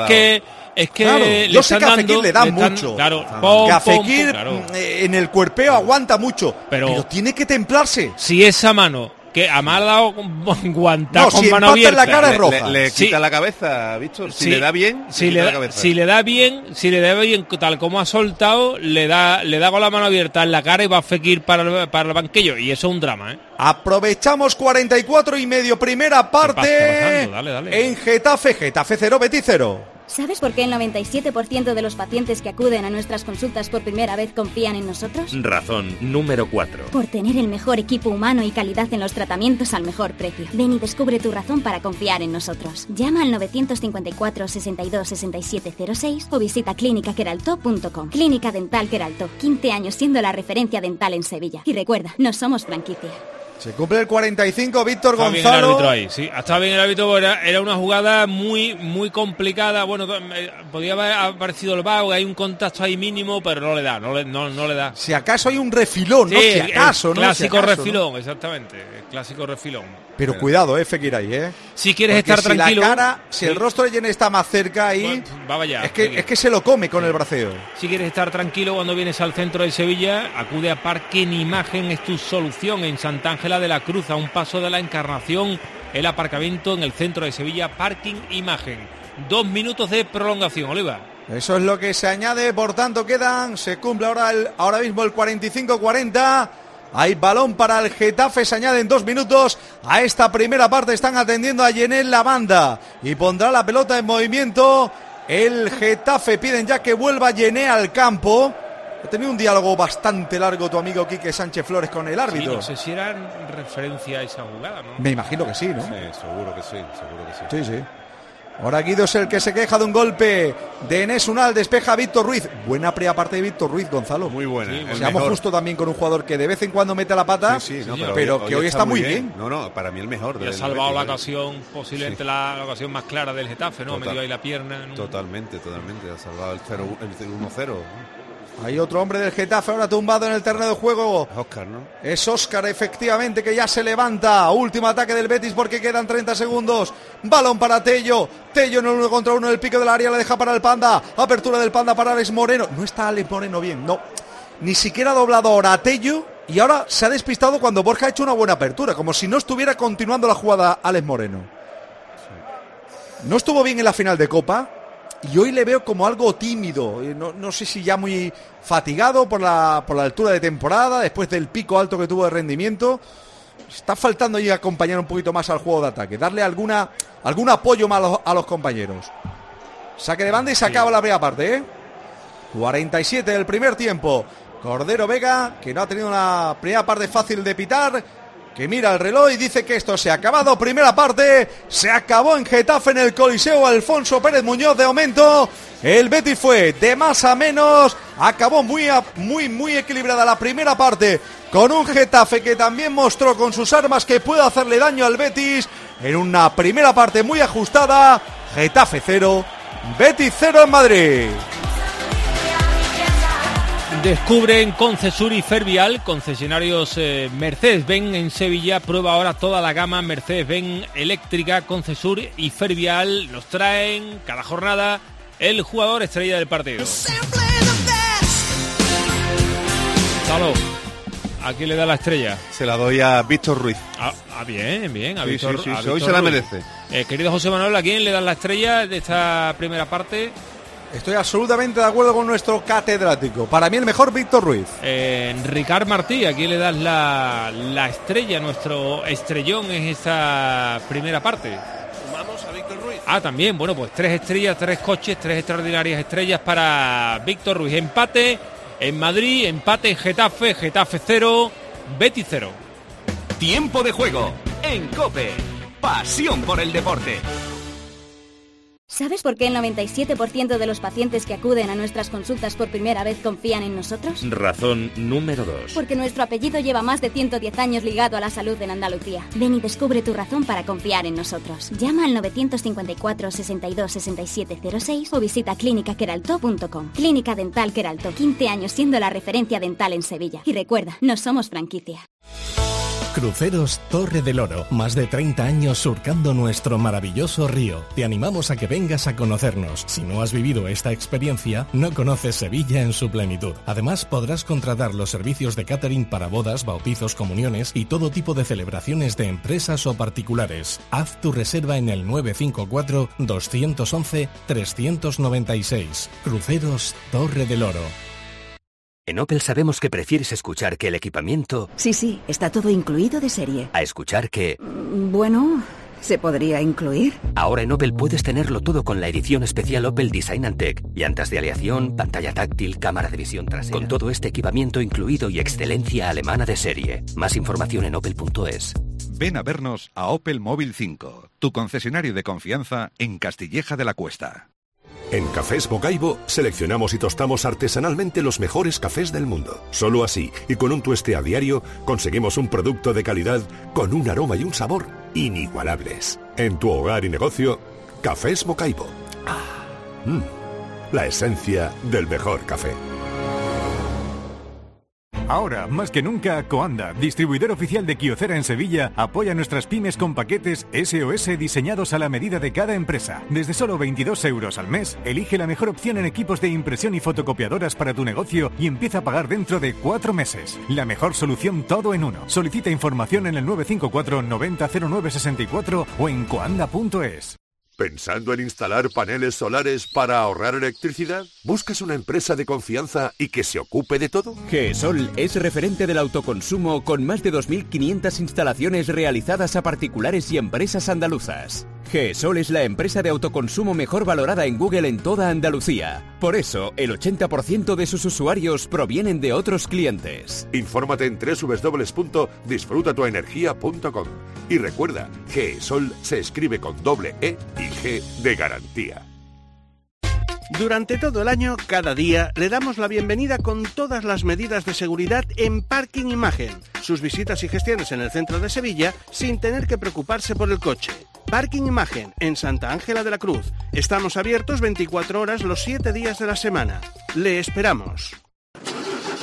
[SPEAKER 2] Es que
[SPEAKER 3] claro, yo sé que a Fekir le da mucho.
[SPEAKER 2] Claro,
[SPEAKER 3] que a Fekir en el cuerpeo aguanta mucho. Pero tiene que templarse.
[SPEAKER 2] Si esa mano... que a mal dado guantar con mano abierta,
[SPEAKER 3] en la cara es roja.
[SPEAKER 17] Le quita la cabeza, Víctor. Si le da bien,
[SPEAKER 2] si le da bien, tal como ha soltado, le da con la mano abierta en la cara y va a Fekir para el banquillo. Y eso es un drama,
[SPEAKER 3] Aprovechamos 44 y medio, primera parte.
[SPEAKER 2] Dale.
[SPEAKER 3] En Getafe 0, Betis 0.
[SPEAKER 12] ¿Sabes por qué el 97% de los pacientes que acuden a nuestras consultas por primera vez confían en nosotros?
[SPEAKER 5] Razón número 4.
[SPEAKER 12] Por tener el mejor equipo humano y calidad en los tratamientos al mejor precio. Ven y descubre tu razón para confiar en nosotros. Llama al 954 62 67 06 o visita clínicaqueraltó.com. Clínica Dental Queraltó, 15 años siendo la referencia dental en Sevilla. Y recuerda, no somos franquicia.
[SPEAKER 3] Se cumple el 45, Víctor Gonzalo.
[SPEAKER 2] Está bien el árbitro ahí, sí. Estaba bien el árbitro, era una jugada muy complicada. Bueno, podía haber aparecido el vago, hay un contacto ahí mínimo, pero no le da, no le da.
[SPEAKER 3] Si acaso hay un refilón, ¿no? Si acaso, ¿no?
[SPEAKER 2] Clásico refilón, ¿no? Exactamente. Clásico refilón.
[SPEAKER 3] Pero cuidado, Fekir ahí,
[SPEAKER 2] Si quieres estar tranquilo.
[SPEAKER 3] Si el rostro de Yené está más cerca ahí, es que se lo come con el braceo.
[SPEAKER 2] Si quieres estar tranquilo cuando vienes al centro de Sevilla, acude a Parking Imagen, es tu solución en Santa Ángela de la Cruz, a un paso de la Encarnación, el aparcamiento en el centro de Sevilla, Parking Imagen. 2 minutos de prolongación, Oliva.
[SPEAKER 3] Eso es lo que se añade, por tanto se cumple ahora mismo el 45-40. Hay balón para el Getafe, se añaden 2 minutos a esta primera parte. Están atendiendo a Yené en la banda y pondrá la pelota en movimiento. El Getafe piden ya que vuelva Yené al campo. Ha tenido un diálogo bastante largo tu amigo Quique Sánchez Flores con el árbitro.
[SPEAKER 2] Sí, no sé si era en referencia a esa jugada, ¿no?
[SPEAKER 3] Me imagino que sí, ¿no?
[SPEAKER 17] Sí, seguro que sí.
[SPEAKER 3] Sí. Ahora Guido es el que se queja de un golpe de Enes Unal, despeja a Víctor Ruiz. Buena primera parte de Víctor Ruiz, Gonzalo.
[SPEAKER 17] Muy buena.
[SPEAKER 3] Sí, seamos justo también con un jugador que de vez en cuando mete la pata, pero que hoy está muy bien.
[SPEAKER 17] No, para mí el mejor.
[SPEAKER 2] Y ha salvado la ocasión, posiblemente la ocasión más clara del Getafe, ¿no? Medio ahí la pierna. ¿no?
[SPEAKER 17] Totalmente. Ha salvado el 1-0.
[SPEAKER 3] Hay otro hombre del Getafe ahora tumbado en el terreno de juego.
[SPEAKER 17] Óscar, ¿no?
[SPEAKER 3] Es Óscar, efectivamente, que ya se levanta. Último ataque del Betis porque quedan 30 segundos. Balón para Tello. Tello en el 1 contra 1 en el pico del área, le deja para el Panda. Apertura del Panda para Alex Moreno. No está Alex Moreno bien, no. Ni siquiera ha doblado ahora a Tello. Y ahora se ha despistado cuando Borja ha hecho una buena apertura. Como si no estuviera continuando la jugada Alex Moreno. No estuvo bien en la final de Copa. Y hoy le veo como algo tímido, no sé si ya muy fatigado por la altura de temporada, después del pico alto que tuvo de rendimiento. Está faltando ahí acompañar un poquito más al juego de ataque, darle algún apoyo más a los compañeros. Saque de banda y se acaba la primera parte, 47 del primer tiempo. Cordero Vega, que no ha tenido una primera parte fácil de pitar, que mira el reloj y dice que esto se ha acabado. Primera parte, se acabó en Getafe, en el Coliseo Alfonso Pérez Muñoz. De momento, el Betis fue de más a menos. Acabó muy equilibrada la primera parte, con un Getafe que también mostró con sus armas que puede hacerle daño al Betis. En una primera parte muy ajustada. Getafe 0, Betis 0 en Madrid.
[SPEAKER 2] Descubren Concesur y Fervial, concesionarios Mercedes-Benz en Sevilla. Prueba ahora toda la gama Mercedes-Benz eléctrica. Concesur y Fervial nos traen cada jornada el jugador estrella del partido. Salud. ¿A quién le da la estrella?
[SPEAKER 17] Se la doy a Víctor Ruiz.
[SPEAKER 2] Bien. A
[SPEAKER 17] sí,
[SPEAKER 2] Víctor,
[SPEAKER 17] sí,
[SPEAKER 2] a Víctor
[SPEAKER 17] hoy se la
[SPEAKER 2] Ruiz.
[SPEAKER 17] merece.
[SPEAKER 2] Querido José Manuel, ¿a quién le dan la estrella de esta primera parte?
[SPEAKER 3] Estoy absolutamente de acuerdo con nuestro catedrático. Para mí el mejor, Víctor Ruiz.
[SPEAKER 2] Ricard Martí, ¿a quién le das la estrella, nuestro estrellón en esta primera parte?
[SPEAKER 8] Vamos a Víctor Ruiz.
[SPEAKER 2] También, bueno, pues 3 estrellas, 3 coches, 3 extraordinarias estrellas para Víctor Ruiz. Empate en Madrid, empate en Getafe, Getafe 0, Betis 0.
[SPEAKER 4] Tiempo de juego en COPE. Pasión por el deporte.
[SPEAKER 12] ¿Sabes por qué el 97% de los pacientes que acuden a nuestras consultas por primera vez confían en nosotros?
[SPEAKER 5] Razón número 2.
[SPEAKER 12] Porque nuestro apellido lleva más de 110 años ligado a la salud en Andalucía. Ven y descubre tu razón para confiar en nosotros. Llama al 954 62 67 06 o visita clínicaqueraltó.com. Clínica Dental Queraltó, 15 años siendo la referencia dental en Sevilla. Y recuerda, no somos franquicia.
[SPEAKER 13] Cruceros Torre del Oro, más de 30 años surcando nuestro maravilloso río. Te animamos a que vengas a conocernos. Si no has vivido esta experiencia, no conoces Sevilla en su plenitud. Además, podrás contratar los servicios de catering para bodas, bautizos, comuniones y todo tipo de celebraciones de empresas o particulares. Haz tu reserva en el 954 211 396. Cruceros Torre del Oro.
[SPEAKER 5] En Opel sabemos que prefieres escuchar que el equipamiento...
[SPEAKER 14] Sí, está todo incluido de serie.
[SPEAKER 5] A escuchar que...
[SPEAKER 14] Bueno, ¿se podría incluir?
[SPEAKER 5] Ahora en Opel puedes tenerlo todo con la edición especial Opel Design & Tech. Llantas de aleación, pantalla táctil, cámara de visión trasera. Con todo este equipamiento incluido y excelencia alemana de serie. Más información en opel.es.
[SPEAKER 7] Ven a vernos a Opel Móvil 5, tu concesionario de confianza en Castilleja de la Cuesta.
[SPEAKER 18] En Cafés Bocaibo seleccionamos y tostamos artesanalmente los mejores cafés del mundo. Solo así, y con un tueste a diario, conseguimos un producto de calidad con un aroma y un sabor inigualables. En tu hogar y negocio, Cafés Bocaibo. La esencia del mejor café.
[SPEAKER 16] Ahora, más que nunca, Coanda, distribuidor oficial de Kyocera en Sevilla, apoya a nuestras pymes con paquetes SOS diseñados a la medida de cada empresa. Desde solo 22 euros al mes, elige la mejor opción en equipos de impresión y fotocopiadoras para tu negocio y empieza a pagar dentro de 4 meses. La mejor solución todo en uno. Solicita información en el 954 900964 o en coanda.es.
[SPEAKER 18] ¿Pensando en instalar paneles solares para ahorrar electricidad? ¿Buscas una empresa de confianza y que se ocupe de todo?
[SPEAKER 19] GESOL es referente del autoconsumo con más de 2.500 instalaciones realizadas a particulares y empresas andaluzas. GESOL es la empresa de autoconsumo mejor valorada en Google en toda Andalucía. Por eso, el 80% de sus usuarios provienen de otros clientes.
[SPEAKER 18] Infórmate en www.disfrutatuenergia.com. Y recuerda, GESOL se escribe con doble E y G de garantía.
[SPEAKER 8] Durante todo el año, cada día, le damos la bienvenida con todas las medidas de seguridad en Parking Imagen. Sus visitas y gestiones en el centro de Sevilla sin tener que preocuparse por el coche. Parking Imagen, en Santa Ángela de la Cruz. Estamos abiertos 24 horas los 7 días de la semana. Le esperamos.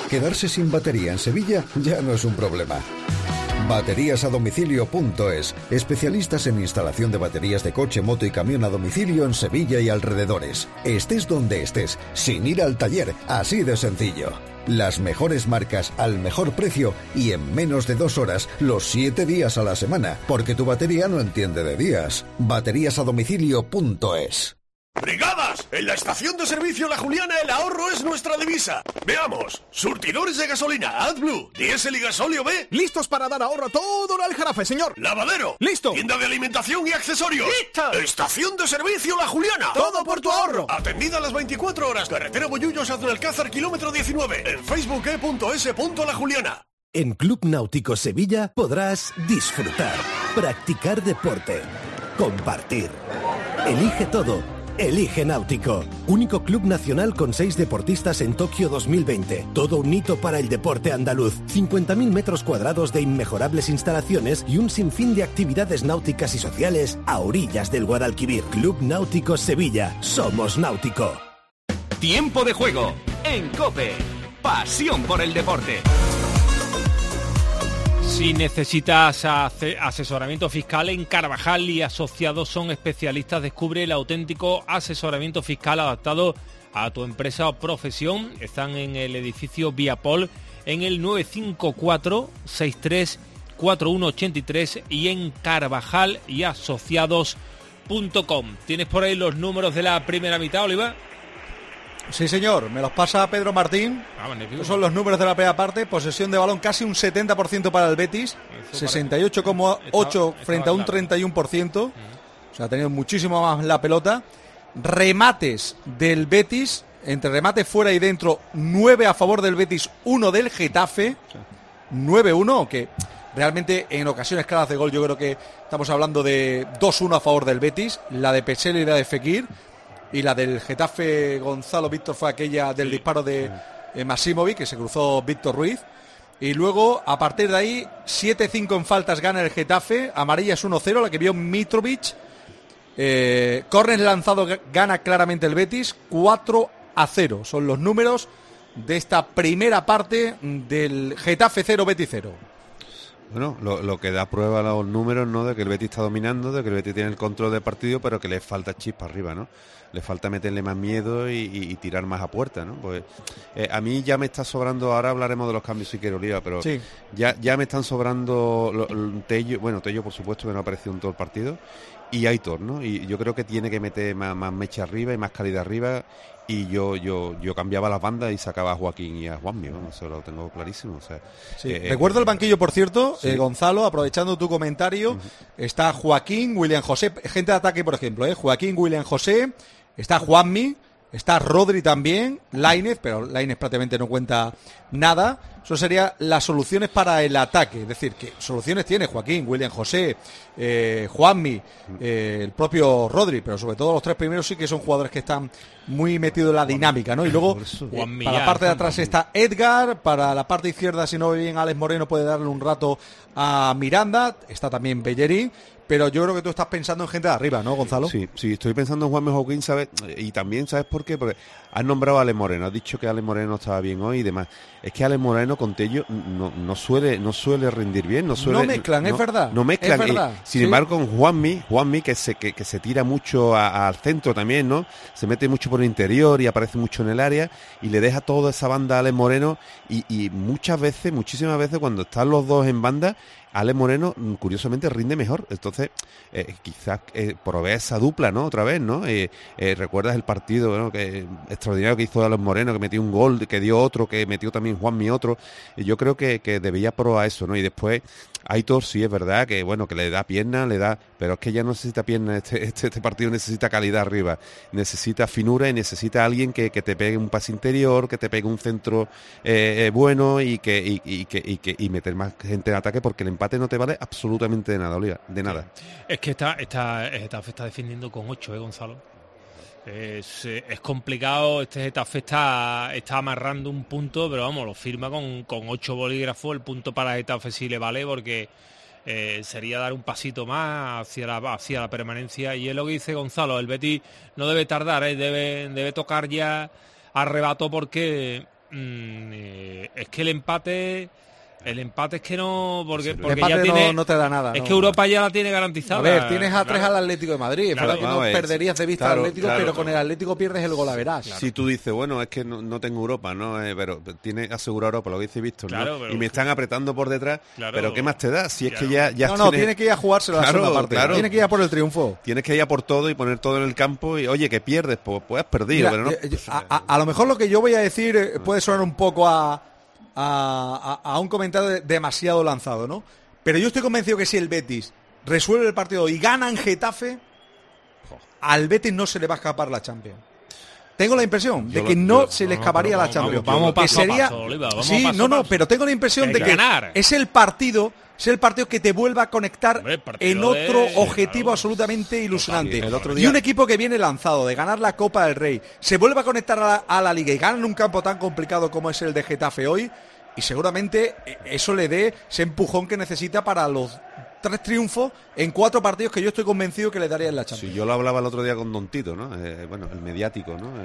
[SPEAKER 15] Quedarse sin batería en Sevilla ya no es un problema. Bateríasadomicilio.es, especialistas en instalación de baterías de coche, moto y camión a domicilio en Sevilla y alrededores. Estés donde estés, sin ir al taller, así de sencillo. Las mejores marcas al mejor precio y en menos de 2 horas, los 7 días a la semana, porque tu batería no entiende de días. Bateríasadomicilio.es.
[SPEAKER 9] ¡Brigadas! En la estación de servicio La Juliana el ahorro es nuestra divisa. Veamos. Surtidores de gasolina AdBlue, diésel y gasóleo B.
[SPEAKER 10] Listos para dar ahorro a todo el Aljarafe, señor.
[SPEAKER 9] Lavadero.
[SPEAKER 10] ¡Listo!
[SPEAKER 9] Tienda de alimentación y accesorios.
[SPEAKER 10] ¡Listo!
[SPEAKER 9] Estación de servicio La Juliana.
[SPEAKER 10] Todo por tu ahorro.
[SPEAKER 9] Atendida a las 24 horas. Carretera Bollullos hacia Alcázar, kilómetro 19. En facebook.es.lajuliana.
[SPEAKER 20] En Club Náutico Sevilla podrás disfrutar, practicar deporte, compartir. Elige todo. Elige Náutico, único club nacional con 6 deportistas en Tokio 2020. Todo un hito para el deporte andaluz. 50.000 metros cuadrados de inmejorables instalaciones y un sinfín de actividades náuticas y sociales a orillas del Guadalquivir. Club Náutico Sevilla. Somos Náutico.
[SPEAKER 4] Tiempo de juego en COPE. Pasión por el deporte.
[SPEAKER 2] Si necesitas asesoramiento fiscal, en Carvajal y Asociados son especialistas. Descubre el auténtico asesoramiento fiscal adaptado a tu empresa o profesión. Están en el edificio Viapol en el 954-634183 y en Carvajal y Asociados.com. ¿Tienes por ahí los números de la primera mitad, Oliva?
[SPEAKER 3] Sí, señor, me los pasa Pedro Martín. Estos son los números de la primera parte. Posesión de balón casi un 70% para el Betis, 68,8 frente a un 31%. O sea, ha tenido muchísimo más la pelota. Remates del Betis, entre remates fuera y dentro, 9 a favor del Betis, 1 del Getafe, 9-1, que realmente en ocasiones claras de gol yo creo que estamos hablando de 2-1 a favor del Betis, la de Peselo y la de Fekir. Y la del Getafe Gonzalo Víctor fue aquella del disparo de Masimovic, que se cruzó Víctor Ruiz. Y luego, a partir de ahí, 7-5 en faltas gana el Getafe. Amarilla es 1-0, la que vio Mitrovic. Córner lanzado gana claramente el Betis, 4-0. Son los números de esta primera parte del Getafe 0, Betis 0.
[SPEAKER 17] Bueno, lo que da prueba a los números, ¿no?, de que el Betis está dominando, de que el Betis tiene el control del partido, pero que le falta chispa arriba, ¿no? Le falta meterle más miedo y tirar más a puerta, ¿no? Pues a mí ya me está sobrando, ahora hablaremos de los cambios si quiero, Oliva, pero sí, ya me están sobrando Tello, bueno, Tello por supuesto que no ha aparecido en todo el partido, y Aitor, ¿no? Y yo creo que tiene que meter más mecha arriba y más calidad arriba. Y yo cambiaba las bandas y sacaba a Joaquín y a Juanmi, ¿no? Eso lo tengo clarísimo. O sea,
[SPEAKER 3] sí. Recuerdo el banquillo, por cierto, sí. Gonzalo, aprovechando tu comentario, está Joaquín, William José, gente de ataque, por ejemplo, Joaquín, William José, está Juanmi, está Rodri también, Lainez, pero Lainez prácticamente no cuenta nada. Eso serían las soluciones para el ataque, es decir, que soluciones tiene Joaquín, William José, Juanmi, el propio Rodri, pero sobre todo los 3 primeros sí que son jugadores que están muy metidos en la dinámica, ¿no? Y luego para la parte de atrás está Edgar, para la parte izquierda, si no ve bien Alex Moreno, puede darle un rato a Miranda, está también Bellerín. Pero yo creo que tú estás pensando en gente de arriba, ¿no, Gonzalo?
[SPEAKER 17] Sí, estoy pensando en Juanmi Joaquín, ¿sabes? Y también, ¿sabes por qué? Porque has nombrado a Alex Moreno, has dicho que Alex Moreno estaba bien hoy y demás. Es que Alex Moreno con Tello no suele rendir bien, no mezclan,
[SPEAKER 3] es verdad.
[SPEAKER 17] No mezclan.
[SPEAKER 3] Es verdad,
[SPEAKER 17] sin embargo, con Juanmi que se tira mucho al centro también, ¿no? Se mete mucho por el interior y aparece mucho en el área y le deja toda esa banda a Alex Moreno y muchísimas veces cuando están los dos en banda, Alex Moreno curiosamente rinde mejor. Entonces quizás provee esa dupla, ¿no? Otra vez, ¿no? Recuerdas el partido, ¿no?, que extraordinario que hizo Alex Moreno, que metió un gol, que dio otro, que metió también Juanmi otro. Yo creo que debía probar eso, ¿no? Y después Aitor sí es verdad que bueno, que le da pierna, pero es que ya no necesita pierna, este partido necesita calidad arriba, necesita finura y necesita alguien que te pegue un pase interior, que te pegue un centro bueno y meter más gente en ataque, porque el empate no te vale absolutamente de nada, Oliva, de nada.
[SPEAKER 2] Es que esta está defendiendo con 8, Gonzalo. Es complicado. Este Getafe está amarrando un punto, pero vamos, lo firma con 8 bolígrafos. El punto para Getafe sí le vale, porque sería dar un pasito más hacia la permanencia. Y es lo que dice Gonzalo, el Betis no debe tardar, debe tocar ya a rebato, porque Es que el empate es que no, porque
[SPEAKER 3] empate
[SPEAKER 2] ya tiene,
[SPEAKER 3] no te da nada.
[SPEAKER 2] Es que Europa ya la tiene garantizada.
[SPEAKER 3] A ver, tienes a 3 al Atlético de Madrid. Claro, no perderías de vista al Atlético, pero con el Atlético pierdes el golaveras.
[SPEAKER 17] Claro. Si tú dices, bueno, es que no tengo Europa, ¿no? Pero tiene asegurado Europa, lo que dice Víctor, ¿no?
[SPEAKER 2] Pero,
[SPEAKER 17] y me están apretando por detrás, pero ¿qué más te da? Si es que ya
[SPEAKER 3] tiene que ir a jugárselo a la segunda parte. Tiene que ir a por el triunfo.
[SPEAKER 17] Tienes que ir a por todo y poner todo en el campo y, oye, que pierdes, pues has perdido.
[SPEAKER 3] Mira,
[SPEAKER 17] pero no,
[SPEAKER 3] a lo mejor lo que yo voy a decir puede sonar un poco a un comentario demasiado lanzado, ¿no? Pero yo estoy convencido que si el Betis resuelve el partido y gana en Getafe, al Betis no se le va a escapar la Champions. Tengo la impresión de que no se le escaparía la Champions.
[SPEAKER 2] Vamos paso a paso,
[SPEAKER 3] Oliva, pero tengo la impresión de que es el partido que te vuelva a conectar en otro objetivo absolutamente ilusionante. Y un equipo que viene lanzado de ganar la Copa del Rey, se vuelve a conectar a la Liga y gana en un campo tan complicado como es el de Getafe hoy, y seguramente eso le dé ese empujón que necesita para los 3 triunfos en 4 partidos que yo estoy convencido que le daría en la Champions.
[SPEAKER 17] Sí, yo lo hablaba el otro día con Don Tito, ¿no? Bueno, el mediático, ¿no?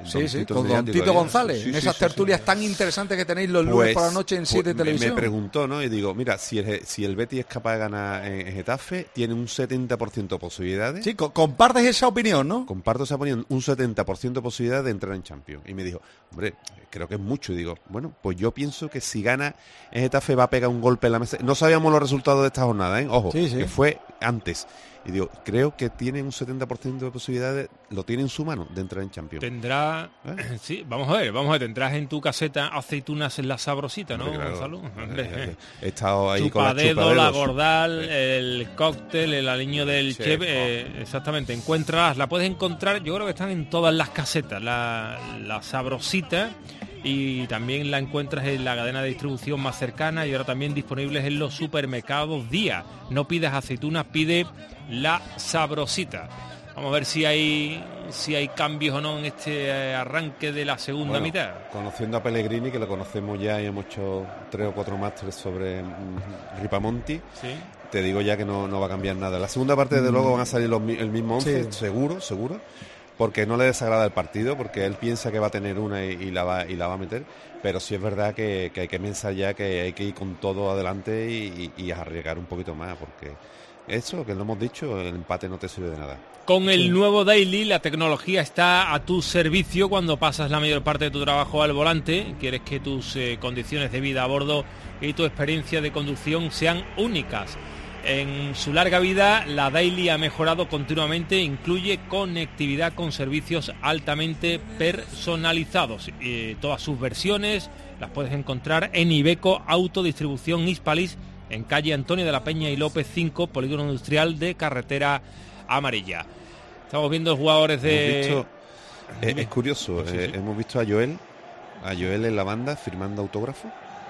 [SPEAKER 3] Con Don Tito González, en esas tertulias tan interesantes que tenéis los lunes por la noche en 7 Televisión.
[SPEAKER 17] Me preguntó, ¿no? Y digo, mira, si el Betis es capaz de ganar en Getafe, tiene un 70% de posibilidades.
[SPEAKER 3] Sí, compartes esa opinión, ¿no?
[SPEAKER 17] Comparto esa opinión, un 70% de posibilidades de entrar en Champions. Y me dijo, hombre, creo que es mucho. Y digo, bueno, pues yo pienso que si gana en Getafe va a pegar un golpe en la mesa. No sabíamos los resultados de esta jornada, ¿eh? Ojo, que fue antes. Y digo, creo que tiene un 70% de posibilidades, lo tiene en su mano de entrar en Champions.
[SPEAKER 2] Tendrá, sí, vamos a ver, tendrás en tu caseta aceitunas en la sabrosita, ¿no, Gonzalo?
[SPEAKER 17] He estado ahí
[SPEAKER 2] chupadedo,
[SPEAKER 17] con
[SPEAKER 2] la gordal, el cóctel, el aliño del chef, exactamente, encuéntralas, la puedes encontrar, yo creo que están en todas las casetas, la sabrosita. Y también la encuentras en la cadena de distribución más cercana y ahora también disponibles en los supermercados Día. No pidas aceitunas, pide la sabrosita. Vamos a ver si hay cambios o no en este arranque de la segunda mitad.
[SPEAKER 17] Conociendo a Pellegrini, que lo conocemos ya y hemos hecho 3 o 4 másteres sobre Ripamonti, te digo ya que no va a cambiar nada. La segunda parte, desde luego, van a salir el mismo 11, seguro. Porque no le desagrada el partido, porque él piensa que va a tener una y la va a meter, pero sí es verdad que hay que pensar ya que hay que ir con todo adelante y arriesgar un poquito más, porque eso, que lo hemos dicho, el empate no te sirve de nada.
[SPEAKER 2] Con el nuevo Daily, la tecnología está a tu servicio cuando pasas la mayor parte de tu trabajo al volante, quieres que tus condiciones de vida a bordo y tu experiencia de conducción sean únicas. En su larga vida, la Daily ha mejorado continuamente, incluye conectividad con servicios altamente personalizados. Todas sus versiones las puedes encontrar en Iveco Autodistribución Hispalis, en calle Antonio de la Peña y López 5, Polígono Industrial de Carretera Amarilla. Estamos viendo jugadores de...
[SPEAKER 17] Es curioso, hemos visto a Joel en la banda firmando autógrafo.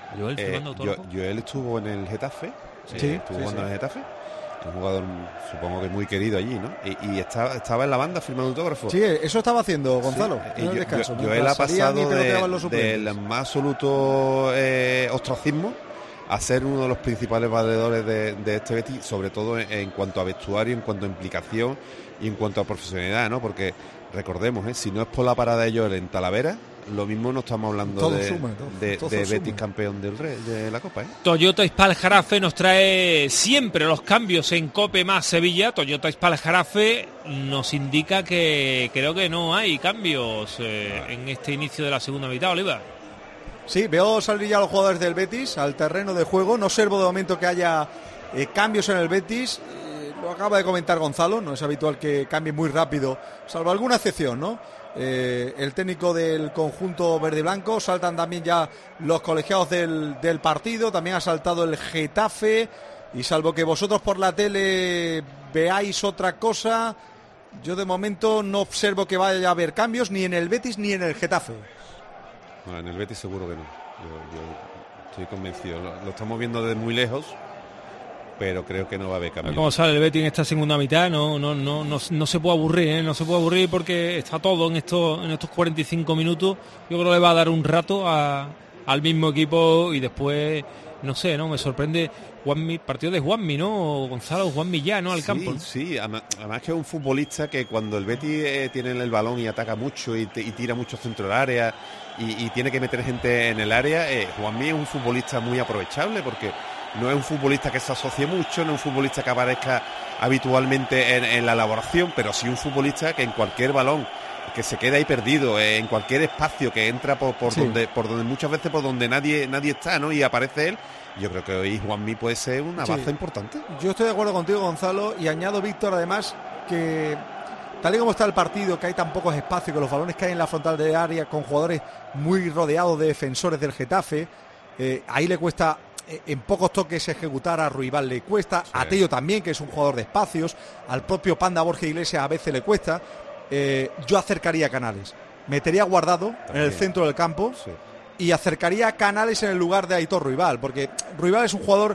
[SPEAKER 17] Joel estuvo en el Getafe. Estuvo jugando en el Getafe, un jugador supongo que muy querido allí, ¿no? Y estaba en la banda firmando autógrafos.
[SPEAKER 3] Sí, eso estaba haciendo Gonzalo en el descanso.
[SPEAKER 17] Joel ha pasado del más absoluto ostracismo a ser uno de los principales valedores de este Betis, sobre todo en cuanto a vestuario, en cuanto a implicación y en cuanto a profesionalidad, ¿no? Porque recordemos, si no es por la parada de Joel en Talavera, lo mismo no estamos hablando de Betis campeón de la Copa,
[SPEAKER 2] Toyota Hispal Jarafe nos trae siempre los cambios en COPE más Sevilla. Toyota Hispal Jarafe nos indica que creo que no hay cambios en este inicio de la segunda mitad, Oliva.
[SPEAKER 3] Sí, veo salir ya los jugadores del Betis al terreno de juego. No observo de momento que haya cambios en el Betis. Lo acaba de comentar Gonzalo, no es habitual que cambie muy rápido, salvo alguna excepción, ¿no? El técnico del conjunto verde y blanco, saltan también ya los colegiados del partido, también ha saltado el Getafe, y salvo que vosotros por la tele veáis otra cosa, yo de momento no observo que vaya a haber cambios ni en el Betis ni en el Getafe.
[SPEAKER 17] No, en el Betis seguro que no, yo estoy convencido, lo estamos viendo desde muy lejos, pero creo que no va a haber cambio.
[SPEAKER 2] Como sale el Betis en esta segunda mitad, no se puede aburrir, no se puede aburrir porque está todo en estos 45 minutos. Yo creo que le va a dar un rato a al mismo equipo y después, no sé, ¿no? Me sorprende Juanmi, partido de Juanmi, ¿no? Gonzalo Juanmi ya, ¿no? Al campo, ¿no?
[SPEAKER 17] Sí, además que es un futbolista que cuando el Betis tiene el balón y ataca mucho y tira mucho centro del área y tiene que meter gente en el área, Juanmi es un futbolista muy aprovechable porque no es un futbolista que se asocie mucho, no es un futbolista que aparezca habitualmente en la elaboración, pero sí un futbolista que en cualquier balón que se queda ahí perdido, en cualquier espacio que entra por donde muchas veces por donde nadie está, ¿no? Y aparece él. Yo creo que hoy Juanmi puede ser una baza importante.
[SPEAKER 1] Yo estoy de acuerdo contigo, Gonzalo, y añado, Víctor, además, que tal y como está el partido, que hay tan pocos espacios, que los balones caen en la frontal de área con jugadores muy rodeados de defensores del Getafe, ahí le cuesta en pocos toques ejecutar, a Ruibal le cuesta, a Tello también, que es un jugador de espacios, al propio Panda Borja Iglesias a veces le cuesta. Yo acercaría a Canales, metería Guardado en el centro del campo y acercaría a Canales en el lugar de Aitor Ruibal, porque Ruibal es un jugador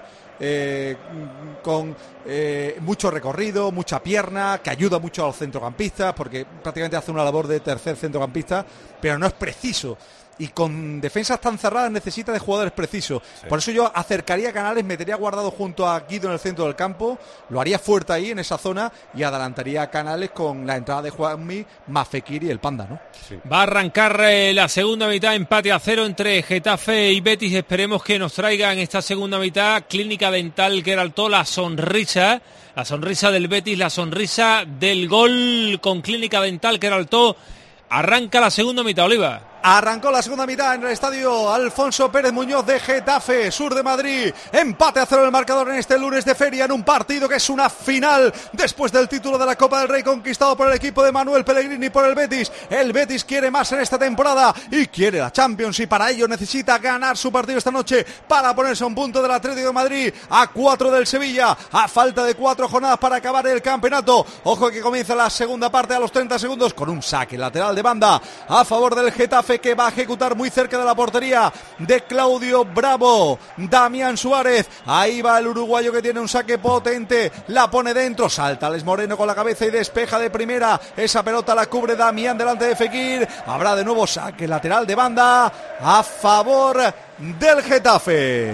[SPEAKER 1] con mucho recorrido, mucha pierna, que ayuda mucho a los centrocampistas, porque prácticamente hace una labor de tercer centrocampista, pero no es preciso. Y con defensas tan cerradas necesita de jugadores precisos. Por eso yo acercaría a Canales, metería Guardado junto a Guido en el centro del campo, lo haría fuerte ahí en esa zona y adelantaría a Canales con la entrada de Juanmi, Mafekir y el Panda, ¿no?
[SPEAKER 2] Va a arrancar la segunda mitad, empate a 0 entre Getafe y Betis. Esperemos que nos traiga en esta segunda mitad Clínica Dental Queraltó la sonrisa del Betis, la sonrisa del gol con Clínica Dental Queraltó. Arranca la segunda mitad, Oliva.
[SPEAKER 1] Arrancó la segunda mitad en el estadio Alfonso Pérez Muñoz de Getafe, sur de Madrid. Empate a 0 el marcador en este lunes de feria, en un partido que es una final después del título de la Copa del Rey conquistado por el equipo de Manuel Pellegrini por el Betis. El Betis quiere más en esta temporada y quiere la Champions, y para ello necesita ganar su partido esta noche para ponerse a un punto del Atlético de Madrid, a 4 del Sevilla, a falta de 4 jornadas para acabar el campeonato. Ojo que comienza la segunda parte a los 30 segundos con un saque lateral de banda a favor del Getafe, que va a ejecutar muy cerca de la portería de Claudio Bravo. Damián Suárez, ahí va el uruguayo que tiene un saque potente, la pone dentro, salta Alex Moreno con la cabeza y despeja de primera, esa pelota la cubre Damián delante de Fekir. Habrá de nuevo saque lateral de banda a favor del Getafe.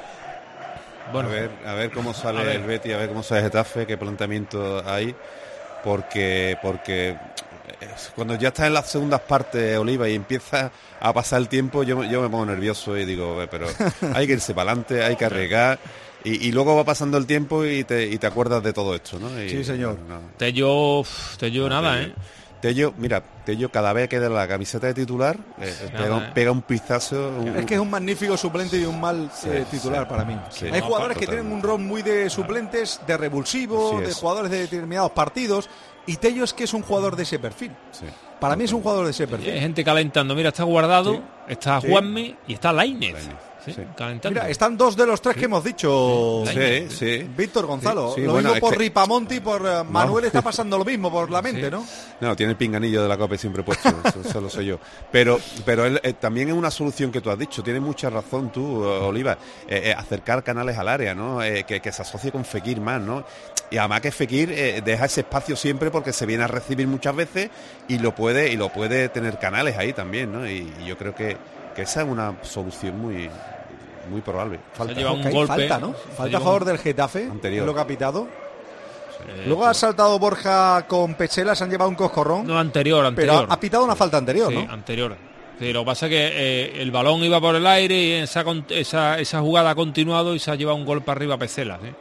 [SPEAKER 17] Bueno, a ver cómo sale el Betis, a ver cómo sale el Getafe, qué planteamiento hay, porque cuando ya estás en las segundas partes, Oliva, y empieza a pasar el tiempo, yo me pongo nervioso y digo, pero hay que irse para adelante, hay que arriesgar, y luego va pasando el tiempo y te acuerdas de todo esto, ¿no?
[SPEAKER 1] Sí, señor.
[SPEAKER 2] Tello nada,
[SPEAKER 17] Tello, cada vez que da la camiseta de titular, pega un pistazo.
[SPEAKER 1] Es que es un magnífico suplente y un mal titular para mí. Hay jugadores que tienen un rol muy de suplentes, de revulsivo, de jugadores de determinados partidos, y Tello es que es un jugador de ese perfil. Para mí es un jugador de ese perfil.
[SPEAKER 2] Hay gente calentando. Mira, está Guardado, está Juanmi y está Lainez. Calentando.
[SPEAKER 1] Mira, están dos de los tres que hemos dicho. Víctor, Gonzalo. Lo mismo por Ripamonti y por Manuel está pasando lo mismo por la mente, ¿no?
[SPEAKER 17] No, tiene el pinganillo de la Copa siempre puesto, eso lo sé yo. Pero él también es una solución que tú has dicho, tienes mucha razón tú, Oliva, acercar Canales al área, ¿no? Que se asocie con Fekir más, ¿no? Y además que Fekir deja ese espacio siempre porque se viene a recibir muchas veces y lo puede tener Canales ahí también, ¿no? Y yo creo que esa es una solución muy probable.
[SPEAKER 2] Falta un golpe,
[SPEAKER 1] falta, ¿no? Falta a favor del Getafe,
[SPEAKER 17] anterior.
[SPEAKER 1] Lo que ha pitado. Luego ha saltado Borja con Pechela, se han llevado un coscorrón.
[SPEAKER 2] No, anterior.
[SPEAKER 1] Pero ha pitado una falta anterior, ¿no?
[SPEAKER 2] Sí, anterior. Sí, lo que pasa es que el balón iba por el aire y esa jugada ha continuado y se ha llevado un gol para arriba Pechela, ¿sí?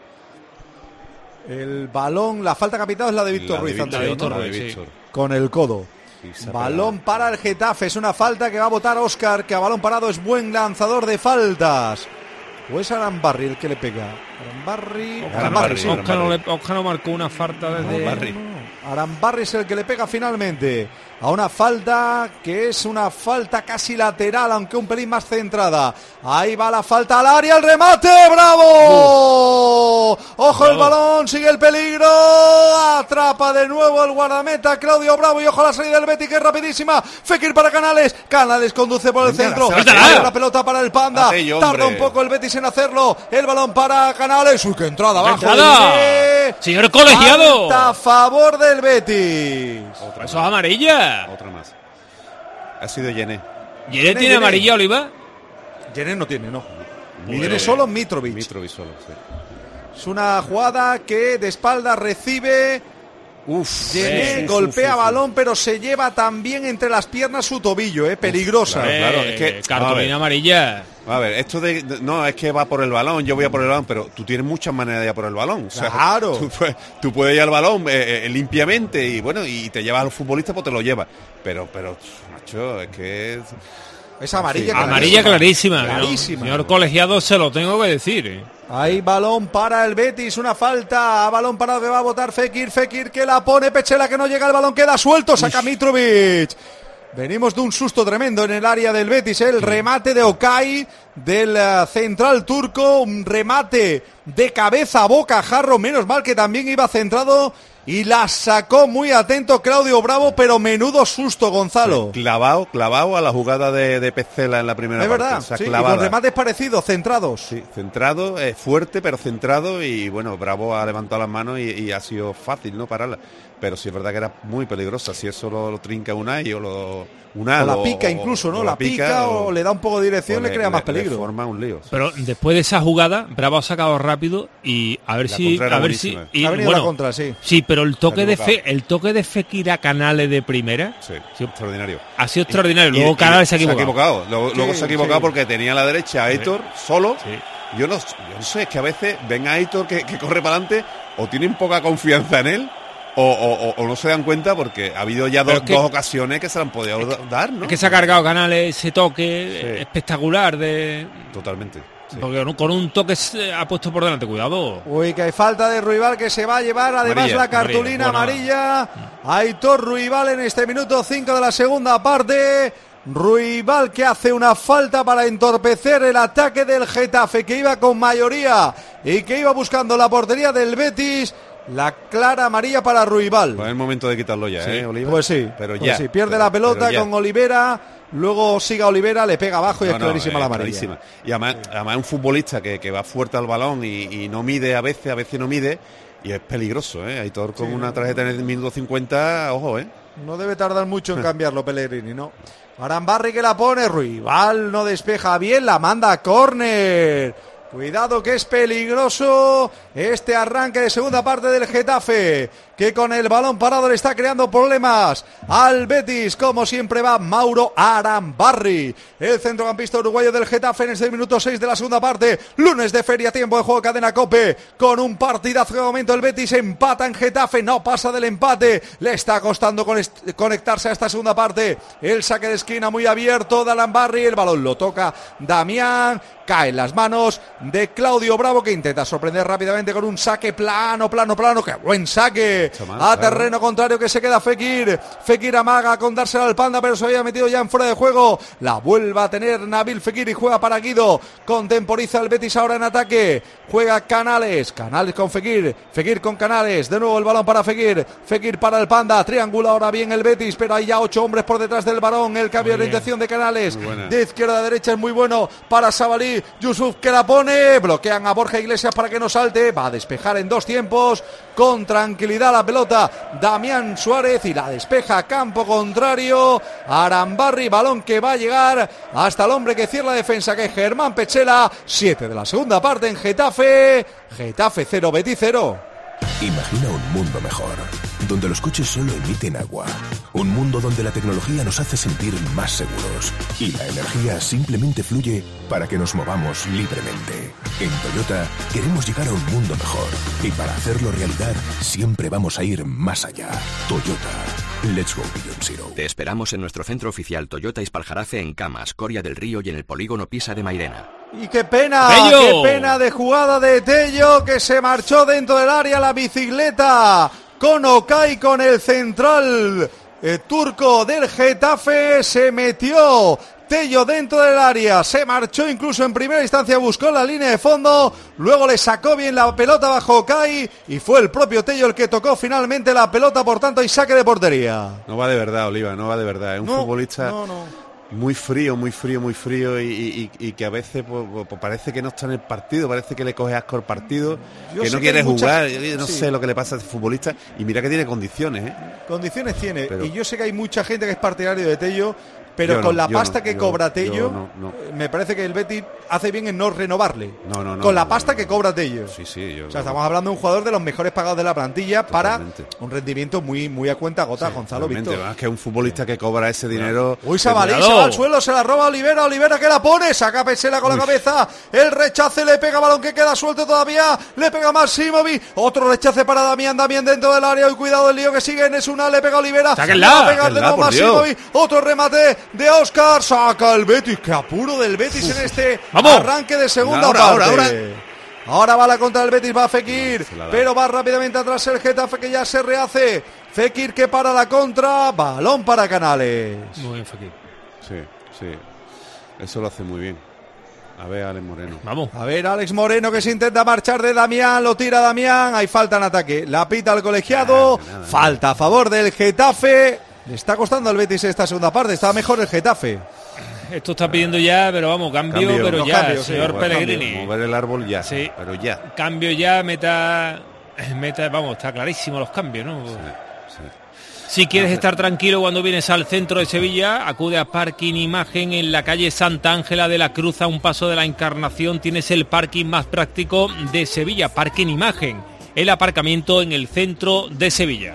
[SPEAKER 1] El balón, la falta que ha pitado es la de Víctor Ruiz anterior, ¿no? Con el codo. Balón para el Getafe, es una falta que va a votar Óscar, que a balón parado es buen lanzador de faltas. ¿O es Arambarri el que le pega? Arambarri, sí.
[SPEAKER 2] Óscar no marcó una falta desde...
[SPEAKER 1] Arambarri es el que le pega finalmente a una falta que es una falta casi lateral, aunque un pelín más centrada. Ahí va la falta al área, el remate, ¡bravo! Ojo el balón, sigue el peligro, atrapa de nuevo el guardameta Claudio Bravo, y ojo la salida del Betis que es rapidísima. Fekir para Canales conduce por el centro, la pelota para el Panda, tarda un poco el Betis en hacerlo, el balón para Canales, uy, qué entrada abajo,
[SPEAKER 2] señor colegiado,
[SPEAKER 1] a favor del Betis.
[SPEAKER 2] Eso es amarilla.
[SPEAKER 17] Otra más. Ha sido Yené.
[SPEAKER 2] ¿Yené tiene amarilla, Oliva?
[SPEAKER 1] Jenner no tiene, no. Tiene solo Mitrovic.
[SPEAKER 17] Mitrovic solo, sí.
[SPEAKER 1] Es una jugada que de espalda recibe. Jenner golpea balón, pero se lleva también entre las piernas su tobillo, peligrosa.
[SPEAKER 17] Claro, es que
[SPEAKER 2] cartulina amarilla.
[SPEAKER 17] A ver, esto no es que va por el balón, yo voy a por el balón, pero tú tienes muchas maneras de ir a por el balón. O sea,
[SPEAKER 1] claro.
[SPEAKER 17] Tú puedes ir al balón limpiamente y bueno, y te llevas al futbolista, pues te lo llevas. Pero macho, es que
[SPEAKER 1] es amarilla.
[SPEAKER 2] Amarilla clarísima.
[SPEAKER 1] Clarísima.
[SPEAKER 2] Señor colegiado, se lo tengo que decir.
[SPEAKER 1] Hay balón para el Betis, una falta, balón parado que va a botar Fekir que la pone, Pechela que no llega, el balón queda suelto, saca Mitrovic. Venimos de un susto tremendo en el área del Betis, el remate de Okay del central turco, un remate de cabeza a bocajarro, menos mal que también iba centrado y la sacó muy atento Claudio Bravo, pero menudo susto, Gonzalo.
[SPEAKER 17] Sí, clavado a la jugada de Petzela en la primera
[SPEAKER 1] parte. Es verdad,
[SPEAKER 17] o sea,
[SPEAKER 1] sí, y con remates parecidos, centrados.
[SPEAKER 17] Sí, centrado, fuerte, pero centrado, y bueno, Bravo ha levantado las manos y ha sido fácil, ¿no?, pararla. Pero sí es verdad que era muy peligrosa, si eso lo trinca Unai o
[SPEAKER 1] la pica incluso, ¿no? La pica o le da un poco de dirección, le crea más peligro.
[SPEAKER 17] Le forma un lío.
[SPEAKER 2] Pero después de esa jugada, Bravo ha sacado rápido y a ver si
[SPEAKER 1] ha venido la contra, sí.
[SPEAKER 2] Sí, pero el toque de Fekir a Canales de primera,
[SPEAKER 17] sí, extraordinario.
[SPEAKER 2] Ha sido extraordinario. Luego Canales se ha
[SPEAKER 17] equivocado. Luego se ha equivocado porque tenía a la derecha a Aitor solo.
[SPEAKER 2] Sí.
[SPEAKER 17] Yo no sé, es que a veces ven a Aitor que corre para adelante o tienen poca confianza en él. O no se dan cuenta porque ha habido ya dos ocasiones que se le han podido dar, ¿no?
[SPEAKER 2] Es que se ha cargado Canales ese toque espectacular de...
[SPEAKER 17] Totalmente. Sí.
[SPEAKER 2] Porque con un toque se ha puesto por delante, cuidado.
[SPEAKER 1] Uy, que hay falta de Ruibal que se va a llevar además la cartulina amarilla. Aitor Ruibal en este minuto 5 de la segunda parte. Ruibal que hace una falta para entorpecer el ataque del Getafe, que iba con mayoría y que iba buscando la portería del Betis. La clara amarilla para Ruibal.
[SPEAKER 17] Pues es el momento de quitarlo ya, Oliva.
[SPEAKER 1] Pues sí,
[SPEAKER 17] pero ya.
[SPEAKER 1] Pues sí. Pierde la pelota con Olivera, luego sigue Olivera, le pega abajo y es clarísima la amarilla. Clarísima.
[SPEAKER 17] Y además es un futbolista que va fuerte al balón y no mide a veces no mide, y es peligroso, Aitor con una tarjeta en el minuto 50, ojo,
[SPEAKER 1] No debe tardar mucho en cambiarlo Pellegrini, ¿no? Arambarri que la pone, Ruibal no despeja bien, la manda a córner. Cuidado que es peligroso este arranque de segunda parte del Getafe, que con el balón parado le está creando problemas al Betis. Como siempre va Mauro Arambarri, el centrocampista uruguayo del Getafe en este minuto 6 de la segunda parte. Lunes de feria, tiempo de juego, cadena COPE, con un partidazo de momento. El Betis empata en Getafe, no pasa del empate, le está costando conectarse a esta segunda parte. El saque de esquina muy abierto de Arambarri, el balón lo toca Damián, cae en las manos de Claudio Bravo, que intenta sorprender rápidamente con un saque plano, qué buen saque a terreno contrario, que se queda Fekir amaga con dársela al Panda, pero se había metido ya en fuera de juego, la vuelve a tener Nabil Fekir y juega para Guido, contemporiza el Betis ahora en ataque, juega Canales con Fekir con Canales, de nuevo el balón para Fekir para el Panda, triangula ahora bien el Betis, pero hay ya 8 hombres por detrás del balón, el cambio de orientación de Canales, de izquierda a derecha es muy bueno para Sabalí, Yusuf que la pone, bloquean a Borja Iglesias para que no salte, va a despejar en 2 tiempos, con tranquilidad la pelota Damián Suárez y la despeja a campo contrario, Arambarri, balón que va a llegar hasta el hombre que cierra la defensa, que es Germán Pechela. 7 de la segunda parte en Getafe 0, Betis 0.
[SPEAKER 9] Imagina un mundo mejor, donde los coches solo emiten agua. Un mundo donde la tecnología nos hace sentir más seguros y la energía simplemente fluye para que nos movamos libremente. En Toyota queremos llegar a un mundo mejor y para hacerlo realidad siempre vamos a ir más allá. Toyota, let's go beyond zero.
[SPEAKER 5] Te esperamos en nuestro centro oficial Toyota Ispaljarafe en Camas, Coria del Río y en el polígono Pisa de Mairena.
[SPEAKER 1] Y qué pena de jugada de Tello, que se marchó dentro del área la bicicleta con Okay, con el central turco del Getafe, se metió Tello dentro del área, se marchó incluso en primera instancia, buscó la línea de fondo, luego le sacó bien la pelota bajo Okay y fue el propio Tello el que tocó finalmente la pelota, por tanto hay saque de portería.
[SPEAKER 17] No va de verdad, Oliva, no va de verdad, es un futbolista muy frío y que a veces pues, parece que no está en el partido, parece que le coge asco el partido, que no quiere jugar, yo no sé lo que le pasa a este futbolista, y mira que tiene condiciones.
[SPEAKER 1] Condiciones tiene, pero... y yo sé que hay mucha gente que es partidario de Tello, pero con la pasta que cobra Tello, me parece que el Betis hace bien en no renovarle. Con la pasta que cobra Tello.
[SPEAKER 17] Sí,
[SPEAKER 1] o sea, estamos hablando de un jugador de los mejores pagados de la plantilla para un rendimiento muy a cuenta gota, Gonzalo Víctor.
[SPEAKER 17] Más que un futbolista que cobra ese dinero.
[SPEAKER 1] Uy, Sabalí se va al suelo, se la roba Olivera que la pone, saca Pesela con la cabeza, el rechace, le pega balón que queda suelto todavía, le pega Maximovic, otro rechace para Damián dentro del área, y cuidado el lío que siguen, es una, le pega Olivera,
[SPEAKER 2] sáquenla,
[SPEAKER 1] le pega de nuevo Maximovic, otro remate de Óscar, saca el Betis, qué apuro del Betis en este arranque de segunda parte. Ahora va la contra del Betis, va Fekir, pero va rápidamente atrás el Getafe que ya se rehace. Fekir que para la contra, balón para Canales.
[SPEAKER 2] Muy bien, Fekir.
[SPEAKER 17] Sí, eso lo hace muy bien. A ver, Alex Moreno.
[SPEAKER 2] Vamos.
[SPEAKER 1] A ver, Alex Moreno que se intenta marchar de Damián, lo tira Damián, hay falta en ataque. La pita el colegiado, falta a favor del Getafe. Le está costando al Betis esta segunda parte, está mejor el Getafe.
[SPEAKER 2] Esto está pidiendo ya, pero vamos, cambio pero ya,
[SPEAKER 1] cambio,
[SPEAKER 2] señor Pellegrini.
[SPEAKER 17] Mover el árbol ya,
[SPEAKER 2] sí.
[SPEAKER 17] Pero ya.
[SPEAKER 2] Cambio ya, meta, vamos, está clarísimo los cambios, ¿no?
[SPEAKER 17] Sí.
[SPEAKER 2] Si quieres estar tranquilo cuando vienes al centro de Sevilla, acude a Parking Imagen en la calle Santa Ángela de la Cruz, a un paso de la Encarnación. Tienes el parking más práctico de Sevilla, Parking Imagen, el aparcamiento en el centro de Sevilla.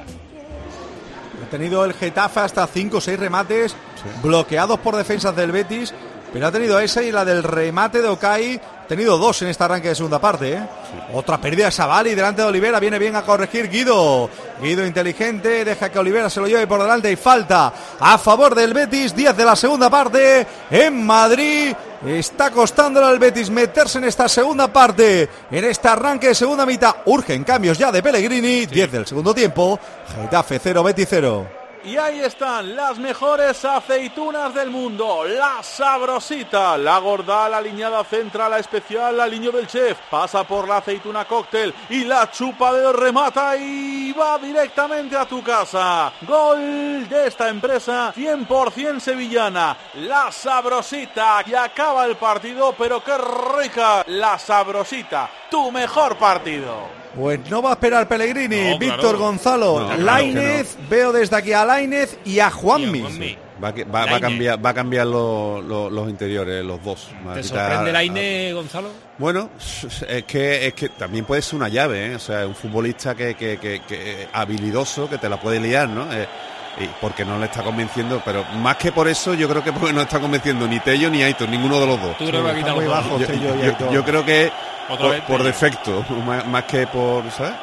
[SPEAKER 1] Ha tenido el Getafe hasta 5 o 6 remates bloqueados por defensas del Betis, pero ha tenido esa y la del remate de Okai. Ha tenido 2 en este arranque de segunda parte. Otra pérdida de Sabalí delante de Olivera, viene bien a corregir Guido inteligente, deja que Olivera se lo lleve por delante y falta a favor del Betis. 10 de la segunda parte en Madrid. Está costándole al Betis meterse en esta segunda parte, en este arranque de segunda mitad. Urgen cambios ya de Pellegrini. 10 del segundo tiempo, Getafe 0, Betis 0.
[SPEAKER 3] Y ahí están las mejores aceitunas del mundo, la Sabrosita, la gorda, la aliñada central, la especial, la aliño del chef, pasa por la aceituna cóctel y la chupa de remata y va directamente a tu casa. Gol de esta empresa 100% sevillana, la Sabrosita, y acaba el partido, pero qué rica, la Sabrosita, tu mejor partido.
[SPEAKER 1] Pues no va a esperar Pellegrini, Víctor Gonzalo, Lainez, veo desde aquí a Lainez y a Juanmi.
[SPEAKER 17] Va a cambiar los interiores, los dos.
[SPEAKER 2] ¿Te sorprende Lainez, Gonzalo?
[SPEAKER 17] Bueno, es que también puede ser una llave, ¿eh? O sea, un futbolista que habilidoso, que te la puede liar, ¿no? Y porque no le está convenciendo, pero más que por eso, yo creo que porque no está convenciendo ni Tello ni Aitor, ninguno de los dos.
[SPEAKER 2] ¿Tú crees que va a quitar muy bajo
[SPEAKER 1] Tello y Aitor?
[SPEAKER 17] Yo creo que por defecto, más que por, ¿sabes?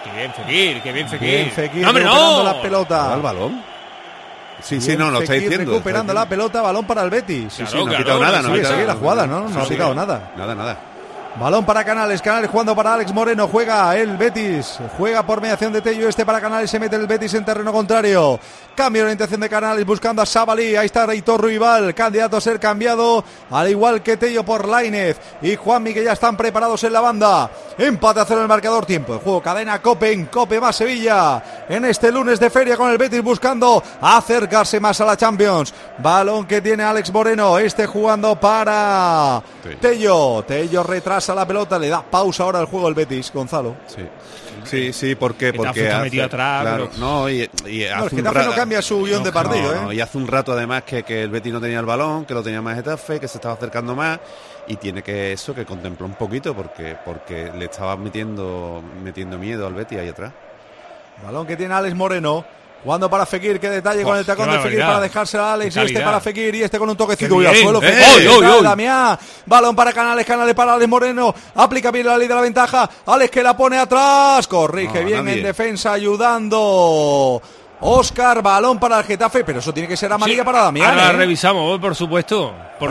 [SPEAKER 2] Qué bien Fekir.
[SPEAKER 1] ¡No, hombre, no! La pelota.
[SPEAKER 17] ¿Al balón? Sí, no, lo está diciendo.
[SPEAKER 1] Recuperando la pelota, balón para el Betis.
[SPEAKER 17] No ha quitado nada.
[SPEAKER 1] No ha quitado la jugada, no ha quitado nada.
[SPEAKER 17] Nada.
[SPEAKER 1] Balón para Canales jugando para Alex Moreno, juega el Betis, juega por mediación de Tello, para Canales, se mete el Betis en terreno contrario, cambio de orientación de Canales buscando a Sabalí, ahí está Aitor Ruibal, candidato a ser cambiado, al igual que Tello por Lainez y Juanmi, que ya están preparados en la banda. Empate a 0 en el marcador, tiempo de juego, cadena Cope en Cope más Sevilla, en este lunes de feria con el Betis buscando acercarse más a la Champions. Balón que tiene Alex Moreno, jugando para Tello retrasa la pelota, le da pausa ahora al juego el Betis, Gonzalo.
[SPEAKER 17] Sí, porque
[SPEAKER 2] está metido atrás,
[SPEAKER 17] claro,
[SPEAKER 2] pero...
[SPEAKER 17] no, y
[SPEAKER 1] hace un rato no cambia su guión de partido,
[SPEAKER 17] y hace un rato además que el Betis no tenía el balón, que lo tenía más Getafe, que se estaba acercando más y tiene que contemplar un poquito porque le estaba metiendo miedo al Betis ahí atrás.
[SPEAKER 1] Balón que tiene Alex Moreno. Jugando para Fekir, qué detalle con el tacón de Fekir para dejársela a Alex, y para Fekir, y con un toquecito al suelo. Damián, balón para Canales para Alex Moreno, aplica bien la ley de la ventaja, Alex que la pone atrás, corrige bien en defensa, ayudando Óscar, balón para el Getafe, pero eso tiene que ser amarilla para Damián.
[SPEAKER 2] Ahora revisamos, por supuesto.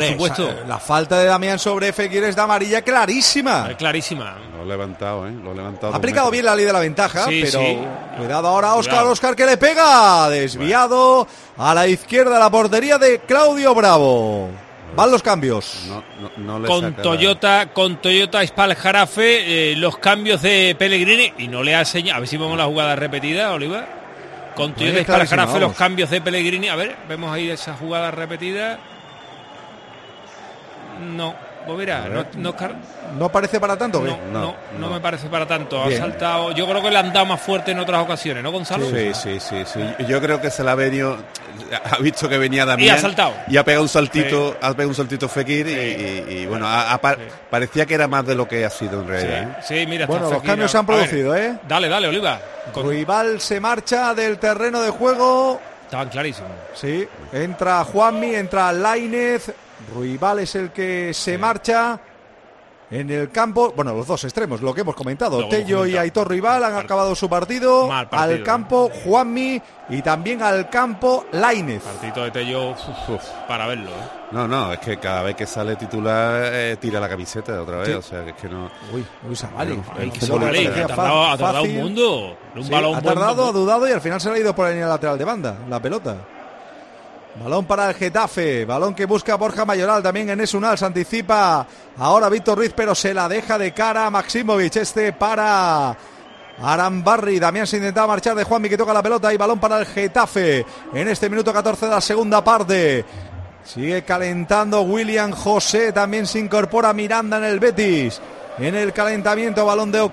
[SPEAKER 1] La falta de Damián sobre Fekir es de amarilla clarísima.
[SPEAKER 2] Clarísima.
[SPEAKER 17] Lo ha levantado.
[SPEAKER 1] Ha aplicado bien la ley de la ventaja, pero cuidado ahora Óscar que le pega, desviado a la izquierda de la portería de Claudio Bravo. Van los cambios.
[SPEAKER 2] Con Toyota Espaljarafe, los cambios de Pellegrini, y no le ha enseñado. A ver si vemos la jugada repetida, Oliva. Con Toyota Espaljarafe, los cambios de Pellegrini. A ver, vemos ahí esa jugada repetida. No, Pues mira,
[SPEAKER 1] ¿no parece para tanto?
[SPEAKER 2] No me parece para tanto. Ha
[SPEAKER 1] Bien.
[SPEAKER 2] saltado. Yo creo que le han dado más fuerte en otras ocasiones, ¿no, Gonzalo?
[SPEAKER 17] Sí. Yo creo que se la ha venido, ha visto que venía Damián
[SPEAKER 2] y ha saltado.
[SPEAKER 17] Y ha pegado un saltito, Fekir y bueno, parecía que era más de lo que ha sido en realidad.
[SPEAKER 2] Sí, mira.
[SPEAKER 1] Bueno, los cambios se han producido, ¿eh?
[SPEAKER 2] Dale, Oliva.
[SPEAKER 1] Ruibal se marcha del terreno de juego.
[SPEAKER 2] Estaban clarísimos.
[SPEAKER 1] Sí, entra Juanmi, entra Lainez. Ruibal es el que se marcha en el campo. Bueno, los dos extremos, lo que hemos comentado. Tello y Aitor Ruibal han acabado su partido. Al campo Juanmi y también al campo Lainez.
[SPEAKER 2] Partito de Tello para verlo.
[SPEAKER 17] No, es que cada vez que sale titular tira la camiseta otra vez. Sí. O sea, que es que no.
[SPEAKER 1] Uy, Savali.
[SPEAKER 2] Ha tardado un mundo. Un balón
[SPEAKER 1] ha tardado, ha dudado y al final se le ha ido por la línea lateral de banda, la pelota. Balón para el Getafe, balón que busca Borja Mayoral, también Enes Unal, se anticipa ahora Víctor Ruiz, pero se la deja de cara a Maximovic, para Arambarri. Damián se intentaba marchar de Juanmi, que toca la pelota, y balón para el Getafe en este minuto 14 de la segunda parte. Sigue calentando William José, también se incorpora Miranda en el Betis. En el calentamiento, balón de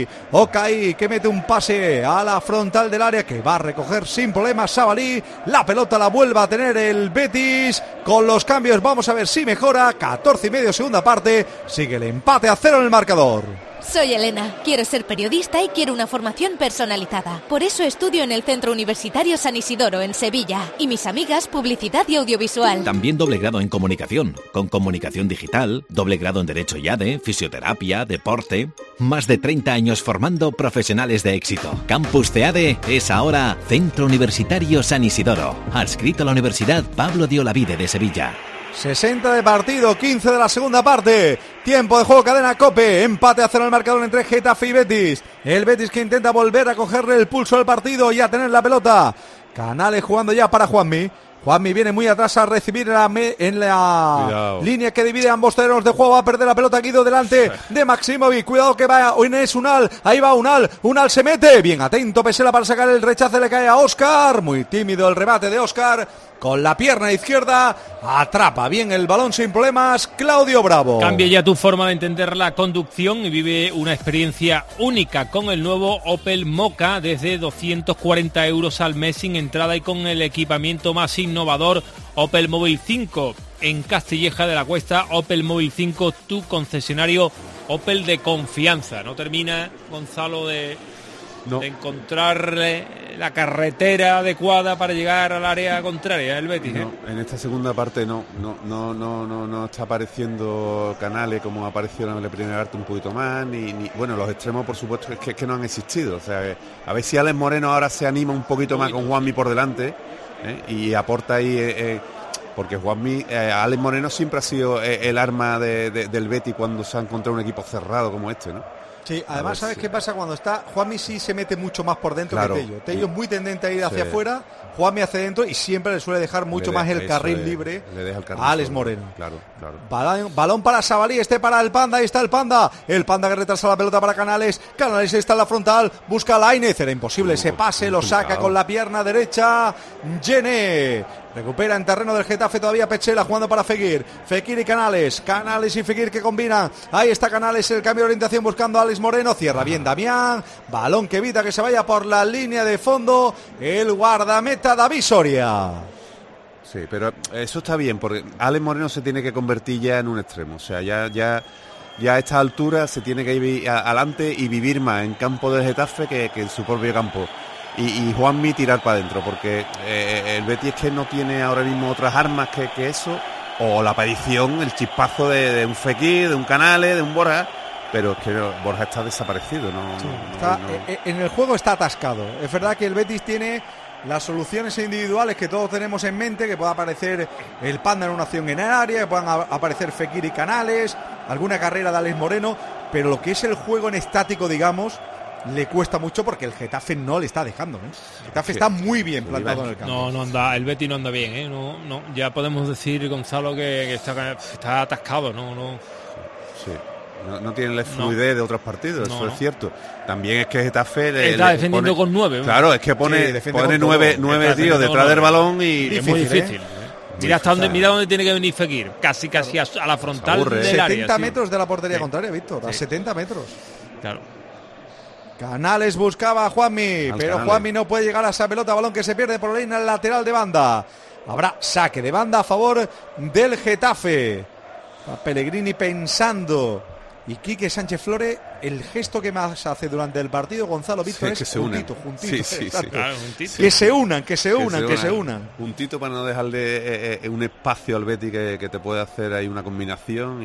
[SPEAKER 1] Okai que mete un pase a la frontal del área, que va a recoger sin problemas Savali. La pelota la vuelve a tener el Betis. Con los cambios vamos a ver si mejora. 14:30 segunda parte. Sigue el empate a 0 en el marcador.
[SPEAKER 21] Soy Elena, quiero ser periodista y quiero una formación personalizada. Por eso estudio en el Centro Universitario San Isidoro, en Sevilla. Y mis amigas, publicidad y audiovisual.
[SPEAKER 22] También doble grado en comunicación, con comunicación digital, doble grado en Derecho y ADE, fisioterapia, deporte. Más de 30 años formando profesionales de éxito. Campus CEADE es ahora Centro Universitario San Isidoro. Adscrito a la Universidad Pablo de Olavide de Sevilla.
[SPEAKER 1] 60 de partido, 15 de la segunda parte. Tiempo de juego, cadena COPE. Empate a 0 el marcador entre Getafe y Betis. El Betis que intenta volver a cogerle el pulso al partido y a tener la pelota. Canales jugando ya para Juanmi. Juanmi viene muy atrás a recibir en la línea que divide ambos terrenos de juego. Va a perder la pelota Guido delante de Maximovic. Cuidado que va Enes Unal. Ahí va Unal. Unal se mete. Bien atento Pesela para sacar el rechace. Le cae a Óscar. Muy tímido el remate de Óscar. Con la pierna izquierda atrapa bien el balón sin problemas Claudio Bravo.
[SPEAKER 2] Cambia ya tu forma de entender la conducción y vive una experiencia única con el nuevo Opel Mokka desde 240 euros al mes sin entrada y con el equipamiento más innovador Opel Móvil 5. En Castilleja de la Cuesta, Opel Móvil 5, tu concesionario Opel de confianza. No termina, Gonzalo, de encontrar la carretera adecuada para llegar al área contraria el Betis.
[SPEAKER 17] No, en esta segunda parte no está apareciendo Canales como apareció en la primera parte un poquito más, ni bueno, los extremos por supuesto es que no han existido. O sea, a ver si Alex Moreno ahora se anima un poquito más con Juanmi por delante y aporta ahí porque Juanmi, Alex Moreno siempre ha sido el arma del Betis cuando se ha encontrado un equipo cerrado como este, ¿no?
[SPEAKER 1] Sí, además, ¿sabes qué pasa? Cuando está Juanmi sí se mete mucho más por dentro que Tello. Tello es muy tendente a ir hacia afuera, Juanmi hacia adentro y siempre le suele dejar mucho más el carril libre a Alex Moreno.
[SPEAKER 17] Claro.
[SPEAKER 1] Balón para Savali, para el Panda, ahí está el Panda que retrasa la pelota para Canales está en la frontal, busca a Lainez, era imposible ese pase, lo saca con la pierna derecha, Gene. Recupera en terreno del Getafe todavía Pechela jugando para Fekir y Canales y Fekir que combinan. Ahí está Canales, el cambio de orientación buscando a Alex Moreno, cierra bien Damián, balón que evita que se vaya por la línea de fondo el guardameta David Soria.
[SPEAKER 17] Sí, pero eso está bien porque Alex Moreno se tiene que convertir ya en un extremo, o sea, ya a esta altura se tiene que ir adelante y vivir más en campo del Getafe que en su propio campo. Y Juanmi tirar para adentro, porque el Betis es que no tiene ahora mismo otras armas que eso, o la aparición, el chispazo de un Fekir, de un Canales, de un Borja, pero es que Borja está desaparecido.
[SPEAKER 1] En el juego está atascado. Es verdad que el Betis tiene las soluciones individuales que todos tenemos en mente, que pueda aparecer el Panda en una acción en el área, que puedan aparecer Fekir y Canales, alguna carrera de Alex Moreno, pero lo que es el juego en estático, digamos, le cuesta mucho porque el Getafe no le está dejando. El Getafe está muy bien plantado en el campo.
[SPEAKER 2] No anda, el Betis no anda bien, No, ya podemos decir, Gonzalo, que está atascado,
[SPEAKER 17] Sí. No tiene la fluidez de otros partidos, eso es cierto. También es que Getafe
[SPEAKER 2] está defendiendo con 9.
[SPEAKER 17] Claro, es que pone 9 tíos detrás del balón y
[SPEAKER 2] es muy difícil. Mira dónde tiene que venir Fekir. Casi a la frontal del área.
[SPEAKER 1] 70 metros de la portería contraria, Víctor. A 70 metros.
[SPEAKER 2] Claro.
[SPEAKER 1] Canales buscaba a Juanmi, pero Juanmi no puede llegar a esa pelota. Balón que se pierde por la línea lateral de banda. Habrá saque de banda a favor del Getafe. A Pellegrini pensando. Y Quique Sánchez Flores, el gesto que más hace durante el partido, Gonzalo Víctor,
[SPEAKER 17] es
[SPEAKER 1] juntito.
[SPEAKER 17] Sí.
[SPEAKER 2] Claro, juntito.
[SPEAKER 1] Que se unan.
[SPEAKER 17] Juntito para no dejarle un espacio al Betis que te puede hacer ahí una combinación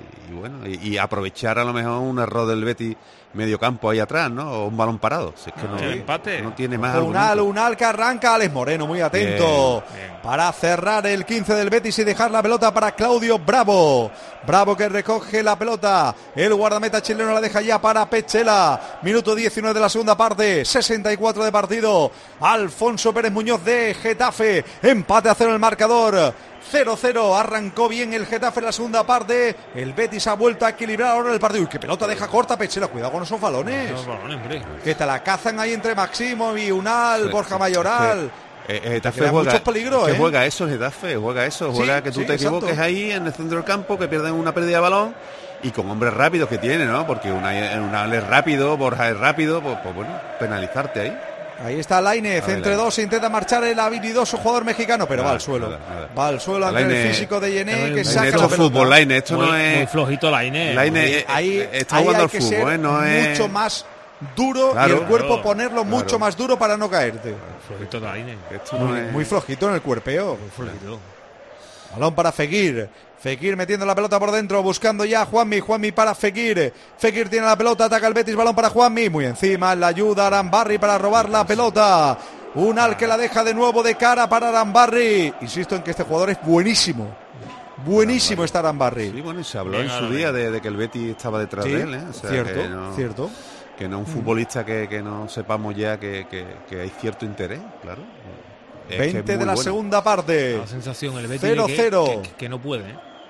[SPEAKER 17] y aprovechar a lo mejor un error del Betis medio campo ahí atrás, ¿no? O un balón parado. Si es que
[SPEAKER 2] empate.
[SPEAKER 17] No tiene más.
[SPEAKER 1] Unal que arranca, Alex Moreno muy atento
[SPEAKER 2] bien.
[SPEAKER 1] Para cerrar el 15 del Betis y dejar la pelota para Claudio Bravo. Bravo que recoge la pelota. El guardameta chileno la deja ya para Pechela. Minuto 19 de la segunda parte. 64 de partido. Alfonso Pérez Muñoz de Getafe. Empate a 0 el marcador. 0-0, arrancó bien el Getafe en la segunda parte. El Betis ha vuelto a equilibrar ahora el partido. Uy, qué pelota deja corta Pechela. Cuidado con esos balones. Que te la cazan ahí entre Maximo y Unal, Borja Mayoral.
[SPEAKER 17] Getafe
[SPEAKER 1] muchos peligros,
[SPEAKER 17] juega eso el Getafe, juega que tú te equivoques exacto. Ahí en el centro del campo, que pierden una pérdida de balón y con hombres rápidos que tiene, ¿no? Porque Unal es rápido, Borja es rápido, pues bueno, penalizarte ahí.
[SPEAKER 1] Ahí está Lainez, entre dos, intenta marchar el habilidoso jugador mexicano, pero va al suelo. Va al suelo ante el físico de Yené, que saca la pelota.
[SPEAKER 17] Fútbol, Lainez, esto
[SPEAKER 2] muy,
[SPEAKER 17] no es...
[SPEAKER 2] Muy flojito Lainez.
[SPEAKER 17] Ahí está jugando al fútbol, no es...
[SPEAKER 1] mucho más duro y el cuerpo ponerlo mucho más duro para no caerte.
[SPEAKER 2] Flojito Lainez.
[SPEAKER 1] Muy flojito en el cuerpeo. Muy flojito. Balón para Fekir. Fekir metiendo la pelota por dentro, buscando ya a Juanmi para Fekir. Fekir tiene la pelota, ataca el Betis, balón para Juanmi. Muy encima, la ayuda Arambarri para robar la pelota. Unal que la deja de nuevo de cara para Arambarri. Insisto en que este jugador es buenísimo. Buenísimo está Arambarri.
[SPEAKER 17] Sí, bueno, se habló en su día de que el Betis estaba detrás de él. O sea,
[SPEAKER 1] cierto.
[SPEAKER 17] Que no un futbolista que no sepamos ya que hay cierto interés, claro.
[SPEAKER 1] 20 de la segunda parte.
[SPEAKER 2] La sensación, el Betis
[SPEAKER 1] 0-0.
[SPEAKER 2] Que no puede.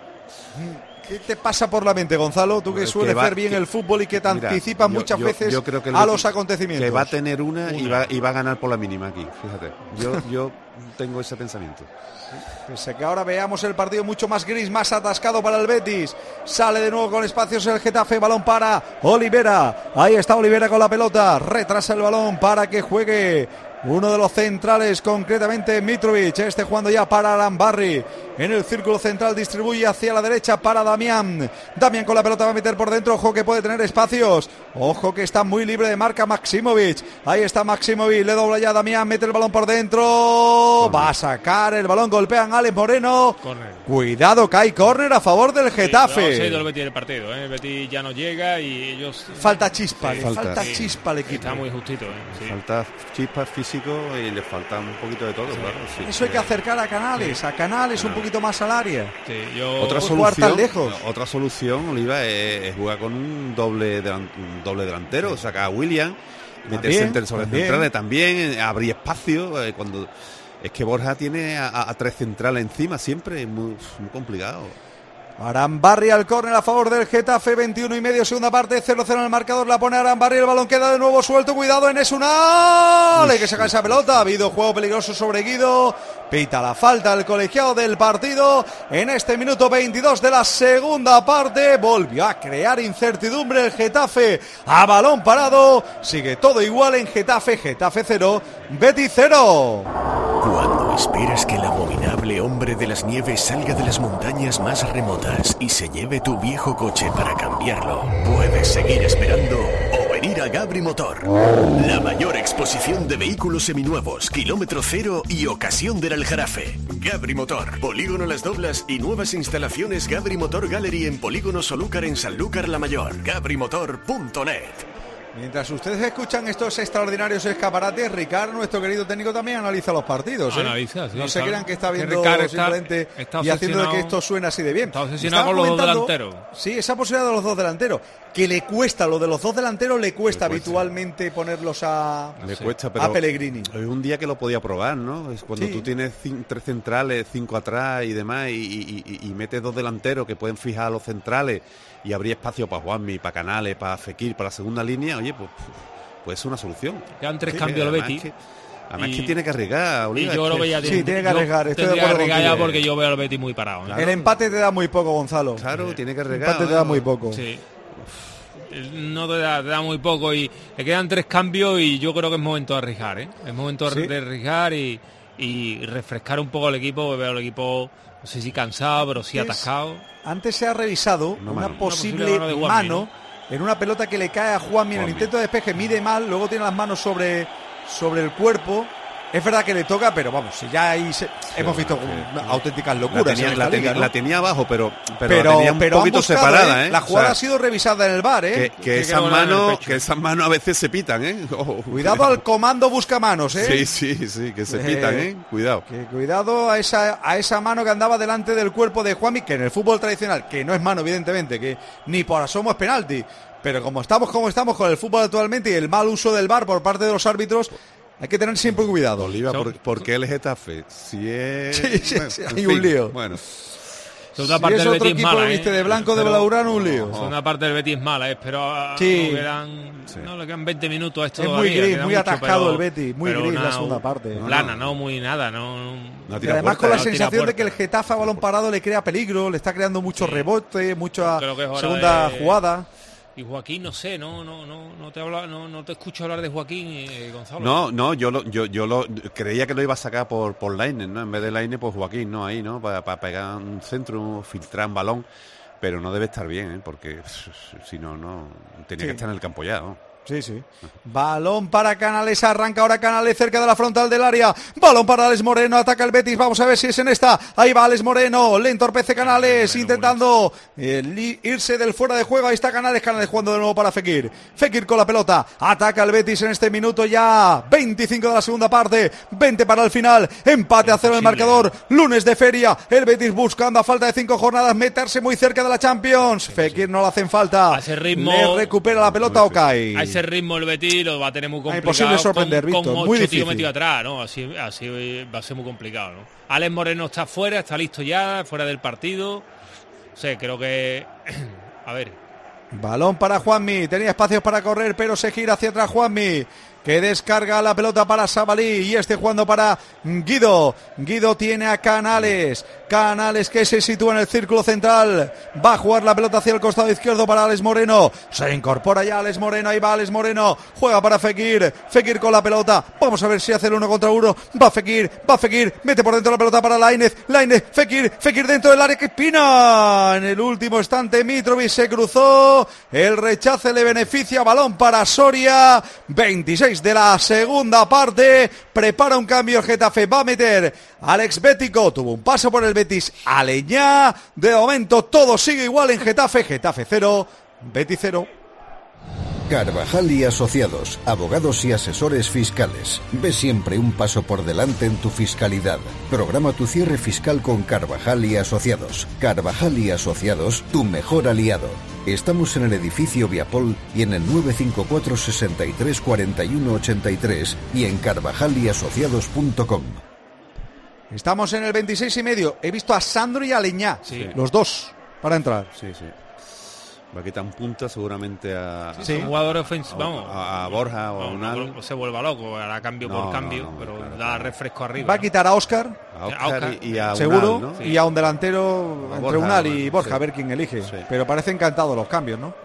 [SPEAKER 1] ¿Qué te pasa por la mente, Gonzalo? Tú que sueles ver bien el fútbol y que te anticipas muchas veces
[SPEAKER 17] yo creo que
[SPEAKER 1] a los acontecimientos.
[SPEAKER 17] Que va a tener una. Y va a ganar por la mínima aquí, fíjate. Yo tengo ese pensamiento.
[SPEAKER 1] Pese que ahora veamos el partido mucho más gris, más atascado para el Betis. Sale de nuevo con espacios el Getafe, balón para Olivera. Ahí está Olivera con la pelota. Retrasa el balón para que juegue uno de los centrales, concretamente Mitrovic. Este jugando ya para Arambarri. En el círculo central distribuye hacia la derecha para Damián. Damián con la pelota va a meter por dentro. Ojo que puede tener espacios. Ojo que está muy libre de marca Maximovic. Ahí está Maximovic. Le dobla ya Damián. Mete el balón por dentro. Va a sacar el balón. Golpean a Alex Moreno.
[SPEAKER 2] Corner.
[SPEAKER 1] Cuidado que hay córner a favor del Getafe.
[SPEAKER 2] Sí, no, se ha ido el Betis del partido. El Betis ya no llega y ellos...
[SPEAKER 1] Falta chispa. Falta chispa al equipo.
[SPEAKER 2] Está muy justito. Sí.
[SPEAKER 17] Falta chispa físico y le falta un poquito de todo. Claro, sí.
[SPEAKER 1] Eso hay que acercar a Canales. A Canales un poquito más al área.
[SPEAKER 2] Sí,
[SPEAKER 17] otra solución, Oliva, es jugar con un doble delantero, o sacar a William, meterse sobre centrales también, abrir espacio. Cuando es que Borja tiene a tres centrales encima siempre, es muy complicado.
[SPEAKER 1] Arambarri al córner a favor del Getafe, 21:30, segunda parte, 0-0 en el marcador, la pone Arambarri, el balón queda de nuevo suelto, cuidado en Unal, que saca esa pelota, ha habido juego peligroso sobre Guido, pita la falta el colegiado del partido, en este minuto 22 de la segunda parte, volvió a crear incertidumbre el Getafe, a balón parado, sigue todo igual en Getafe 0, Betis 0.
[SPEAKER 9] Cuando esperas que el abominable hombre de las nieves salga de las montañas más remotas y se lleve tu viejo coche para cambiarlo, puedes seguir esperando o venir a Gabri Motor. La mayor exposición de vehículos seminuevos, kilómetro cero y ocasión del Aljarafe. Gabri Motor, Polígono Las Doblas y nuevas instalaciones Gabri Motor Gallery en Polígono Solúcar en Sanlúcar la Mayor. gabrimotor.net.
[SPEAKER 1] Mientras ustedes escuchan estos extraordinarios escaparates, Ricard, nuestro querido técnico, también analiza los partidos.
[SPEAKER 2] Analiza, sí,
[SPEAKER 1] no se crean que está viendo simplemente y haciendo de que esto suene así de bien.
[SPEAKER 2] Está obsesionado con los dos delanteros.
[SPEAKER 1] Sí, esa posibilidad de los dos delanteros. Que le cuesta, lo de los dos delanteros le cuesta habitualmente ponerlos a Pellegrini.
[SPEAKER 17] Hoy un día que lo podía probar, ¿no? Es cuando tú tienes tres centrales, 5 atrás y demás, y metes dos delanteros que pueden fijar a los centrales y abrir espacio para Juanmi, para Canales, para Fekir, para la segunda línea, oye, pues es una solución.
[SPEAKER 2] Quedan 3 cambios al Betis.
[SPEAKER 17] Además que tiene que arriesgar, Oliva.
[SPEAKER 2] Y yo creo que ya
[SPEAKER 1] tiene que arriesgar. Estoy de acuerdo
[SPEAKER 2] arriesgar
[SPEAKER 1] contigo.
[SPEAKER 2] ya porque yo veo al Betis muy parado.
[SPEAKER 1] Claro. El empate te da muy poco, Gonzalo.
[SPEAKER 17] Claro, tiene que arriesgar.
[SPEAKER 1] El empate te da muy poco.
[SPEAKER 2] Sí. No te da muy poco y le quedan 3 cambios y yo creo que es momento de arriesgar, ¿eh? Es momento de arriesgar y refrescar un poco al equipo. Veo al equipo, no sé si cansado, pero sí atascado.
[SPEAKER 1] Antes se ha revisado una posible
[SPEAKER 2] mano de Juanmi,
[SPEAKER 1] mano en una pelota que le cae a Juanmi en el intento de despeje, mide mal, luego tiene las manos sobre el cuerpo. Es verdad que le toca, pero vamos, si ya ahí hemos visto auténticas locuras.
[SPEAKER 17] La tenía abajo, pero la tenía un poquito separada, ¿eh?
[SPEAKER 1] La jugada ha sido revisada en el VAR, ¿eh?
[SPEAKER 17] Que esas manos a veces se pitan, ¿eh?
[SPEAKER 1] Cuidado al comando busca manos, ¿eh?
[SPEAKER 17] Sí, que se pitan, ¿eh? Cuidado.
[SPEAKER 1] Cuidado a esa mano que andaba delante del cuerpo de Juanmi, que en el fútbol tradicional, que no es mano, evidentemente, que ni por asomo es penalti, pero como estamos con el fútbol actualmente y el mal uso del VAR por parte de los árbitros, hay que tener siempre cuidado.
[SPEAKER 17] Oliva, ¿por qué el Getafe? Si es...
[SPEAKER 1] Sí, hay un lío.
[SPEAKER 17] Bueno.
[SPEAKER 2] Segunda parte del Betis mala,
[SPEAKER 1] viste de blanco de Blaugrana, un lío.
[SPEAKER 2] Segunda parte del Betis mala, pero le quedan 20 minutos a esto.
[SPEAKER 1] Es muy gris, muy atascado el Betis, muy gris la segunda parte.
[SPEAKER 2] Plana, muy nada,
[SPEAKER 1] y además con la sensación de que el Getafe a balón parado le crea peligro, le está creando muchos rebotes, mucha segunda jugada.
[SPEAKER 2] Y Joaquín, no sé, no te escucho hablar de Joaquín, Gonzalo.
[SPEAKER 17] No, yo creía que lo iba a sacar por Lainez, ¿no? En vez de Lainez, pues Joaquín, ¿no? Ahí, ¿no? Para pegar un centro, filtrar un balón, pero no debe estar bien, ¿eh? Porque si no tenía que estar en el campo ya, ¿no?
[SPEAKER 1] Sí. Balón para Canales, arranca ahora Canales cerca de la frontal del área. Balón para Alex Moreno, ataca el Betis, vamos a ver si es en esta. Ahí va Alex Moreno, le entorpece Canales, intentando irse del fuera de juego. Ahí está Canales jugando de nuevo para Fekir. Fekir con la pelota, ataca el Betis en este minuto ya 25 de la segunda parte, 20 para el final, empate a 0 el marcador. Lunes de feria, el Betis buscando a falta de 5 jornadas meterse muy cerca de la Champions. Fekir no le hacen falta, le recupera la pelota Okay.
[SPEAKER 2] Ese ritmo el Betis lo va a tener muy complicado.
[SPEAKER 1] Imposible sorprender, Víctor,
[SPEAKER 2] con 8
[SPEAKER 1] muy difícil.
[SPEAKER 2] tíos metidos atrás, ¿no? Así va a ser muy complicado, ¿no? Alex Moreno está fuera, está listo ya, fuera del partido. O sea, creo que... a ver.
[SPEAKER 1] Balón para Juanmi, tenía espacios para correr, pero se gira hacia atrás Juanmi, que descarga la pelota para Sabalí y jugando para Guido. Guido tiene a Canales que se sitúa en el círculo central, va a jugar la pelota hacia el costado izquierdo para Alex Moreno, se incorpora ya Alex Moreno, ahí va Alex Moreno, juega para Fekir con la pelota, vamos a ver si hace el 1 contra 1, va Fekir, mete por dentro la pelota para Lainez, Fekir dentro del área, que pina, en el último instante Mitrovic se cruzó, el rechace le beneficia, balón para Soria, 26 de la segunda parte, prepara un cambio el Getafe, va a meter Alex Bético, tuvo un paso por el Betis, Aleñá, de momento todo sigue igual en Getafe 0, Betis 0.
[SPEAKER 15] Carvajal y Asociados, abogados y asesores fiscales. Ve siempre un paso por delante en tu fiscalidad. Programa tu cierre fiscal con Carvajal y Asociados. Carvajal y Asociados, tu mejor aliado. Estamos en el edificio Viapol y en el 954 63 41 83 y en carvajalyasociados.com.
[SPEAKER 1] Estamos en el 26,5. He visto a Sandro y a Aleñá, los dos, para entrar.
[SPEAKER 17] Sí. Va a quitar un punta seguramente a
[SPEAKER 2] jugador ofensivo, vamos,
[SPEAKER 17] a Borja o a Unal.
[SPEAKER 2] Se vuelva loco, hará cambio por cambio, pero da refresco arriba.
[SPEAKER 1] Va a quitar a Óscar
[SPEAKER 17] y a
[SPEAKER 1] seguro,
[SPEAKER 17] Unal, ¿no?
[SPEAKER 1] y a un delantero entre
[SPEAKER 17] Borja,
[SPEAKER 1] Unal y Borja, a ver quién elige. Pero parece encantado los cambios, ¿no?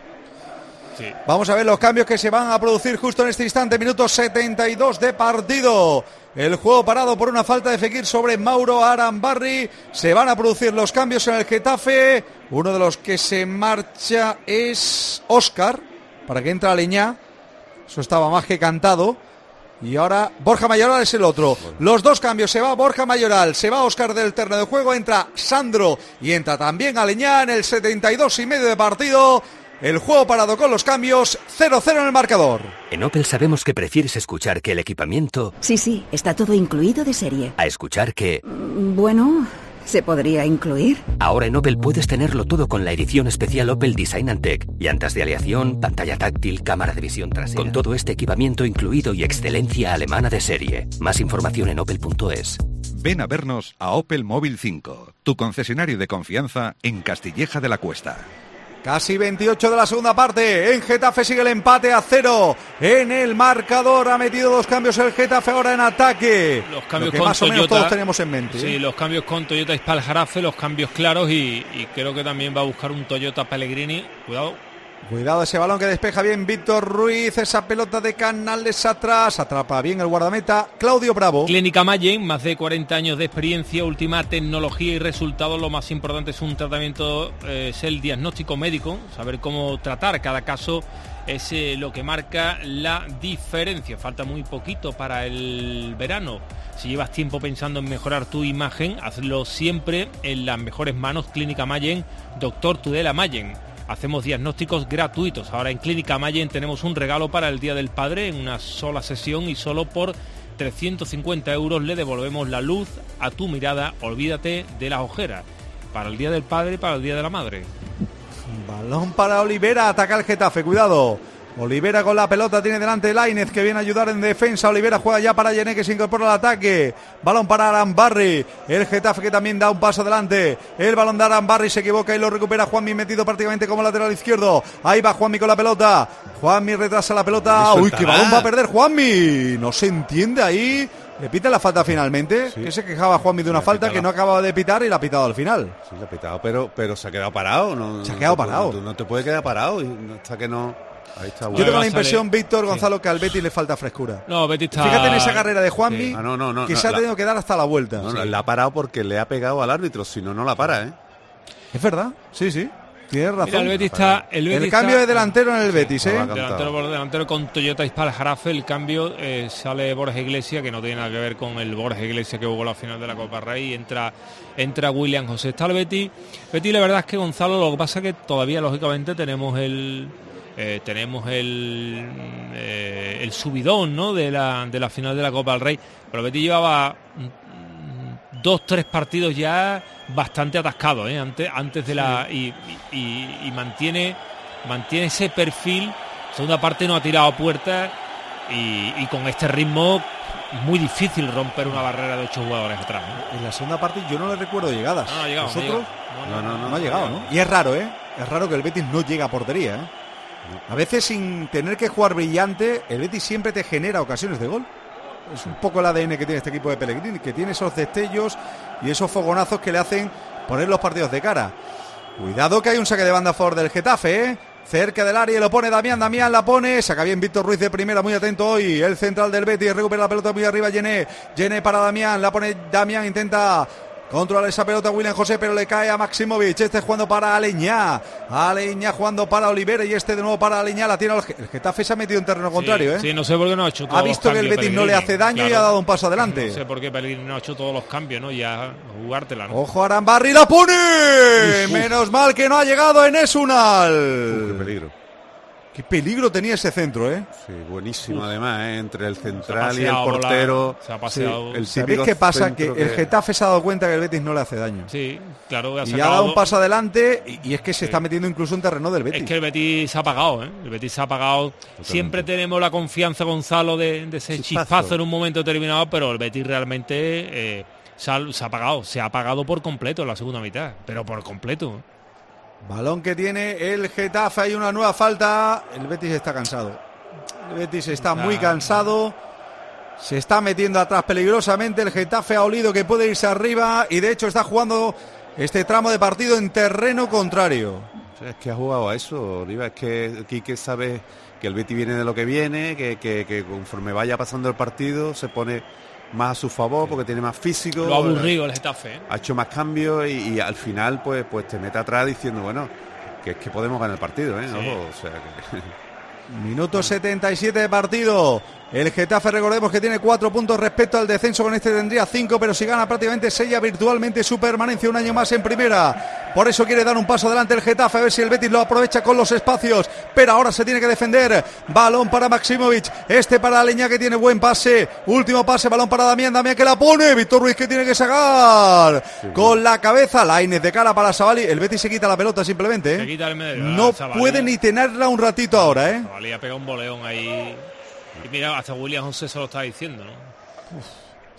[SPEAKER 1] Sí. Vamos a ver los cambios que se van a producir justo en este instante, minuto 72 de partido. El juego parado por una falta de Fekir sobre Mauro Arambarri. Se van a producir los cambios en el Getafe. Uno de los que se marcha es Óscar, para que entre Aleñá. Eso estaba más que cantado. Y ahora Borja Mayoral es el otro. Los dos cambios, se va Borja Mayoral, se va Óscar del terreno de juego, entra Sandro y entra también Aleñá en el 72,5 de partido. El juego parado con los cambios, 0-0 en el marcador.
[SPEAKER 5] En Opel sabemos que prefieres escuchar que el equipamiento...
[SPEAKER 14] Sí, está todo incluido de serie.
[SPEAKER 5] A escuchar que...
[SPEAKER 14] Bueno, ¿se podría incluir?
[SPEAKER 5] Ahora en Opel puedes tenerlo todo con la edición especial Opel Design & Tech. Llantas de aleación, pantalla táctil, cámara de visión trasera. Con todo este equipamiento incluido y excelencia alemana de serie. Más información en opel.es.
[SPEAKER 7] Ven a vernos a Opel Móvil 5, tu concesionario de confianza en Castilleja de la Cuesta.
[SPEAKER 3] Casi 28 de la segunda parte. En Getafe sigue el empate a 0 en el marcador. Ha metido 2 cambios el Getafe ahora en ataque.
[SPEAKER 2] Los cambios
[SPEAKER 3] que
[SPEAKER 2] con
[SPEAKER 3] más o menos
[SPEAKER 2] Toyota,
[SPEAKER 3] todos teníamos en mente.
[SPEAKER 2] Sí, los cambios con Toyota y Spaljarafe, los cambios claros y creo que también va a buscar un Toyota Pellegrini.
[SPEAKER 3] Cuidado ese balón que despeja bien Víctor Ruiz, esa pelota de Canales atrás, atrapa bien el guardameta Claudio Bravo.
[SPEAKER 2] Clínica Mayen, más de 40 años de experiencia, última tecnología y resultados. Lo más importante es un tratamiento, es el diagnóstico médico, saber cómo tratar cada caso es lo que marca la diferencia. Falta muy poquito para el verano. Si llevas tiempo pensando en mejorar tu imagen, hazlo siempre en las mejores manos. Clínica Mayen, Dr. Tudela Mayen. Hacemos diagnósticos gratuitos. Ahora en Clínica Mayen tenemos un regalo para el Día del Padre en una sola sesión y solo por 350 euros le devolvemos la luz a tu mirada. Olvídate de las ojeras. Para el Día del Padre y para el Día de la Madre.
[SPEAKER 3] Balón para Olivera, ataca el Getafe, cuidado. Olivera con la pelota, tiene delante Lainez que viene a ayudar en defensa. Olivera juega ya para Yené que se incorpora al ataque. Balón para Arambarri. El Getafe que también da un paso adelante. El balón de Arambarri se equivoca y lo recupera Juanmi, metido prácticamente como lateral izquierdo. Ahí va Juanmi con la pelota. Juanmi retrasa la pelota. Uy, qué balón va a perder Juanmi. No se entiende ahí. ¿Le pita la falta finalmente? Sí. Que se quejaba Juanmi de una falta que no acababa de pitar y la ha pitado al final.
[SPEAKER 17] Sí, la ha pitado, pero se ha quedado parado. No,
[SPEAKER 3] se ha quedado parado.
[SPEAKER 17] No te puede quedar parado hasta que no...
[SPEAKER 3] Yo tengo la impresión, Víctor Gonzalo, que al Betis le falta frescura.
[SPEAKER 2] No, Betis está...
[SPEAKER 3] Fíjate en esa carrera de Juanmi,
[SPEAKER 17] que
[SPEAKER 3] se ha tenido que dar hasta la vuelta.
[SPEAKER 17] La ha parado porque le ha pegado al árbitro, si no, no la para, ¿eh?
[SPEAKER 3] Es verdad, sí. Tienes razón.
[SPEAKER 2] Mira, el Betis está,
[SPEAKER 3] el cambio de delantero en el Betis,
[SPEAKER 2] delantero por delantero con Toyota y Spaljarafe. El cambio sale Borja Iglesias, que no tiene nada que ver con el Borja Iglesias que jugó la final de la Copa Rey. Entra William José. Está el Betis. Betis, la verdad es que Gonzalo, lo que pasa es que todavía, lógicamente, tenemos el subidón, ¿no?, de la final de la Copa del Rey, pero Betis llevaba 2-3 partidos ya bastante atascados, antes de la y mantiene ese perfil. Segunda parte no ha tirado puertas y con este ritmo muy difícil romper una barrera de 8 jugadores atrás, ¿no?
[SPEAKER 3] En la segunda parte yo no le recuerdo llegadas.
[SPEAKER 2] No ha llegado.
[SPEAKER 3] ¿Nosotros? No ha llegado, ¿no? Y es raro, es raro que el Betis no llegue a portería, A veces sin tener que jugar brillante, el Betis siempre te genera ocasiones de gol. Es un poco el ADN que tiene este equipo de Pellegrini, que tiene esos destellos y esos fogonazos que le hacen poner los partidos de cara. Cuidado que hay un saque de banda a favor del Getafe, cerca del área, lo pone Damián la pone, saca bien Víctor Ruiz de primera, muy atento hoy, el central del Betis, recupera la pelota muy arriba, Yené para Damián, la pone Damián, intenta controlar esa pelota William José, pero le cae a Maximovic. Este jugando para Aleñá jugando para Olivera y de nuevo para Aleñá. La tiene el Getafe, se ha metido en terreno contrario,
[SPEAKER 2] Sí, no sé por qué no ha hecho todos
[SPEAKER 3] ha visto que el Betis no le hace daño, claro, y ha dado un paso adelante.
[SPEAKER 2] No sé por qué Pellegrini no ha hecho todos los cambios, ¿no? Ya jugártela, ¿no?
[SPEAKER 3] Ojo, Arambarri la pone. Menos mal que no ha llegado en Esunal.
[SPEAKER 17] Qué peligro.
[SPEAKER 3] Qué peligro tenía ese centro,
[SPEAKER 17] Sí, buenísimo. Además, entre el central y el portero.
[SPEAKER 2] Se ha paseado.
[SPEAKER 3] ¿Sabéis qué pasa? Que el Getafe se ha dado cuenta que el Betis no le hace daño.
[SPEAKER 2] Sí, claro.
[SPEAKER 3] Y ha dado un paso adelante y es que se está metiendo incluso en terreno del Betis.
[SPEAKER 2] Es que el Betis se ha apagado, El Betis se ha apagado. Totalmente. Siempre tenemos la confianza, Gonzalo, de ese chispazo en un momento determinado, pero el Betis realmente se ha apagado. Se ha apagado por completo en la segunda mitad, pero por completo.
[SPEAKER 3] Balón que tiene el Getafe, hay una nueva falta. El Betis está cansado. El Betis está muy cansado. Se está metiendo atrás peligrosamente. El Getafe ha olido que puede irse arriba y de hecho está jugando este tramo de partido en terreno contrario.
[SPEAKER 17] Es que ha jugado a eso, Oliva. Es que Quique sabe que el Betis viene de lo que viene, que conforme vaya pasando el partido se pone más a su favor porque tiene más físico.
[SPEAKER 2] Lo ha aburrido el Getafe,
[SPEAKER 17] Ha hecho más cambios y al final pues te mete atrás diciendo, bueno, que es que podemos ganar el partido,
[SPEAKER 2] Sí.
[SPEAKER 17] Ojo, o sea que...
[SPEAKER 3] Minuto 77 de partido. El Getafe, recordemos que tiene 4 puntos respecto al descenso, con este tendría 5, pero si gana prácticamente sella virtualmente su permanencia un año más en primera. Por eso quiere dar un paso adelante el Getafe, a ver si el Betis lo aprovecha con los espacios, pero ahora se tiene que defender. Balón para Maximovic, para Aleñá que tiene buen pase, último pase, balón para Damián que la pone, Víctor Ruiz que tiene que sacar con la cabeza, Lainez de cara para Savali. El Betis se quita la pelota simplemente,
[SPEAKER 2] Se quita el medio,
[SPEAKER 3] no puede ni tenerla un ratito ahora,
[SPEAKER 2] Savali ha pegado un boleón ahí. Y mira, hasta William José se lo está diciendo, ¿no?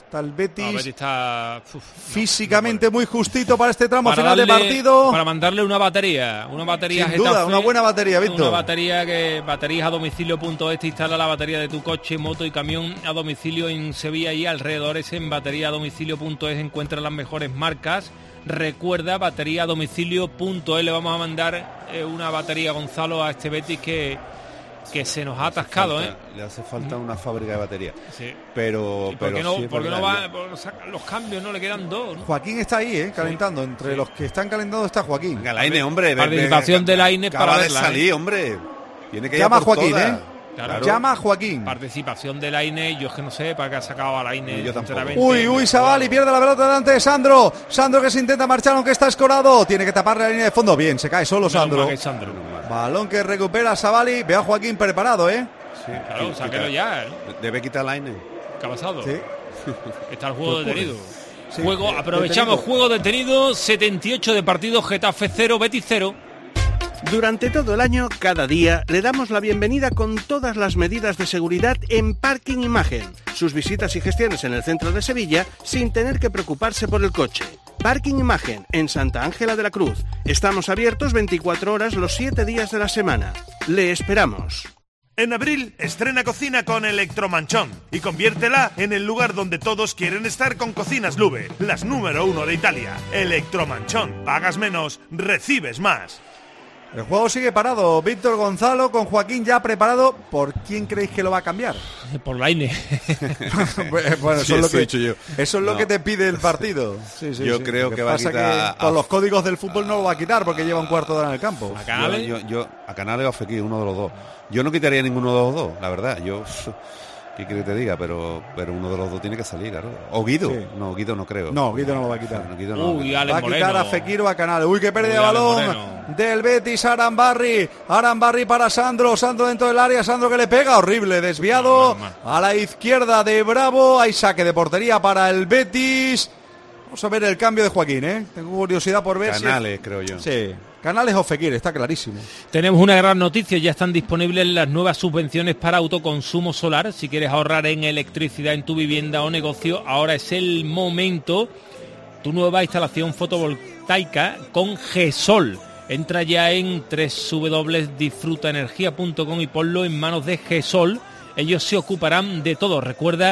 [SPEAKER 3] Está el Betis,
[SPEAKER 2] No, Betis está
[SPEAKER 3] físicamente muy justito para este tramo
[SPEAKER 2] para
[SPEAKER 3] final de
[SPEAKER 2] darle-
[SPEAKER 3] partido.
[SPEAKER 2] Para mandarle una batería
[SPEAKER 3] Sin duda, una buena batería, Víctor.
[SPEAKER 2] Una batería que baterías a domicilio.es te instala la batería de tu coche, moto y camión a domicilio en Sevilla y alrededores. En batería a domicilio.es encuentra las mejores marcas. Recuerda, batería a domicilio.es. Le vamos a mandar una batería, Gonzalo, a este Betis que se nos ha atascado,
[SPEAKER 17] Le hace falta una fábrica de batería.
[SPEAKER 2] Sí.
[SPEAKER 17] Pero,
[SPEAKER 2] ¿Y por qué
[SPEAKER 17] pero
[SPEAKER 2] no,
[SPEAKER 17] sí es
[SPEAKER 2] por qué no
[SPEAKER 17] verdad,
[SPEAKER 2] va, sacan los cambios? No le quedan dos, ¿no?
[SPEAKER 3] Joaquín está ahí, calentando. Entre los que están calentando está Joaquín.
[SPEAKER 17] Venga, Laine, hombre.
[SPEAKER 2] Participación de Laine para
[SPEAKER 17] acaba de
[SPEAKER 2] verla,
[SPEAKER 17] salir, hombre. Tiene que
[SPEAKER 3] Llama
[SPEAKER 17] ir
[SPEAKER 3] a
[SPEAKER 17] por
[SPEAKER 3] Joaquín,
[SPEAKER 17] todas.
[SPEAKER 2] Claro.
[SPEAKER 3] Llama a Joaquín.
[SPEAKER 2] Participación de Laine, yo es que no sé para qué ha sacado a Laine.
[SPEAKER 17] Yo tampoco.
[SPEAKER 3] Uy, Savali pierde la pelota delante de Sandro. Sandro que se intenta marchar aunque está escorado. Tiene que tapar la línea de fondo. Bien, se cae solo Sandro. Balón que recupera Savali. Ve a Joaquín preparado,
[SPEAKER 17] Sí,
[SPEAKER 2] Claro, sáquelo ya, ¿no?
[SPEAKER 17] Debe quitar Laine.
[SPEAKER 2] ¿Qué ha pasado?
[SPEAKER 3] Sí.
[SPEAKER 2] Está el juego
[SPEAKER 3] ¿Qué ocurre?
[SPEAKER 2] detenido.
[SPEAKER 3] Sí,
[SPEAKER 2] Juego, aprovechamos,
[SPEAKER 3] detenido.
[SPEAKER 2] juego detenido, 78 de partido, Getafe 0, Betis 0.
[SPEAKER 8] Durante todo el año, cada día, le damos la bienvenida con todas las medidas de seguridad en Parking Imagen. Sus visitas y gestiones en el centro de Sevilla sin tener que preocuparse por el coche. Parking Imagen, en Santa Ángela de la Cruz. Estamos abiertos 24 horas los 7 días de la semana. Le esperamos.
[SPEAKER 6] En abril, estrena cocina con Electromanchón y conviértela en el lugar donde todos quieren estar con Cocinas Lube, las número 1 de Italia. Electromanchón, pagas menos, recibes más.
[SPEAKER 3] El juego sigue parado. Víctor Gonzalo con Joaquín ya preparado. ¿Por quién creéis que lo va a cambiar?
[SPEAKER 2] Por Laine.
[SPEAKER 3] Bueno,
[SPEAKER 17] Sí,
[SPEAKER 3] eso es lo
[SPEAKER 17] eso he
[SPEAKER 3] que,
[SPEAKER 17] dicho yo.
[SPEAKER 3] eso es lo
[SPEAKER 17] No.
[SPEAKER 3] que te pide el partido. Sí, sí,
[SPEAKER 17] Yo
[SPEAKER 3] sí.
[SPEAKER 17] creo
[SPEAKER 3] Lo
[SPEAKER 17] que va a
[SPEAKER 3] pasa
[SPEAKER 17] quitar
[SPEAKER 3] que con
[SPEAKER 17] a-
[SPEAKER 3] los códigos del fútbol no lo va a quitar porque lleva un cuarto de hora en el campo.
[SPEAKER 2] ¿A Canales?
[SPEAKER 17] Yo a Canales o a Fekir, uno de los dos. Yo no quitaría ninguno de los dos, la verdad. Yo, ¿qué quiere que te diga? Pero uno de los dos tiene que salir, claro. O Guido.
[SPEAKER 3] Sí.
[SPEAKER 17] No, Guido no creo.
[SPEAKER 3] No, Guido no lo va a quitar.
[SPEAKER 17] No, Guido no lo
[SPEAKER 2] Uy,
[SPEAKER 17] va a quitar.
[SPEAKER 2] Alex
[SPEAKER 3] Va a quitar
[SPEAKER 2] Moreno.
[SPEAKER 3] a Fekir o a Canales. Uy, que pérdida de
[SPEAKER 2] Uy, Alex
[SPEAKER 3] balón
[SPEAKER 2] Moreno.
[SPEAKER 3] del Betis. Arambarri para Sandro. Sandro dentro del área. Sandro que le pega. Horrible. Desviado a la izquierda de Bravo. Hay saque de portería para el Betis. Vamos a ver el cambio de Joaquín, Tengo curiosidad por ver
[SPEAKER 17] Canales, creo yo.
[SPEAKER 3] Sí. Canales o Fekir, está clarísimo.
[SPEAKER 2] Tenemos una gran noticia, ya están disponibles las nuevas subvenciones para autoconsumo solar. Si quieres ahorrar en electricidad en tu vivienda o negocio, ahora es el momento. Tu nueva instalación fotovoltaica con GESOL. Entra ya en www.disfrutaenergia.com y ponlo en manos de GESOL. Ellos se ocuparán de todo. Recuerda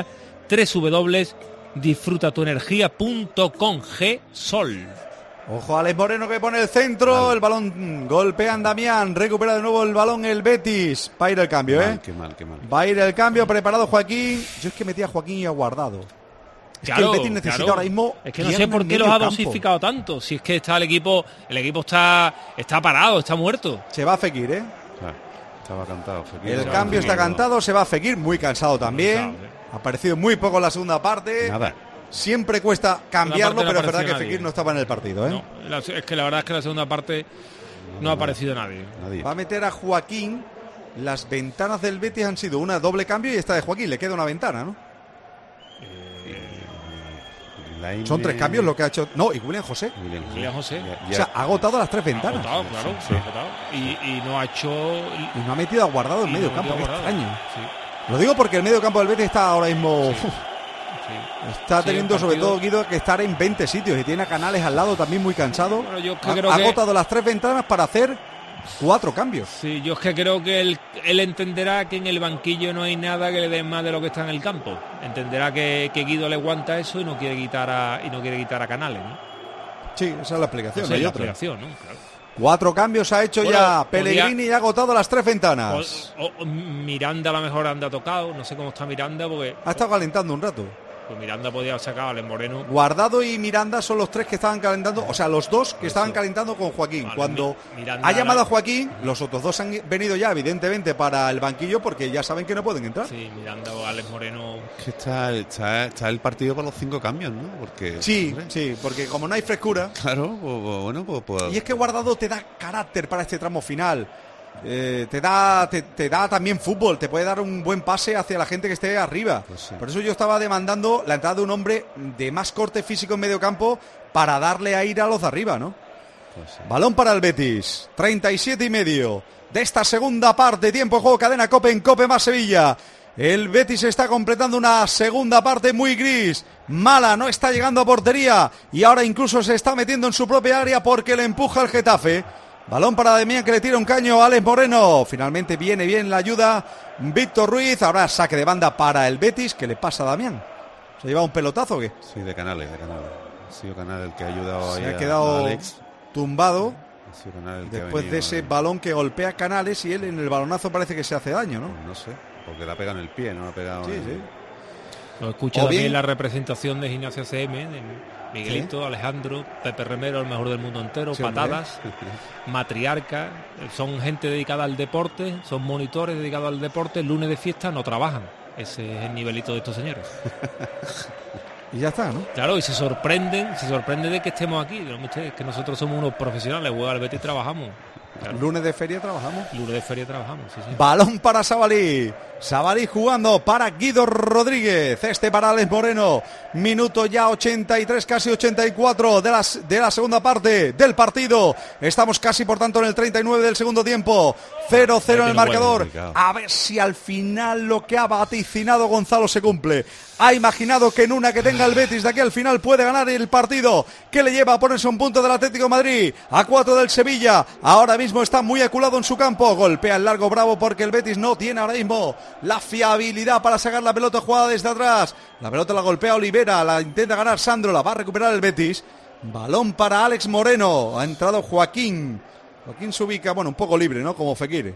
[SPEAKER 2] www.disfrutatuenergia.com. GESOL.
[SPEAKER 3] Ojo a Alex Moreno que pone el centro, el balón golpean Damián, recupera de nuevo el balón el Betis. Va a ir el cambio,
[SPEAKER 17] Qué mal.
[SPEAKER 3] Va a ir el cambio, preparado Joaquín. Yo es que metí a Joaquín y a Guardado. Es que el Betis necesita ahora mismo.
[SPEAKER 2] Es que no sé
[SPEAKER 3] pierna
[SPEAKER 2] por
[SPEAKER 3] en
[SPEAKER 2] qué los
[SPEAKER 3] medio
[SPEAKER 2] ha
[SPEAKER 3] campo.
[SPEAKER 2] dosificado tanto. Si es que está el equipo está parado, está muerto.
[SPEAKER 3] Se va a Fekir,
[SPEAKER 17] Estaba cantado. Fekir.
[SPEAKER 3] El cambio está cantado, se va a Fekir, muy cansado también. Ha aparecido muy poco en la segunda parte.
[SPEAKER 17] Nada.
[SPEAKER 3] Siempre cuesta cambiarlo,
[SPEAKER 2] parte no
[SPEAKER 3] pero es verdad
[SPEAKER 2] apareció
[SPEAKER 3] que
[SPEAKER 2] nadie.
[SPEAKER 3] Fekir no estaba en el partido,
[SPEAKER 2] No, es que la verdad es que la segunda parte no ha aparecido nadie.
[SPEAKER 3] Va a meter a Joaquín. Las ventanas del Betis han sido una doble cambio y esta de Joaquín. Le queda una ventana, ¿no?
[SPEAKER 17] Laine-
[SPEAKER 3] Son 3 cambios lo que ha hecho. No, y William José.
[SPEAKER 2] William José.
[SPEAKER 3] O sea, ha agotado las 3
[SPEAKER 2] Ha
[SPEAKER 3] ventanas.
[SPEAKER 2] agotado, claro,
[SPEAKER 3] Sí.
[SPEAKER 2] ha agotado. Y no ha hecho.
[SPEAKER 3] Y no ha metido a Guardado en
[SPEAKER 2] y
[SPEAKER 3] medio
[SPEAKER 2] no
[SPEAKER 3] campo.
[SPEAKER 2] metió
[SPEAKER 3] Qué
[SPEAKER 2] a Guardado.
[SPEAKER 3] extraño.
[SPEAKER 2] Sí.
[SPEAKER 3] Lo digo porque el medio campo del Betis está ahora mismo. Está
[SPEAKER 2] Sí,
[SPEAKER 3] teniendo
[SPEAKER 2] un
[SPEAKER 3] sobre
[SPEAKER 2] partido-
[SPEAKER 3] todo Guido que estar en 20 sitios y tiene a Canales al lado también muy cansado.
[SPEAKER 2] Bueno, yo
[SPEAKER 3] Ha
[SPEAKER 2] creo que-
[SPEAKER 3] agotado las 3 ventanas para hacer 4 cambios.
[SPEAKER 2] Sí, yo es que creo que él entenderá que en el banquillo no hay nada que le dé más de lo que está en el campo. Entenderá que Guido le aguanta eso y no quiere quitar a Canales, ¿no?
[SPEAKER 3] Sí, esa es la explicación.
[SPEAKER 2] Esa
[SPEAKER 3] no
[SPEAKER 2] es
[SPEAKER 3] hay
[SPEAKER 2] la
[SPEAKER 3] otra.
[SPEAKER 2] explicación, ¿no? Claro.
[SPEAKER 3] 4 cambios ha hecho
[SPEAKER 2] Bueno,
[SPEAKER 3] ya
[SPEAKER 2] podría-
[SPEAKER 3] Pellegrini y ha agotado las 3 ventanas.
[SPEAKER 2] O Miranda a lo mejor anda tocado, no sé cómo está Miranda porque
[SPEAKER 3] Ha estado calentando un rato.
[SPEAKER 2] pues Miranda podía haber sacado a Alex Moreno.
[SPEAKER 3] Guardado y Miranda son los 3 que estaban calentando, o sea, los 2 que estaban calentando con Joaquín.
[SPEAKER 2] Vale,
[SPEAKER 3] Cuando
[SPEAKER 2] Miranda
[SPEAKER 3] ha llamado a
[SPEAKER 2] era-
[SPEAKER 3] Joaquín, los otros 2 han venido ya, evidentemente, para el banquillo porque ya saben que no pueden entrar.
[SPEAKER 2] Sí, Miranda o Alex Moreno.
[SPEAKER 17] Que está el partido para los 5 cambios, ¿no? Porque
[SPEAKER 3] Sí,
[SPEAKER 17] hombre,
[SPEAKER 3] sí, porque como no hay frescura.
[SPEAKER 17] Claro, bueno, pues
[SPEAKER 3] Y es que Guardado te da carácter para este tramo final. Te da también fútbol, te puede dar un buen pase hacia la gente que esté arriba. Por eso yo estaba demandando la entrada de un hombre de más corte físico en medio campo para darle aire a los de arriba, ¿no? Balón para el Betis, 37 y medio de esta segunda parte, tiempo de juego, cadena Cope en Cope más Sevilla. El Betis está completando una segunda parte muy gris, mala, no está llegando a portería y ahora incluso se está metiendo en su propia área porque le empuja el Getafe. Balón para Damián que le tira un caño a Alex Moreno. Finalmente viene bien la ayuda Víctor Ruiz. Ahora saque de banda para el Betis. ¿Qué le pasa a Damián? ¿Se lleva un pelotazo o qué?
[SPEAKER 17] Sí, de Canales. Ha sido Canales el que ha ayudado ahí.
[SPEAKER 3] Se ha quedado
[SPEAKER 17] Alex
[SPEAKER 3] tumbado
[SPEAKER 17] después
[SPEAKER 3] de ese balón que golpea Canales y él en el balonazo parece que se hace daño, ¿no?
[SPEAKER 17] No sé, porque le ha pegado en el pie, no le ha pegado
[SPEAKER 3] sí.
[SPEAKER 2] Lo escucha también la representación de Gimnasia CM, de Miguelito, Alejandro, Pepe Remero, el mejor del mundo entero, sí, Patadas, Matriarca, son gente dedicada al deporte, son monitores dedicados al deporte, el lunes de fiesta no trabajan. Ese es el nivelito de estos señores.
[SPEAKER 3] Y ya está, ¿no?
[SPEAKER 2] Claro, y se sorprenden de que estemos aquí. Ustedes, que nosotros somos unos profesionales, juega al Betis, trabajamos.
[SPEAKER 3] Claro. Lunes de feria trabajamos.
[SPEAKER 2] Sí.
[SPEAKER 3] Balón para Sabalí. Sabalí jugando para Guido Rodríguez. Este para Alex Moreno. Minuto ya 83, casi 84 de la segunda parte del partido. Estamos casi, por tanto, en el 39 del segundo tiempo. 0-0 en el marcador. A ver si al final lo que ha vaticinado Gonzalo se cumple. Ha imaginado que en una que tenga el Betis de aquí al final puede ganar el partido, que le lleva a ponerse un punto del Atlético de Madrid, a 4 del Sevilla. Ahora mismo está muy aculado en su campo. Golpea el largo Bravo porque el Betis no tiene ahora mismo la fiabilidad para sacar la pelota jugada desde atrás. La pelota la golpea Olivera, la intenta ganar Sandro, la va a recuperar el Betis. Balón para Alex Moreno. Ha entrado Joaquín. Joaquín se ubica, un poco libre, ¿no? Como Fekir.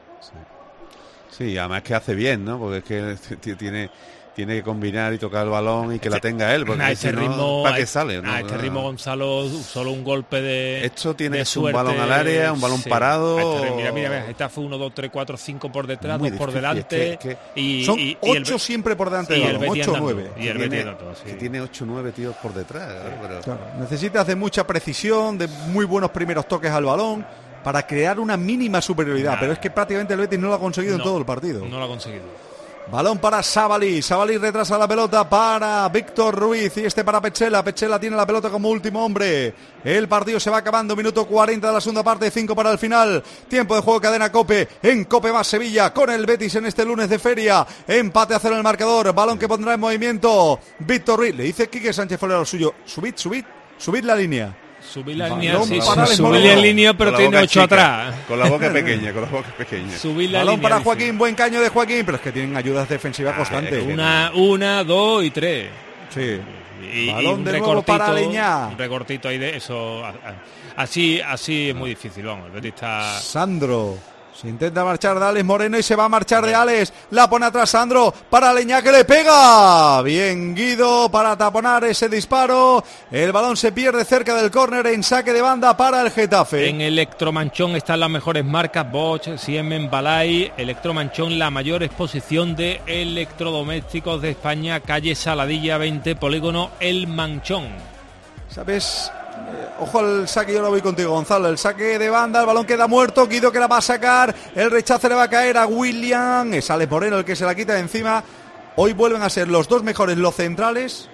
[SPEAKER 17] Sí, además que hace bien, ¿no? Porque es que tiene que combinar y tocar el balón y que la tenga él, porque
[SPEAKER 2] a este ritmo,
[SPEAKER 17] ¿para qué sale? ¿no?
[SPEAKER 2] A este ritmo, Gonzalo, solo un golpe de
[SPEAKER 17] esto tiene
[SPEAKER 2] de
[SPEAKER 17] que ser
[SPEAKER 2] suerte,
[SPEAKER 17] un balón al área, un balón parado.
[SPEAKER 2] Mira, esta fue 1, 2, 3, 4, 5 por detrás, 2 por
[SPEAKER 17] difícil,
[SPEAKER 2] delante.
[SPEAKER 3] Son 8 siempre por delante del balón, 8 o 9.
[SPEAKER 17] Y el Betis que tiene 8 o 9 tíos por detrás.
[SPEAKER 3] Claro. Necesitas de mucha precisión, de muy buenos primeros toques al balón, para crear una mínima superioridad, pero es que prácticamente el Betis no lo ha conseguido en todo el partido.
[SPEAKER 2] No lo ha conseguido.
[SPEAKER 3] Balón para Sabalí. Sabalí retrasa la pelota para Víctor Ruiz y este para Pechela. Pechela tiene la pelota como último hombre. El partido se va acabando. Minuto 40 de la segunda parte, 5 para el final. Tiempo de juego, cadena COPE. En COPE más Sevilla con el Betis en este lunes de feria. Empate a 0 en el marcador. Balón que pondrá en movimiento Víctor Ruiz. Le dice Quique Sánchez Fuera lo suyo. Subid la línea.
[SPEAKER 2] Subir la línea, sí, subir la línea, pero tiene 8 atrás.
[SPEAKER 17] Con la boca pequeña,
[SPEAKER 2] Subir la
[SPEAKER 3] balón
[SPEAKER 2] línea,
[SPEAKER 3] para Joaquín, buen caño de Joaquín, pero es que tienen ayudas defensivas constantes.
[SPEAKER 2] Una, 2 y 3.
[SPEAKER 3] Sí.
[SPEAKER 2] Y
[SPEAKER 3] balón de nuevo para Leñá.
[SPEAKER 2] Un recortito ahí de eso. Así es muy difícil, vamos. El Betis está...
[SPEAKER 3] Sandro. Se intenta marchar de Alex Moreno y se va a marchar de Alex. La pone atrás Sandro para Leñá que le pega. Bien Guido para taponar ese disparo. El balón se pierde cerca del córner en saque de banda para el Getafe.
[SPEAKER 2] En Electromanchón están las mejores marcas: Bosch, Siemens, Balay. Electromanchón, la mayor exposición de electrodomésticos de España. Calle Saladilla 20, polígono El Manchón.
[SPEAKER 3] ¿Sabes? Ojo al saque, yo lo voy contigo, Gonzalo. El saque de banda, el balón queda muerto. Guido que la va a sacar. El rechace le va a caer a William. Es Alex Moreno el que se la quita de encima. Hoy vuelven a ser los dos mejores los centrales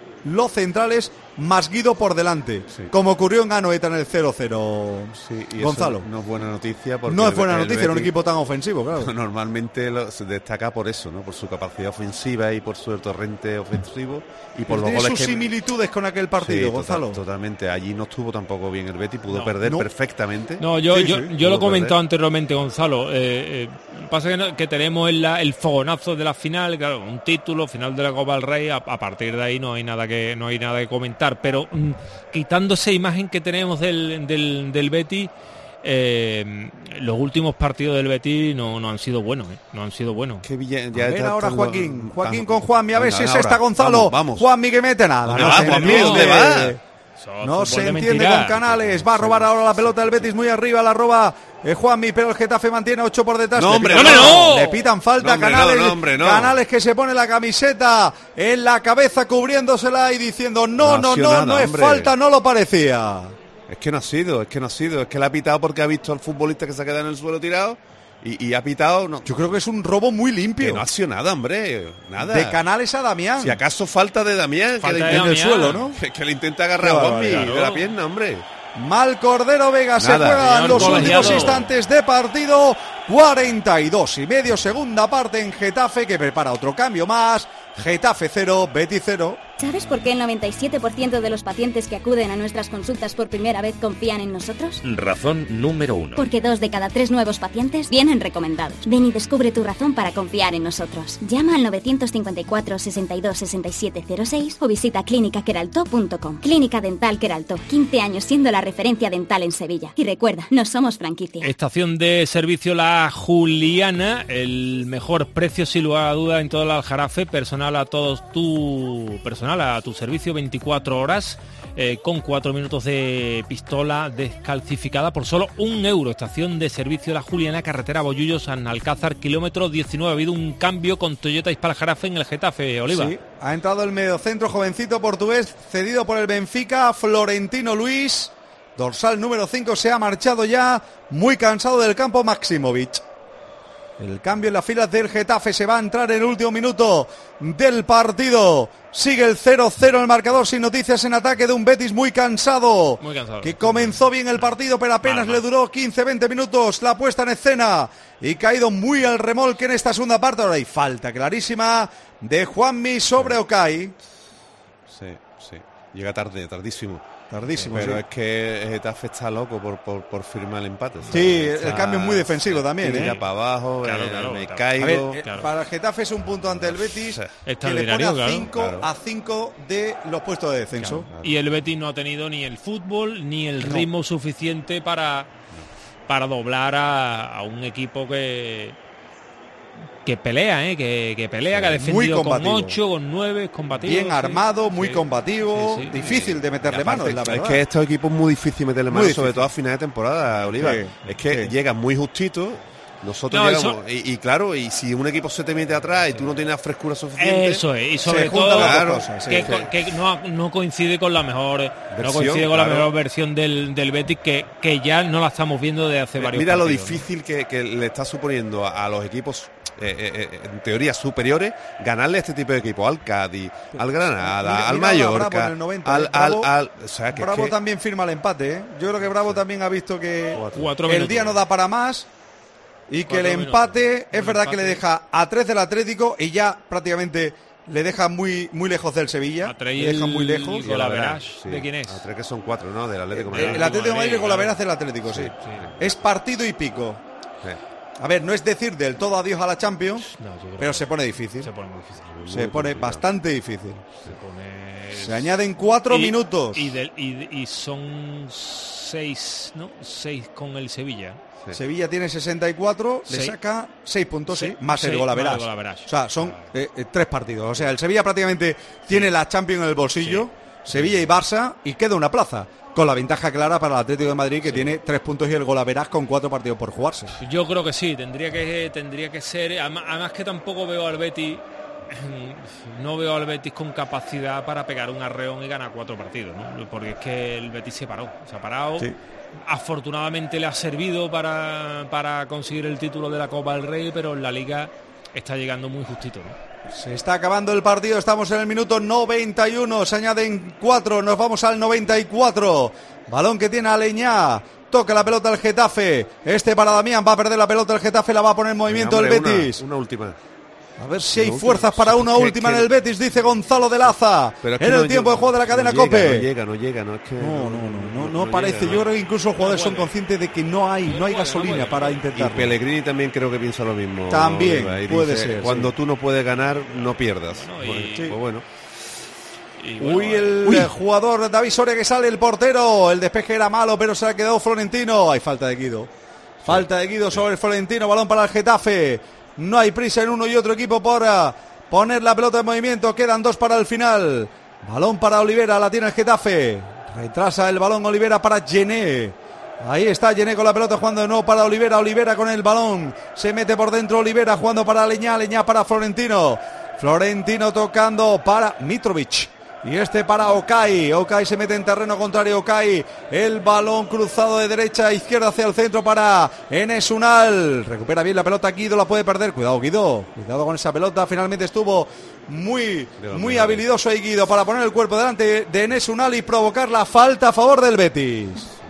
[SPEAKER 3] más Guido por delante, como ocurrió en Anoeta en el 0-0.
[SPEAKER 17] Sí, y
[SPEAKER 3] Gonzalo.
[SPEAKER 17] No es buena noticia, porque
[SPEAKER 3] no es buena noticia en un equipo tan ofensivo, claro.
[SPEAKER 17] Normalmente se destaca por eso, ¿no? Por su capacidad ofensiva y por su torrente ofensivo y por los
[SPEAKER 3] tiene
[SPEAKER 17] goles
[SPEAKER 3] sus similitudes con aquel partido,
[SPEAKER 17] sí,
[SPEAKER 3] Gonzalo.
[SPEAKER 17] Totalmente. Allí no estuvo tampoco bien el Betis, pudo perder perfectamente.
[SPEAKER 2] No, yo lo he comentado anteriormente, Gonzalo. Pasa que tenemos el fogonazo de la final, claro, un título, final de la Copa del Rey. A partir de ahí no hay nada que comentar. Pero quitando esa imagen que tenemos del Betis, los últimos partidos del Betis no han sido buenos, no han sido buenos.
[SPEAKER 17] Qué bien,
[SPEAKER 3] a ver ahora Joaquín con Juanmi, a ver si es esta Gonzalo.
[SPEAKER 17] Vamos.
[SPEAKER 3] Juanmi que mete nada.
[SPEAKER 17] ¿Dónde va?
[SPEAKER 3] No se entiende con Canales. Va a robar ahora la pelota del Betis muy arriba. La roba Juanmi, pero el Getafe mantiene 8 por detrás.
[SPEAKER 17] No, hombre,
[SPEAKER 3] Le pitan falta a Canales.
[SPEAKER 17] No.
[SPEAKER 3] Canales que se pone la camiseta en la cabeza cubriéndosela y diciendo no es falta, no lo parecía.
[SPEAKER 17] Es que no ha sido. Es que le ha pitado porque ha visto al futbolista que se ha quedado en el suelo tirado. Y ha pitado... No.
[SPEAKER 3] Yo creo que es un robo muy limpio.
[SPEAKER 17] Que no ha sido nada, hombre. Nada.
[SPEAKER 3] De Canales a Damián.
[SPEAKER 17] Si acaso falta de Damián.
[SPEAKER 3] Falta que le intenta el suelo, ¿no?
[SPEAKER 17] Que le intenta agarrar a Juanmi de la pierna, hombre.
[SPEAKER 3] Mal Cordero Vega. Se juegan los últimos instantes de partido. 42,5 segunda parte en Getafe, que prepara otro cambio más. Getafe 0, Betis 0.
[SPEAKER 11] ¿Sabes por qué el 97% de los pacientes que acuden a nuestras consultas por primera vez confían en nosotros?
[SPEAKER 5] Razón número 1.
[SPEAKER 11] Porque 2 de cada 3 nuevos pacientes vienen recomendados. Ven y descubre tu razón para confiar en nosotros. Llama al 954 62 67 06 o visita clínicaqueraltó.com. Clínica Dental Queraltó, 15 años siendo la referencia dental en Sevilla. Y recuerda, no somos franquicia.
[SPEAKER 2] Estación de servicio La Juliana, el mejor precio sin lugar a duda en todo el Aljarafe, personal a tu servicio 24 horas, con 4 minutos de pistola descalcificada por solo €1. Estación de servicio La Juliana, carretera Bollullo, San Alcázar, kilómetro 19. Ha habido un cambio con Toyota Hispal Jarafe en el Getafe, Oliva.
[SPEAKER 3] Sí, ha entrado el mediocentro jovencito portugués, cedido por el Benfica, Florentino Luis. Dorsal número 5, se ha marchado ya, muy cansado del campo, Maximovic. El cambio en las filas del Getafe, se va a entrar en el último minuto del partido. Sigue el 0-0 el marcador, sin noticias en ataque de un Betis muy cansado.
[SPEAKER 2] Muy cansado.
[SPEAKER 3] Que comenzó bien el partido, pero apenas le duró 15-20 minutos la puesta en escena. Y caído muy al remolque en esta segunda parte. Ahora hay falta clarísima de Juanmi sobre Okay.
[SPEAKER 17] Sí. Llega tardísimo.
[SPEAKER 3] sí.
[SPEAKER 17] Pero es que Getafe está loco por firmar el empate. ¿sabes?
[SPEAKER 3] Sí, el cambio es muy defensivo también.
[SPEAKER 17] Tira para abajo, me caigo.
[SPEAKER 3] A ver, para el Getafe es un punto ante el Betis que le pone a 5 de los puestos de descenso.
[SPEAKER 2] Y el Betis no ha tenido ni el fútbol ni el ritmo suficiente para doblar a un equipo que pelea, que pelea, que ha defendido con 8, con 9, combativo.
[SPEAKER 3] Bien armado, muy combativo, difícil de meterle mano, la verdad.
[SPEAKER 17] Es que estos equipos es muy difícil meterle mano, sobre todo a final de temporada, Oliva. Es que llegan muy justitos. Nosotros llegamos, y claro, y si un equipo se te mete atrás y tú no tienes la frescura suficiente,
[SPEAKER 2] eso es, y sobre todo que no coincide con la mejor versión del Betis, que ya no la estamos viendo desde hace varios
[SPEAKER 17] partidos.
[SPEAKER 2] Mira
[SPEAKER 17] lo difícil que le está suponiendo a los equipos en teoría superiores ganarle a este tipo de equipos, al Cádiz, al Granada, al Mallorca,
[SPEAKER 3] Bravo también firma el empate, Yo creo que Bravo también ha visto que el día no da para más. Y que el empate, es verdad que le deja a 3 del Atlético y ya prácticamente le deja muy lejos del Sevilla. Le deja muy lejos.
[SPEAKER 2] ¿De quién es?
[SPEAKER 17] A 3 que son 4, ¿no? Del Atlético de Madrid.
[SPEAKER 3] El Atlético de Madrid con la veraz del Atlético, sí. Es partido y pico. Sí. A ver, no es decir del todo adiós a la Champions, pero se pone difícil. Se pone bastante difícil. Se añaden 4 minutos.
[SPEAKER 2] Y son 6, ¿no? 6 con el Sevilla.
[SPEAKER 3] Sí. Sevilla tiene 64, le saca 6 puntos, más el golaveras. O sea, son 3 partidos. O sea, el Sevilla prácticamente tiene la Champions en el bolsillo, Sevilla y Barça, y queda una plaza, con la ventaja clara para el Atlético de Madrid, que tiene 3 puntos y el golaveras con 4 partidos por jugarse.
[SPEAKER 2] Yo creo que sí, tendría que ser, además que tampoco veo al Betis. No veo al Betis con capacidad para pegar un arreón y ganar 4 partidos, ¿no? Porque es que el Betis se ha parado. Sí. Afortunadamente le ha servido para conseguir el título de la Copa del Rey, pero en la Liga está llegando muy justito, ¿no?
[SPEAKER 3] Se está acabando el partido, estamos en el minuto 91, se añaden 4, nos vamos al 94. Balón que tiene Aleñá, toca la pelota el Getafe, para Damián, va a perder la pelota el Getafe, la va a poner en movimiento el Betis.
[SPEAKER 17] Una última.
[SPEAKER 3] A ver si hay fuerzas para una última en el Betis, dice Gonzalo de Laza. En el tiempo de juego de la cadena COPE.
[SPEAKER 17] No llega.
[SPEAKER 3] No parece. Yo creo que incluso los jugadores son conscientes de que no hay gasolina para intentarlo.
[SPEAKER 17] Y Pellegrini también creo que piensa lo mismo.
[SPEAKER 3] También puede ser.
[SPEAKER 17] Cuando tú no puedes ganar, no pierdas.
[SPEAKER 3] El jugador David Soria que sale, el portero. El despeje era malo, pero se ha quedado Florentino. Hay falta de Guido. Falta de Guido sobre el Florentino. Balón para el Getafe. No hay prisa en uno y otro equipo por poner la pelota en movimiento. Quedan 2 para el final. Balón para Olivera, la tiene el Getafe. Retrasa el balón Olivera para Gené. Ahí está Gené con la pelota jugando de nuevo para Olivera. Olivera con el balón. Se mete por dentro Olivera jugando para Aleñá. Aleñá para Florentino. Florentino tocando para Mitrovic. Y para Okay. Okay se mete en terreno contrario. Okay. El balón cruzado de derecha a izquierda hacia el centro para Enes Unal. Recupera bien la pelota. Guido la puede perder. Cuidado, Guido. Cuidado con esa pelota. Finalmente estuvo muy habilidoso ahí Guido para poner el cuerpo delante de Enes Unal y provocar la falta a favor del Betis.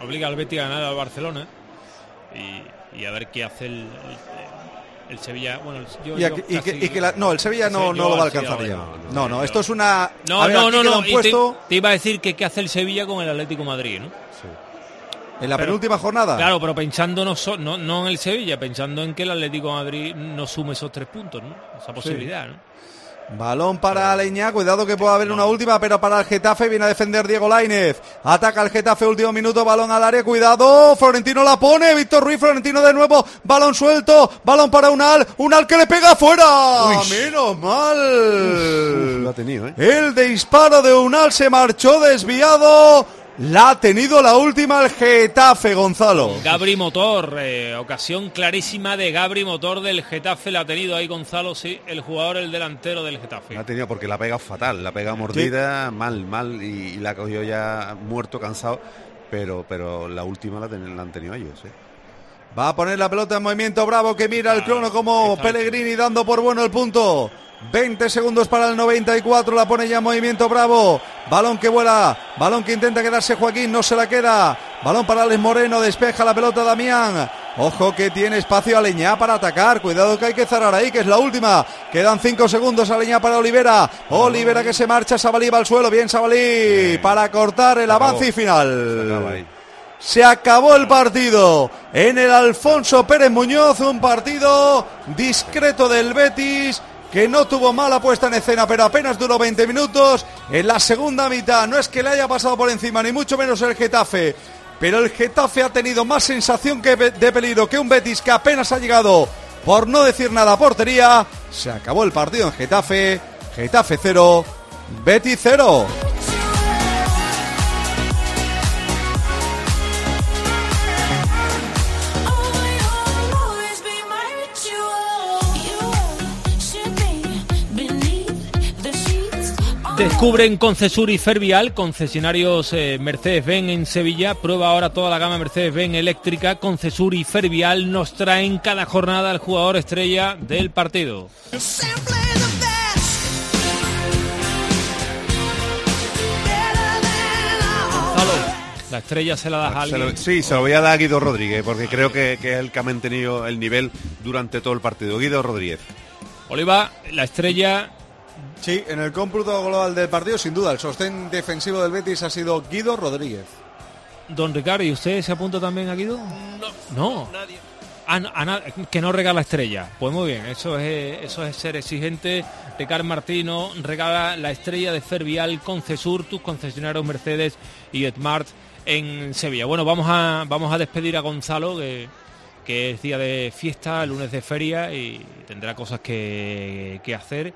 [SPEAKER 2] obliga al Betis a ganar al Barcelona y a ver qué hace el Sevilla. Bueno,
[SPEAKER 1] el Sevilla no lo va a alcanzar ya. No, esto es una...
[SPEAKER 2] No. Te iba a decir que qué hace el Sevilla con el Atlético de Madrid, ¿no?
[SPEAKER 1] Sí. En la penúltima jornada.
[SPEAKER 2] Claro, pero pensando no en el Sevilla, pensando en que el Atlético de Madrid no sume esos 3 puntos, ¿no? Esa posibilidad, ¿no?
[SPEAKER 1] Balón para Aleñá, cuidado que pueda haber una última, pero para el Getafe viene a defender Diego Lainez. Ataca el Getafe, último minuto, balón al área, cuidado, Florentino la pone, Víctor Ruiz, Florentino de nuevo, balón suelto, balón para Unal que le pega afuera. Menos mal.
[SPEAKER 17] Lo ha tenido,
[SPEAKER 1] El disparo de Unal se marchó desviado. La ha tenido la última el Getafe, Gonzalo.
[SPEAKER 2] Gabri Motor, ocasión clarísima de Gabri Motor del Getafe, la ha tenido ahí Gonzalo, sí, el jugador, el delantero del Getafe.
[SPEAKER 17] La ha tenido porque la pega fatal, la pega mordida, sí. mal, y la cogió ya muerto, cansado, pero la última la han tenido ellos, ¿eh?
[SPEAKER 1] Va a poner la pelota en movimiento, Bravo, que mira el crono como Pellegrini dando por bueno el punto. 20 segundos para el 94, la pone ya en movimiento Bravo, balón que vuela, balón que intenta quedarse Joaquín, no se la queda, balón para Alex Moreno, despeja la pelota Damián, ojo que tiene espacio Aleñá para atacar, cuidado que hay que cerrar ahí, que es la última, quedan 5 segundos, Aleñá para Olivera que se marcha, Sabalí va al suelo, bien Sabalí, para cortar el avance y final. Se acabó el partido en el Alfonso Pérez Muñoz, un partido discreto del Betis, que no tuvo mala puesta en escena, pero apenas duró 20 minutos. En la segunda mitad no es que le haya pasado por encima, ni mucho menos el Getafe, pero el Getafe ha tenido más sensación de peligro que un Betis que apenas ha llegado, por no decir nada, a portería. Se acabó el partido en Getafe 0, Betis 0.
[SPEAKER 2] Descubren Concesur y Fervial, concesionarios Mercedes-Benz en Sevilla. Prueba ahora toda la gama Mercedes-Benz eléctrica. Concesur y Fervial nos traen cada jornada al jugador estrella del partido. La estrella se la das a alguien.
[SPEAKER 17] Sí, se lo voy a dar a Guido Rodríguez, porque creo que es el que ha mantenido el nivel durante todo el partido. Guido Rodríguez.
[SPEAKER 2] Oliva, la estrella...
[SPEAKER 1] Sí, en el cómputo global del partido, sin duda, el sostén defensivo del Betis ha sido Guido Rodríguez.
[SPEAKER 2] Don Ricardo, ¿y usted se apunta también a Guido?
[SPEAKER 12] No. Nadie.
[SPEAKER 2] Que no regala estrella. Pues muy bien, eso es ser exigente. Ricardo Martino regala la estrella de Fervial, Concesur, tus concesionarios Mercedes y Smart en Sevilla. Bueno, vamos a despedir a Gonzalo, que es día de fiesta, lunes de feria y tendrá cosas que hacer.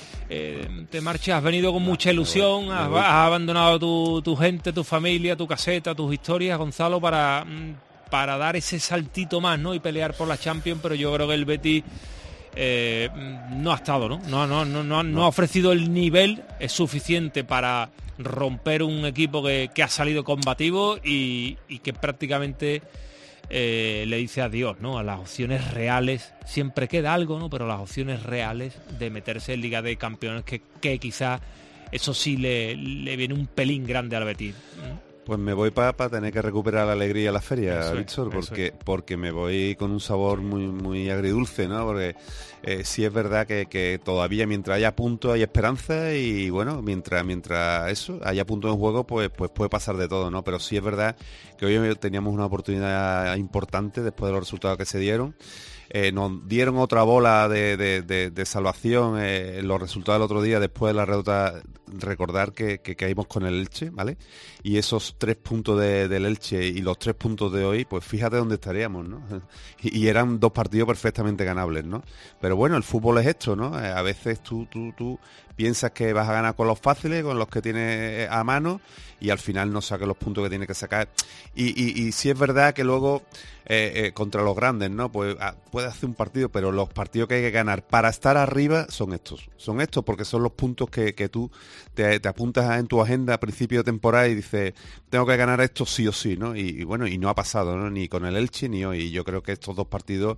[SPEAKER 2] Te marchas, has venido con mucha ilusión, has abandonado tu gente, tu familia, tu caseta, tus historias, Gonzalo, para dar ese saltito más, ¿no? Y pelear por la Champions, pero yo creo que el Betis no ha estado, ¿no? No ha ofrecido el nivel suficiente para romper un equipo que ha salido combativo y que prácticamente le dice adiós, ¿no? A las opciones reales. Siempre queda algo, ¿no? Pero las opciones reales de meterse en Liga de Campeones, que quizás eso sí le viene un pelín grande al Betis.
[SPEAKER 17] Pues me voy para tener que recuperar la alegría a la feria, Víctor, porque me voy con un sabor muy agridulce, ¿no? Porque sí es verdad que todavía mientras haya puntos hay esperanza y bueno, mientras eso haya puntos en juego, pues puede pasar de todo, ¿no? Pero sí es verdad que hoy teníamos una oportunidad importante después de los resultados que se dieron. Nos dieron otra bola de salvación los resultados del otro día después de la derrota. Recordar que caímos con el Elche, ¿vale? Y esos 3 puntos del Elche y los 3 puntos de hoy, pues fíjate dónde estaríamos, ¿no? Y eran 2 partidos perfectamente ganables, ¿no? Pero bueno, el fútbol es esto, ¿no? A veces tú piensas que vas a ganar con los fáciles, con los que tienes a mano, y al final no sacas los puntos que tienes que sacar. Y sí es verdad que luego contra los grandes, ¿no? Pues puedes hacer un partido, pero los partidos que hay que ganar para estar arriba son estos porque son los puntos que tú te apuntas en tu agenda a principio de temporada y dices, tengo que ganar esto sí o sí, ¿no? Y bueno, y no ha pasado, ¿no? Ni con el Elche ni hoy. Y yo creo que estos 2 partidos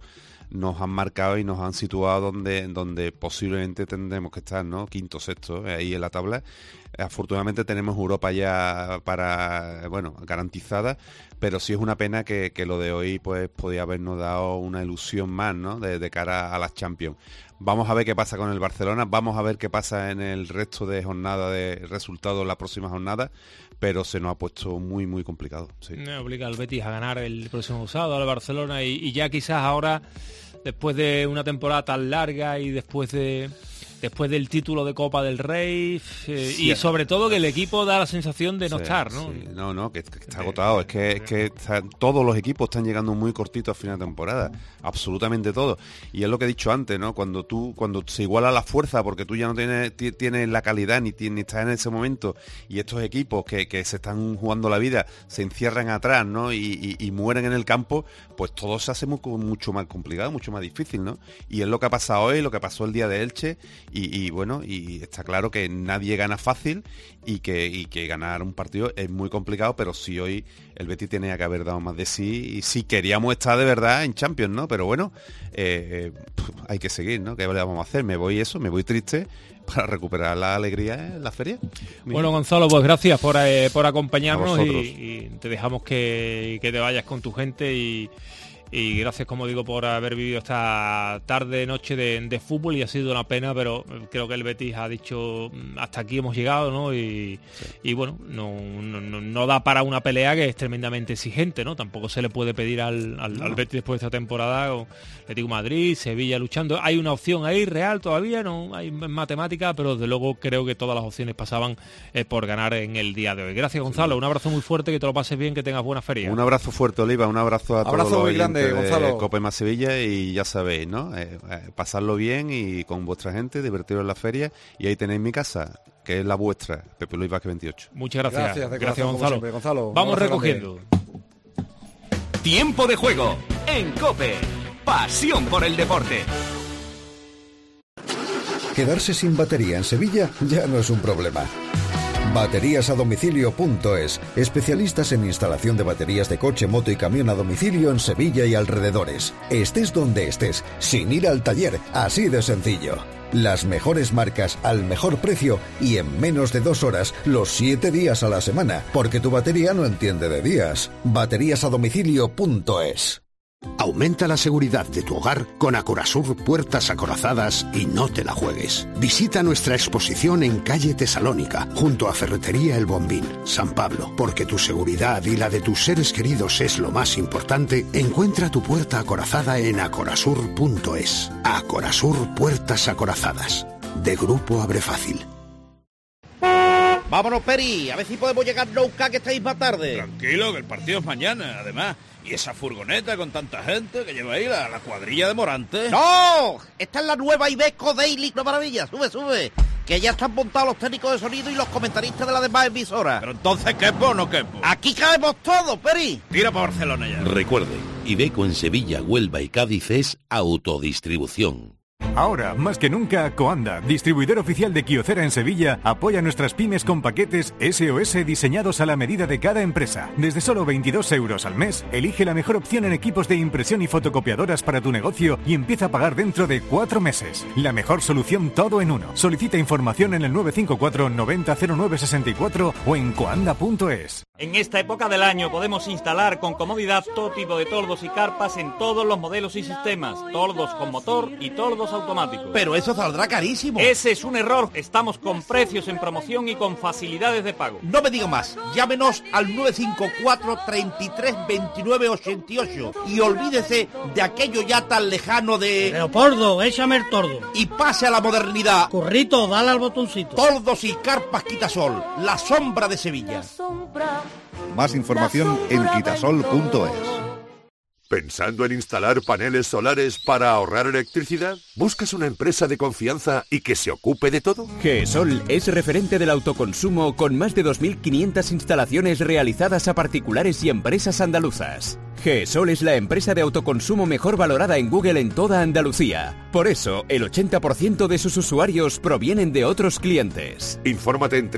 [SPEAKER 17] nos han marcado y nos han situado donde posiblemente tendremos que estar, ¿no? Quinto, sexto, ahí en la tabla. Afortunadamente tenemos Europa ya garantizada, pero sí es una pena que lo de hoy pues podía habernos dado una ilusión más, ¿no? De cara a las Champions. Vamos a ver qué pasa con el Barcelona, vamos a ver qué pasa en el resto de jornada de resultados la próxima jornada, pero se nos ha puesto muy, muy complicado. Sí.
[SPEAKER 2] Obliga al Betis a ganar el próximo sábado al Barcelona y ya quizás ahora, después de una temporada tan larga y después del título de Copa del Rey y sobre todo que el equipo da la sensación de no estar, ¿no?
[SPEAKER 17] Sí. No, que está agotado. Es que todos los equipos están llegando muy cortitos a final de temporada, absolutamente todos. Y es lo que he dicho antes, ¿no? Cuando se iguala la fuerza, porque tú ya no tienes la calidad ni estás en ese momento, y estos equipos que se están jugando la vida se encierran atrás, ¿no? Y mueren en el campo, pues todo se hace mucho más complicado, mucho más difícil, ¿no? Y es lo que ha pasado hoy, lo que pasó el día de Elche. Y está claro que nadie gana fácil y que ganar un partido es muy complicado, pero sí hoy el Betis tenía que haber dado más de sí y si queríamos estar de verdad en Champions, ¿no? Pero bueno, hay que seguir, ¿no? ¿Qué le vamos a hacer? Me voy triste para recuperar la alegría en la feria.
[SPEAKER 2] Bueno, Gonzalo, pues gracias por acompañarnos y te dejamos que te vayas con tu gente y gracias, como digo, por haber vivido esta noche de fútbol, y ha sido una pena, pero creo que el Betis ha dicho hasta aquí hemos llegado, ¿no? Y bueno, no da para una pelea que es tremendamente exigente, ¿no? Tampoco se le puede pedir al Betis después de esta temporada, con Atlético de Madrid, Sevilla luchando. Hay una opción ahí real todavía, no hay matemática, pero desde luego creo que todas las opciones pasaban por ganar en el día de hoy. Gracias, Gonzalo, un abrazo muy fuerte, que te lo pases bien, que tengas buena feria.
[SPEAKER 17] Un abrazo fuerte, Oliva, un abrazo a todos los
[SPEAKER 1] muy grande, Gonzalo.
[SPEAKER 17] Cope más Sevilla, y ya sabéis, ¿no? Pasarlo bien y con vuestra gente, divertiros en la feria, y ahí tenéis mi casa, que es la vuestra, Pepe Luis Vázquez 28.
[SPEAKER 2] Muchas gracias. Gracias, Gonzalo.
[SPEAKER 1] Siempre, Gonzalo.
[SPEAKER 2] Vamos recogiendo.
[SPEAKER 4] Tiempo de juego en COPE. Pasión por el deporte.
[SPEAKER 15] Quedarse sin batería en Sevilla ya no es un problema. Bateríasadomicilio.es, especialistas en instalación de baterías de coche, moto y camión a domicilio en Sevilla y alrededores. Estés donde estés, sin ir al taller, así de sencillo. Las mejores marcas al mejor precio y en menos de 2 horas, los 7 días a la semana, porque tu batería no entiende de días. Bateríasadomicilio.es.
[SPEAKER 13] Aumenta la seguridad de tu hogar con Acorasur Puertas Acorazadas y no te la juegues. Visita nuestra exposición en calle Tesalónica, junto a Ferretería El Bombín, San Pablo. Porque tu seguridad y la de tus seres queridos es lo más importante, encuentra tu puerta acorazada en acorasur.es. Acorasur Puertas Acorazadas, de Grupo Abrefácil.
[SPEAKER 16] Vámonos, Peri, a ver si podemos llegar nunca, que estáis más tarde.
[SPEAKER 23] Tranquilo, que el partido es mañana, además. Y esa furgoneta con tanta gente que lleva ahí la cuadrilla de Morante.
[SPEAKER 16] ¡No! Esta es la nueva Iveco Daily, ¡no maravilla! ¡Sube! Que ya están montados los técnicos de sonido y los comentaristas de las demás emisoras.
[SPEAKER 23] Pero entonces, ¿quepo o no quepo?
[SPEAKER 16] Aquí caemos todos, Peri.
[SPEAKER 23] Tira para Barcelona ya.
[SPEAKER 24] Recuerde, Iveco en Sevilla, Huelva y Cádiz es autodistribución.
[SPEAKER 25] Ahora, más que nunca, Coanda, distribuidor oficial de Kyocera en Sevilla, apoya a nuestras pymes con paquetes SOS diseñados a la medida de cada empresa. Desde solo 22 euros al mes, elige la mejor opción en equipos de impresión y fotocopiadoras para tu negocio y empieza a pagar dentro de 4 meses. La mejor solución todo en uno. Solicita información en el 954 90 09 64 o en coanda.es.
[SPEAKER 26] En esta época del año podemos instalar con comodidad todo tipo de toldos y carpas en todos los modelos y sistemas. Toldos con motor y toldos automáticos.
[SPEAKER 16] Pero eso saldrá carísimo.
[SPEAKER 26] Ese es un error. Estamos con precios en promoción y con facilidades de pago.
[SPEAKER 16] No me diga más. Llámenos al 954 33 29 88 y olvídese de aquello ya tan lejano de...
[SPEAKER 27] Leopoldo, échame el tordo.
[SPEAKER 16] Y pase a la modernidad.
[SPEAKER 27] Currito, dale al botoncito.
[SPEAKER 16] Toldos y carpas Quitasol, la sombra de Sevilla.
[SPEAKER 28] Más información en quitasol.es.
[SPEAKER 18] ¿Pensando en instalar paneles solares para ahorrar electricidad? ¿Buscas una empresa de confianza y que se ocupe de todo?
[SPEAKER 19] GESOL es referente del autoconsumo con más de 2.500 instalaciones realizadas a particulares y empresas andaluzas. GESOL es la empresa de autoconsumo mejor valorada en Google en toda Andalucía. Por eso, el 80% de sus usuarios provienen de otros clientes.
[SPEAKER 18] Infórmate en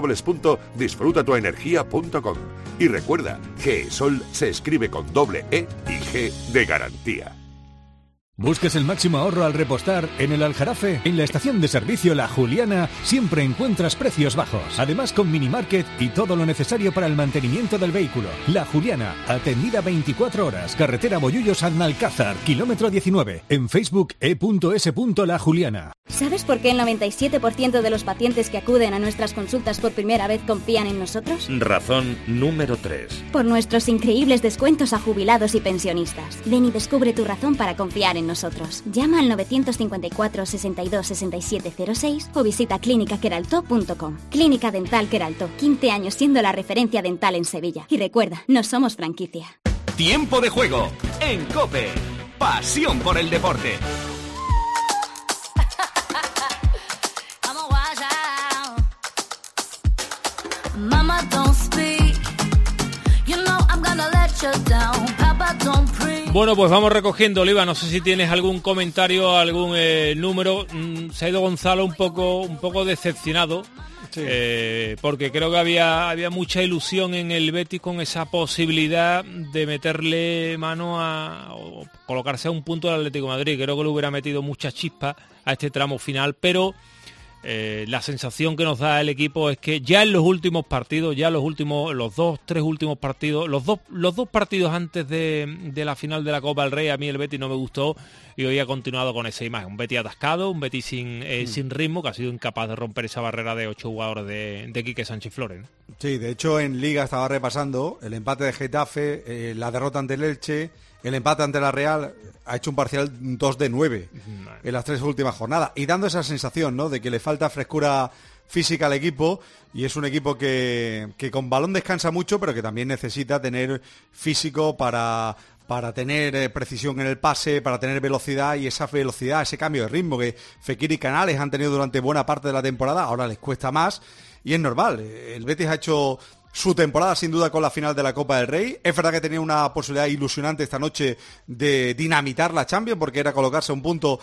[SPEAKER 18] www.disfrutatuenergia.com. Y recuerda, GESOL se escribe con doble E y G de garantía.
[SPEAKER 25] ¿Buscas el máximo ahorro al repostar en el Aljarafe? En la estación de servicio La Juliana siempre encuentras precios bajos. Además con minimarket y todo lo necesario para el mantenimiento del vehículo. La Juliana, atendida 24 horas. Carretera Bollullos Alcázar, kilómetro 19. En Facebook e.s.lajuliana.
[SPEAKER 11] ¿Sabes por qué el 97% de los pacientes que acuden a nuestras consultas por primera vez confían en nosotros?
[SPEAKER 24] Razón número 3.
[SPEAKER 11] Por nuestros increíbles descuentos a jubilados y pensionistas. Ven y descubre tu razón para confiar en nosotros. Llama al 954 62 67 06 o visita clínicaqueraltó.com. Clínica Dental Queraltó, 15 años siendo la referencia dental en Sevilla. Y recuerda, no somos franquicia.
[SPEAKER 4] Tiempo de juego en COPE. Pasión por el deporte.
[SPEAKER 7] Mama, don't speak. You know I'm gonna let you down. Papa, don't preach.
[SPEAKER 2] Bueno, pues vamos recogiendo, Oliva. No sé si tienes algún comentario, algún número. Se ha ido Gonzalo un poco decepcionado. Sí. Porque creo que había mucha ilusión en el Betis con esa posibilidad de meterle mano o colocarse a un punto del Atlético de Madrid. Creo que le hubiera metido mucha chispa a este tramo final, pero la sensación que nos da el equipo es que ya en los últimos partidos, los dos partidos antes de la final de la Copa del Rey, a mí el Betis no me gustó y hoy ha continuado con esa imagen. Un Betis atascado, un Betis sin ritmo, que ha sido incapaz de romper esa barrera de 8 jugadores de Quique Sánchez Flores, ¿no?
[SPEAKER 1] Sí, de hecho en Liga estaba repasando el empate de Getafe, la derrota ante el Elche, el empate ante la Real. Ha hecho un parcial 2-9 en las 3 últimas jornadas y dando esa sensación, ¿no?, de que le falta frescura física al equipo, y es un equipo que con balón descansa mucho, pero que también necesita tener físico para tener precisión en el pase, para tener velocidad, y esa velocidad, ese cambio de ritmo que Fekir y Canales han tenido durante buena parte de la temporada, ahora les cuesta más y es normal. El Betis ha hecho su temporada sin duda con la final de la Copa del Rey. Es verdad que tenía una posibilidad ilusionante esta noche de dinamitar la Champions, porque era colocarse a un punto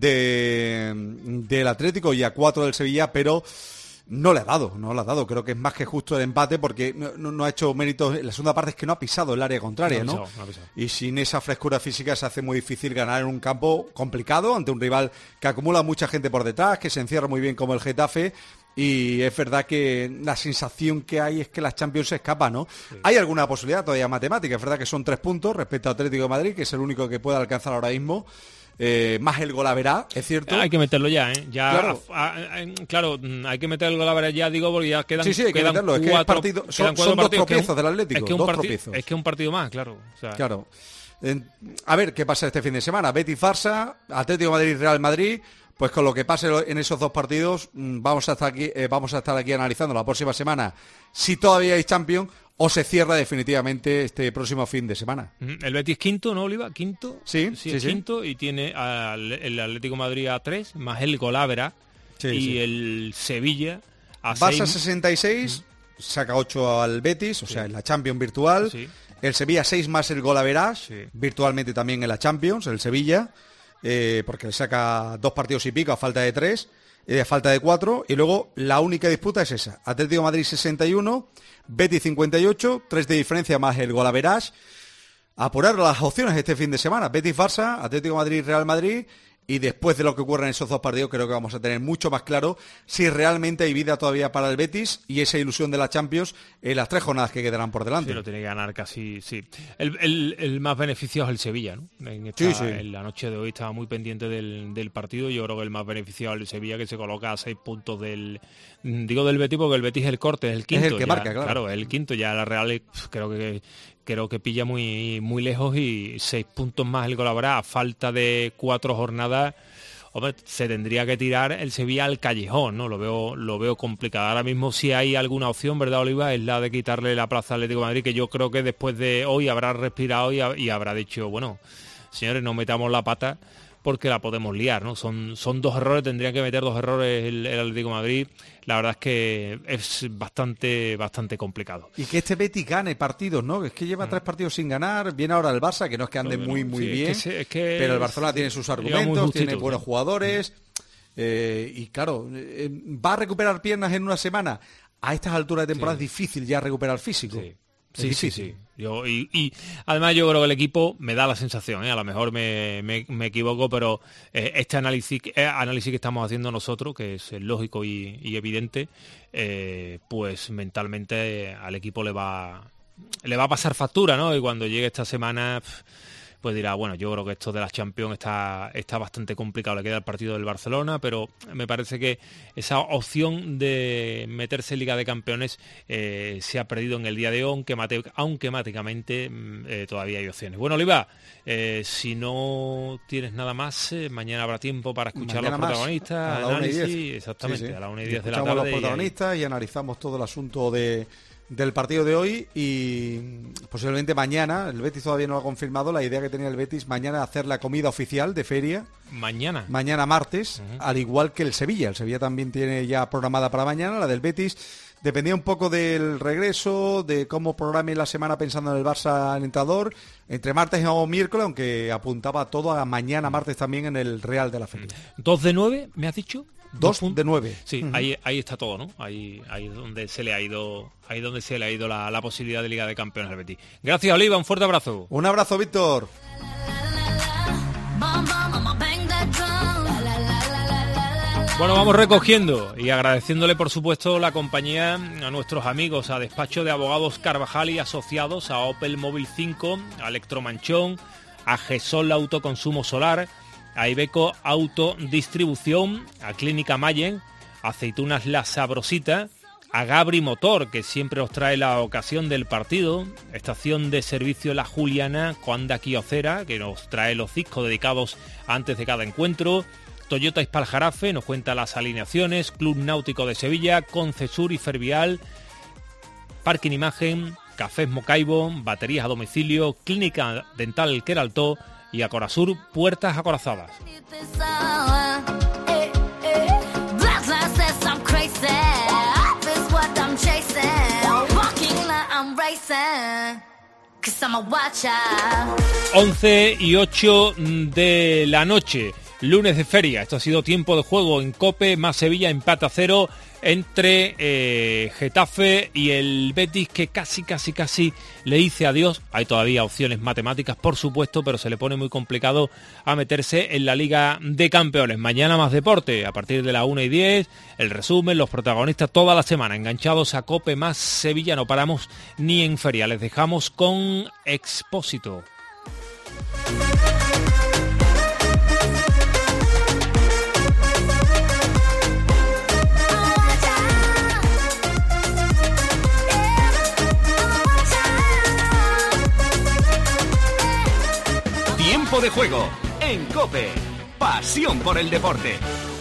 [SPEAKER 1] del Atlético y a 4 del Sevilla, pero no le ha dado. Creo que es más que justo el empate, porque no ha hecho méritos. En la segunda parte es que no ha pisado el área contraria, ¿no? Y sin esa frescura física se hace muy difícil ganar en un campo complicado ante un rival que acumula mucha gente por detrás, que se encierra muy bien como el Getafe. Y es verdad que la sensación que hay es que la Champions se escapa, ¿no? Sí. Hay alguna posibilidad todavía matemática. Es verdad que son 3 puntos respecto al Atlético de Madrid, que es el único que puede alcanzar ahora mismo. Más el golaverá, es cierto.
[SPEAKER 2] Hay que meterlo ya, ¿eh? Claro, hay que meter el golaverá ya, digo, porque ya quedan.
[SPEAKER 1] Sí, hay que meterlo. Es que son 2 tropiezos del Atlético.
[SPEAKER 2] Es que un partido más, claro. O sea,
[SPEAKER 1] claro. A ver qué pasa este fin de semana. Betis-Barça, Atlético de Madrid-Real Madrid. Pues con lo que pase en esos 2 partidos vamos a estar aquí analizando la próxima semana si todavía hay Champions o se cierra definitivamente este próximo fin de semana.
[SPEAKER 2] El Betis quinto, ¿no, Oliva? Quinto.
[SPEAKER 1] Sí.
[SPEAKER 2] Quinto, y tiene el Atlético de Madrid a 3, más el Golávera y el Sevilla a 6.
[SPEAKER 1] Barça 66, saca 8 al Betis, o sea, en la Champions virtual. Sí. El Sevilla 6 más el Golávera, virtualmente también en la Champions, el Sevilla. Porque le saca 2 partidos y pico a falta de 3, a falta de 4, y luego la única disputa es esa: Atlético de Madrid 61, Betis 58, 3 de diferencia más el golaverage. Apurar las opciones este fin de semana: Betis-Barça, Atlético de Madrid, Real Madrid. Y después de lo que ocurre en esos 2 partidos, creo que vamos a tener mucho más claro si realmente hay vida todavía para el Betis y esa ilusión de la Champions en las 3 jornadas que quedarán por delante.
[SPEAKER 2] Sí, lo tiene que ganar casi, sí. El más beneficiado es el Sevilla, ¿no? En la noche de hoy estaba muy pendiente del partido. Yo creo que el más beneficiado es el Sevilla, que se coloca a 6 puntos del Betis, porque el Betis es el corte, es el quinto.
[SPEAKER 1] Es el que marca, claro.
[SPEAKER 2] Claro, es el quinto. Ya la Real creo que pilla muy, muy lejos, y 6 puntos más el Golávera a falta de 4 jornadas. Hombre, se tendría que tirar el Sevilla al callejón, ¿no? Lo veo complicado. Ahora mismo, si hay alguna opción, ¿verdad, Oliva?, es la de quitarle la plaza al Atlético de Madrid, que yo creo que después de hoy habrá respirado y habrá dicho, bueno, señores, no metamos la pata porque la podemos liar, ¿no? Son 2 errores, tendrían que meter 2 errores el Atlético de Madrid. La verdad es que es bastante complicado.
[SPEAKER 1] Y que este Betis gane partidos, ¿no? Es que lleva 3 partidos sin ganar. Viene ahora el Barça, que no es que ande muy bien, pero el Barcelona tiene sus argumentos, tiene buenos jugadores. Y claro, ¿va a recuperar piernas en una semana? A estas alturas de temporada es difícil ya recuperar físico.
[SPEAKER 2] Sí. Y además yo creo que el equipo me da la sensación, a lo mejor me equivoco, pero este análisis que estamos haciendo nosotros, que es lógico y evidente, pues mentalmente al equipo le va a pasar factura, ¿no? Y cuando llegue esta semana, pues dirá, bueno, yo creo que esto de las Champions está bastante complicado. Le queda el partido del Barcelona, pero me parece que esa opción de meterse en Liga de Campeones se ha perdido en el día de hoy, aunque matemáticamente todavía hay opciones. Bueno, Oliva, si no tienes nada más, mañana habrá tiempo para escuchar
[SPEAKER 1] mañana
[SPEAKER 2] a los protagonistas,
[SPEAKER 1] a la 1:10.
[SPEAKER 2] Exactamente,
[SPEAKER 1] Sí.
[SPEAKER 2] a la 1:10 de la
[SPEAKER 1] Escuchamos
[SPEAKER 2] tarde.
[SPEAKER 1] a los protagonistas y analizamos todo el asunto del partido de hoy, y posiblemente mañana, el Betis todavía no lo ha confirmado, la idea que tenía el Betis mañana hacer la comida oficial de feria.
[SPEAKER 2] Mañana
[SPEAKER 1] Martes, al igual que el Sevilla. El Sevilla también tiene ya programada para mañana, la del Betis. Dependía un poco del regreso, de cómo programe la semana pensando en el Barça alentador, entre martes o miércoles, aunque apuntaba todo a mañana martes también en el Real de la Feria.
[SPEAKER 2] 2 de 9, ¿me has dicho?
[SPEAKER 1] 2 de 9.
[SPEAKER 2] Sí, ahí está todo, ¿no? Ahí es donde se le ha ido, la posibilidad de Liga de Campeones al Betis. Gracias, Oliva, un fuerte abrazo.
[SPEAKER 1] Un abrazo, Víctor.
[SPEAKER 2] Bueno, vamos recogiendo y agradeciéndole, por supuesto, la compañía a nuestros amigos, a Despacho de Abogados Carvajal y Asociados, a Opel Móvil 5, a Electromanchón, a GESOL Autoconsumo Solar, a Ibeco Autodistribución, a Clínica Mayen, a Aceitunas La Sabrosita, a Gabri Motor, que siempre os trae la ocasión del partido, Estación de Servicio La Juliana, Coanda Quiocera, que nos trae los discos dedicados antes de cada encuentro, Toyota Ispaljarafe nos cuenta las alineaciones, Club Náutico de Sevilla, Concesur y Fervial, Parking Imagen, Cafés Mocaibo, Baterías a Domicilio, Clínica Dental Queraltó y Acorasur, Puertas Acorazadas. Once y 8 de la noche, lunes de feria. Esto ha sido tiempo de juego en COPE, más Sevilla, empate a 0 entre Getafe y el Betis, que casi le dice adiós. Hay todavía opciones matemáticas, por supuesto, pero se le pone muy complicado a meterse en la Liga de Campeones. Mañana más deporte, a partir de la 1:10, el resumen, los protagonistas toda la semana, enganchados a COPE más Sevilla. No paramos ni en feria. Les dejamos con Expósito.
[SPEAKER 4] Tiempo de juego en COPE. Pasión por el deporte.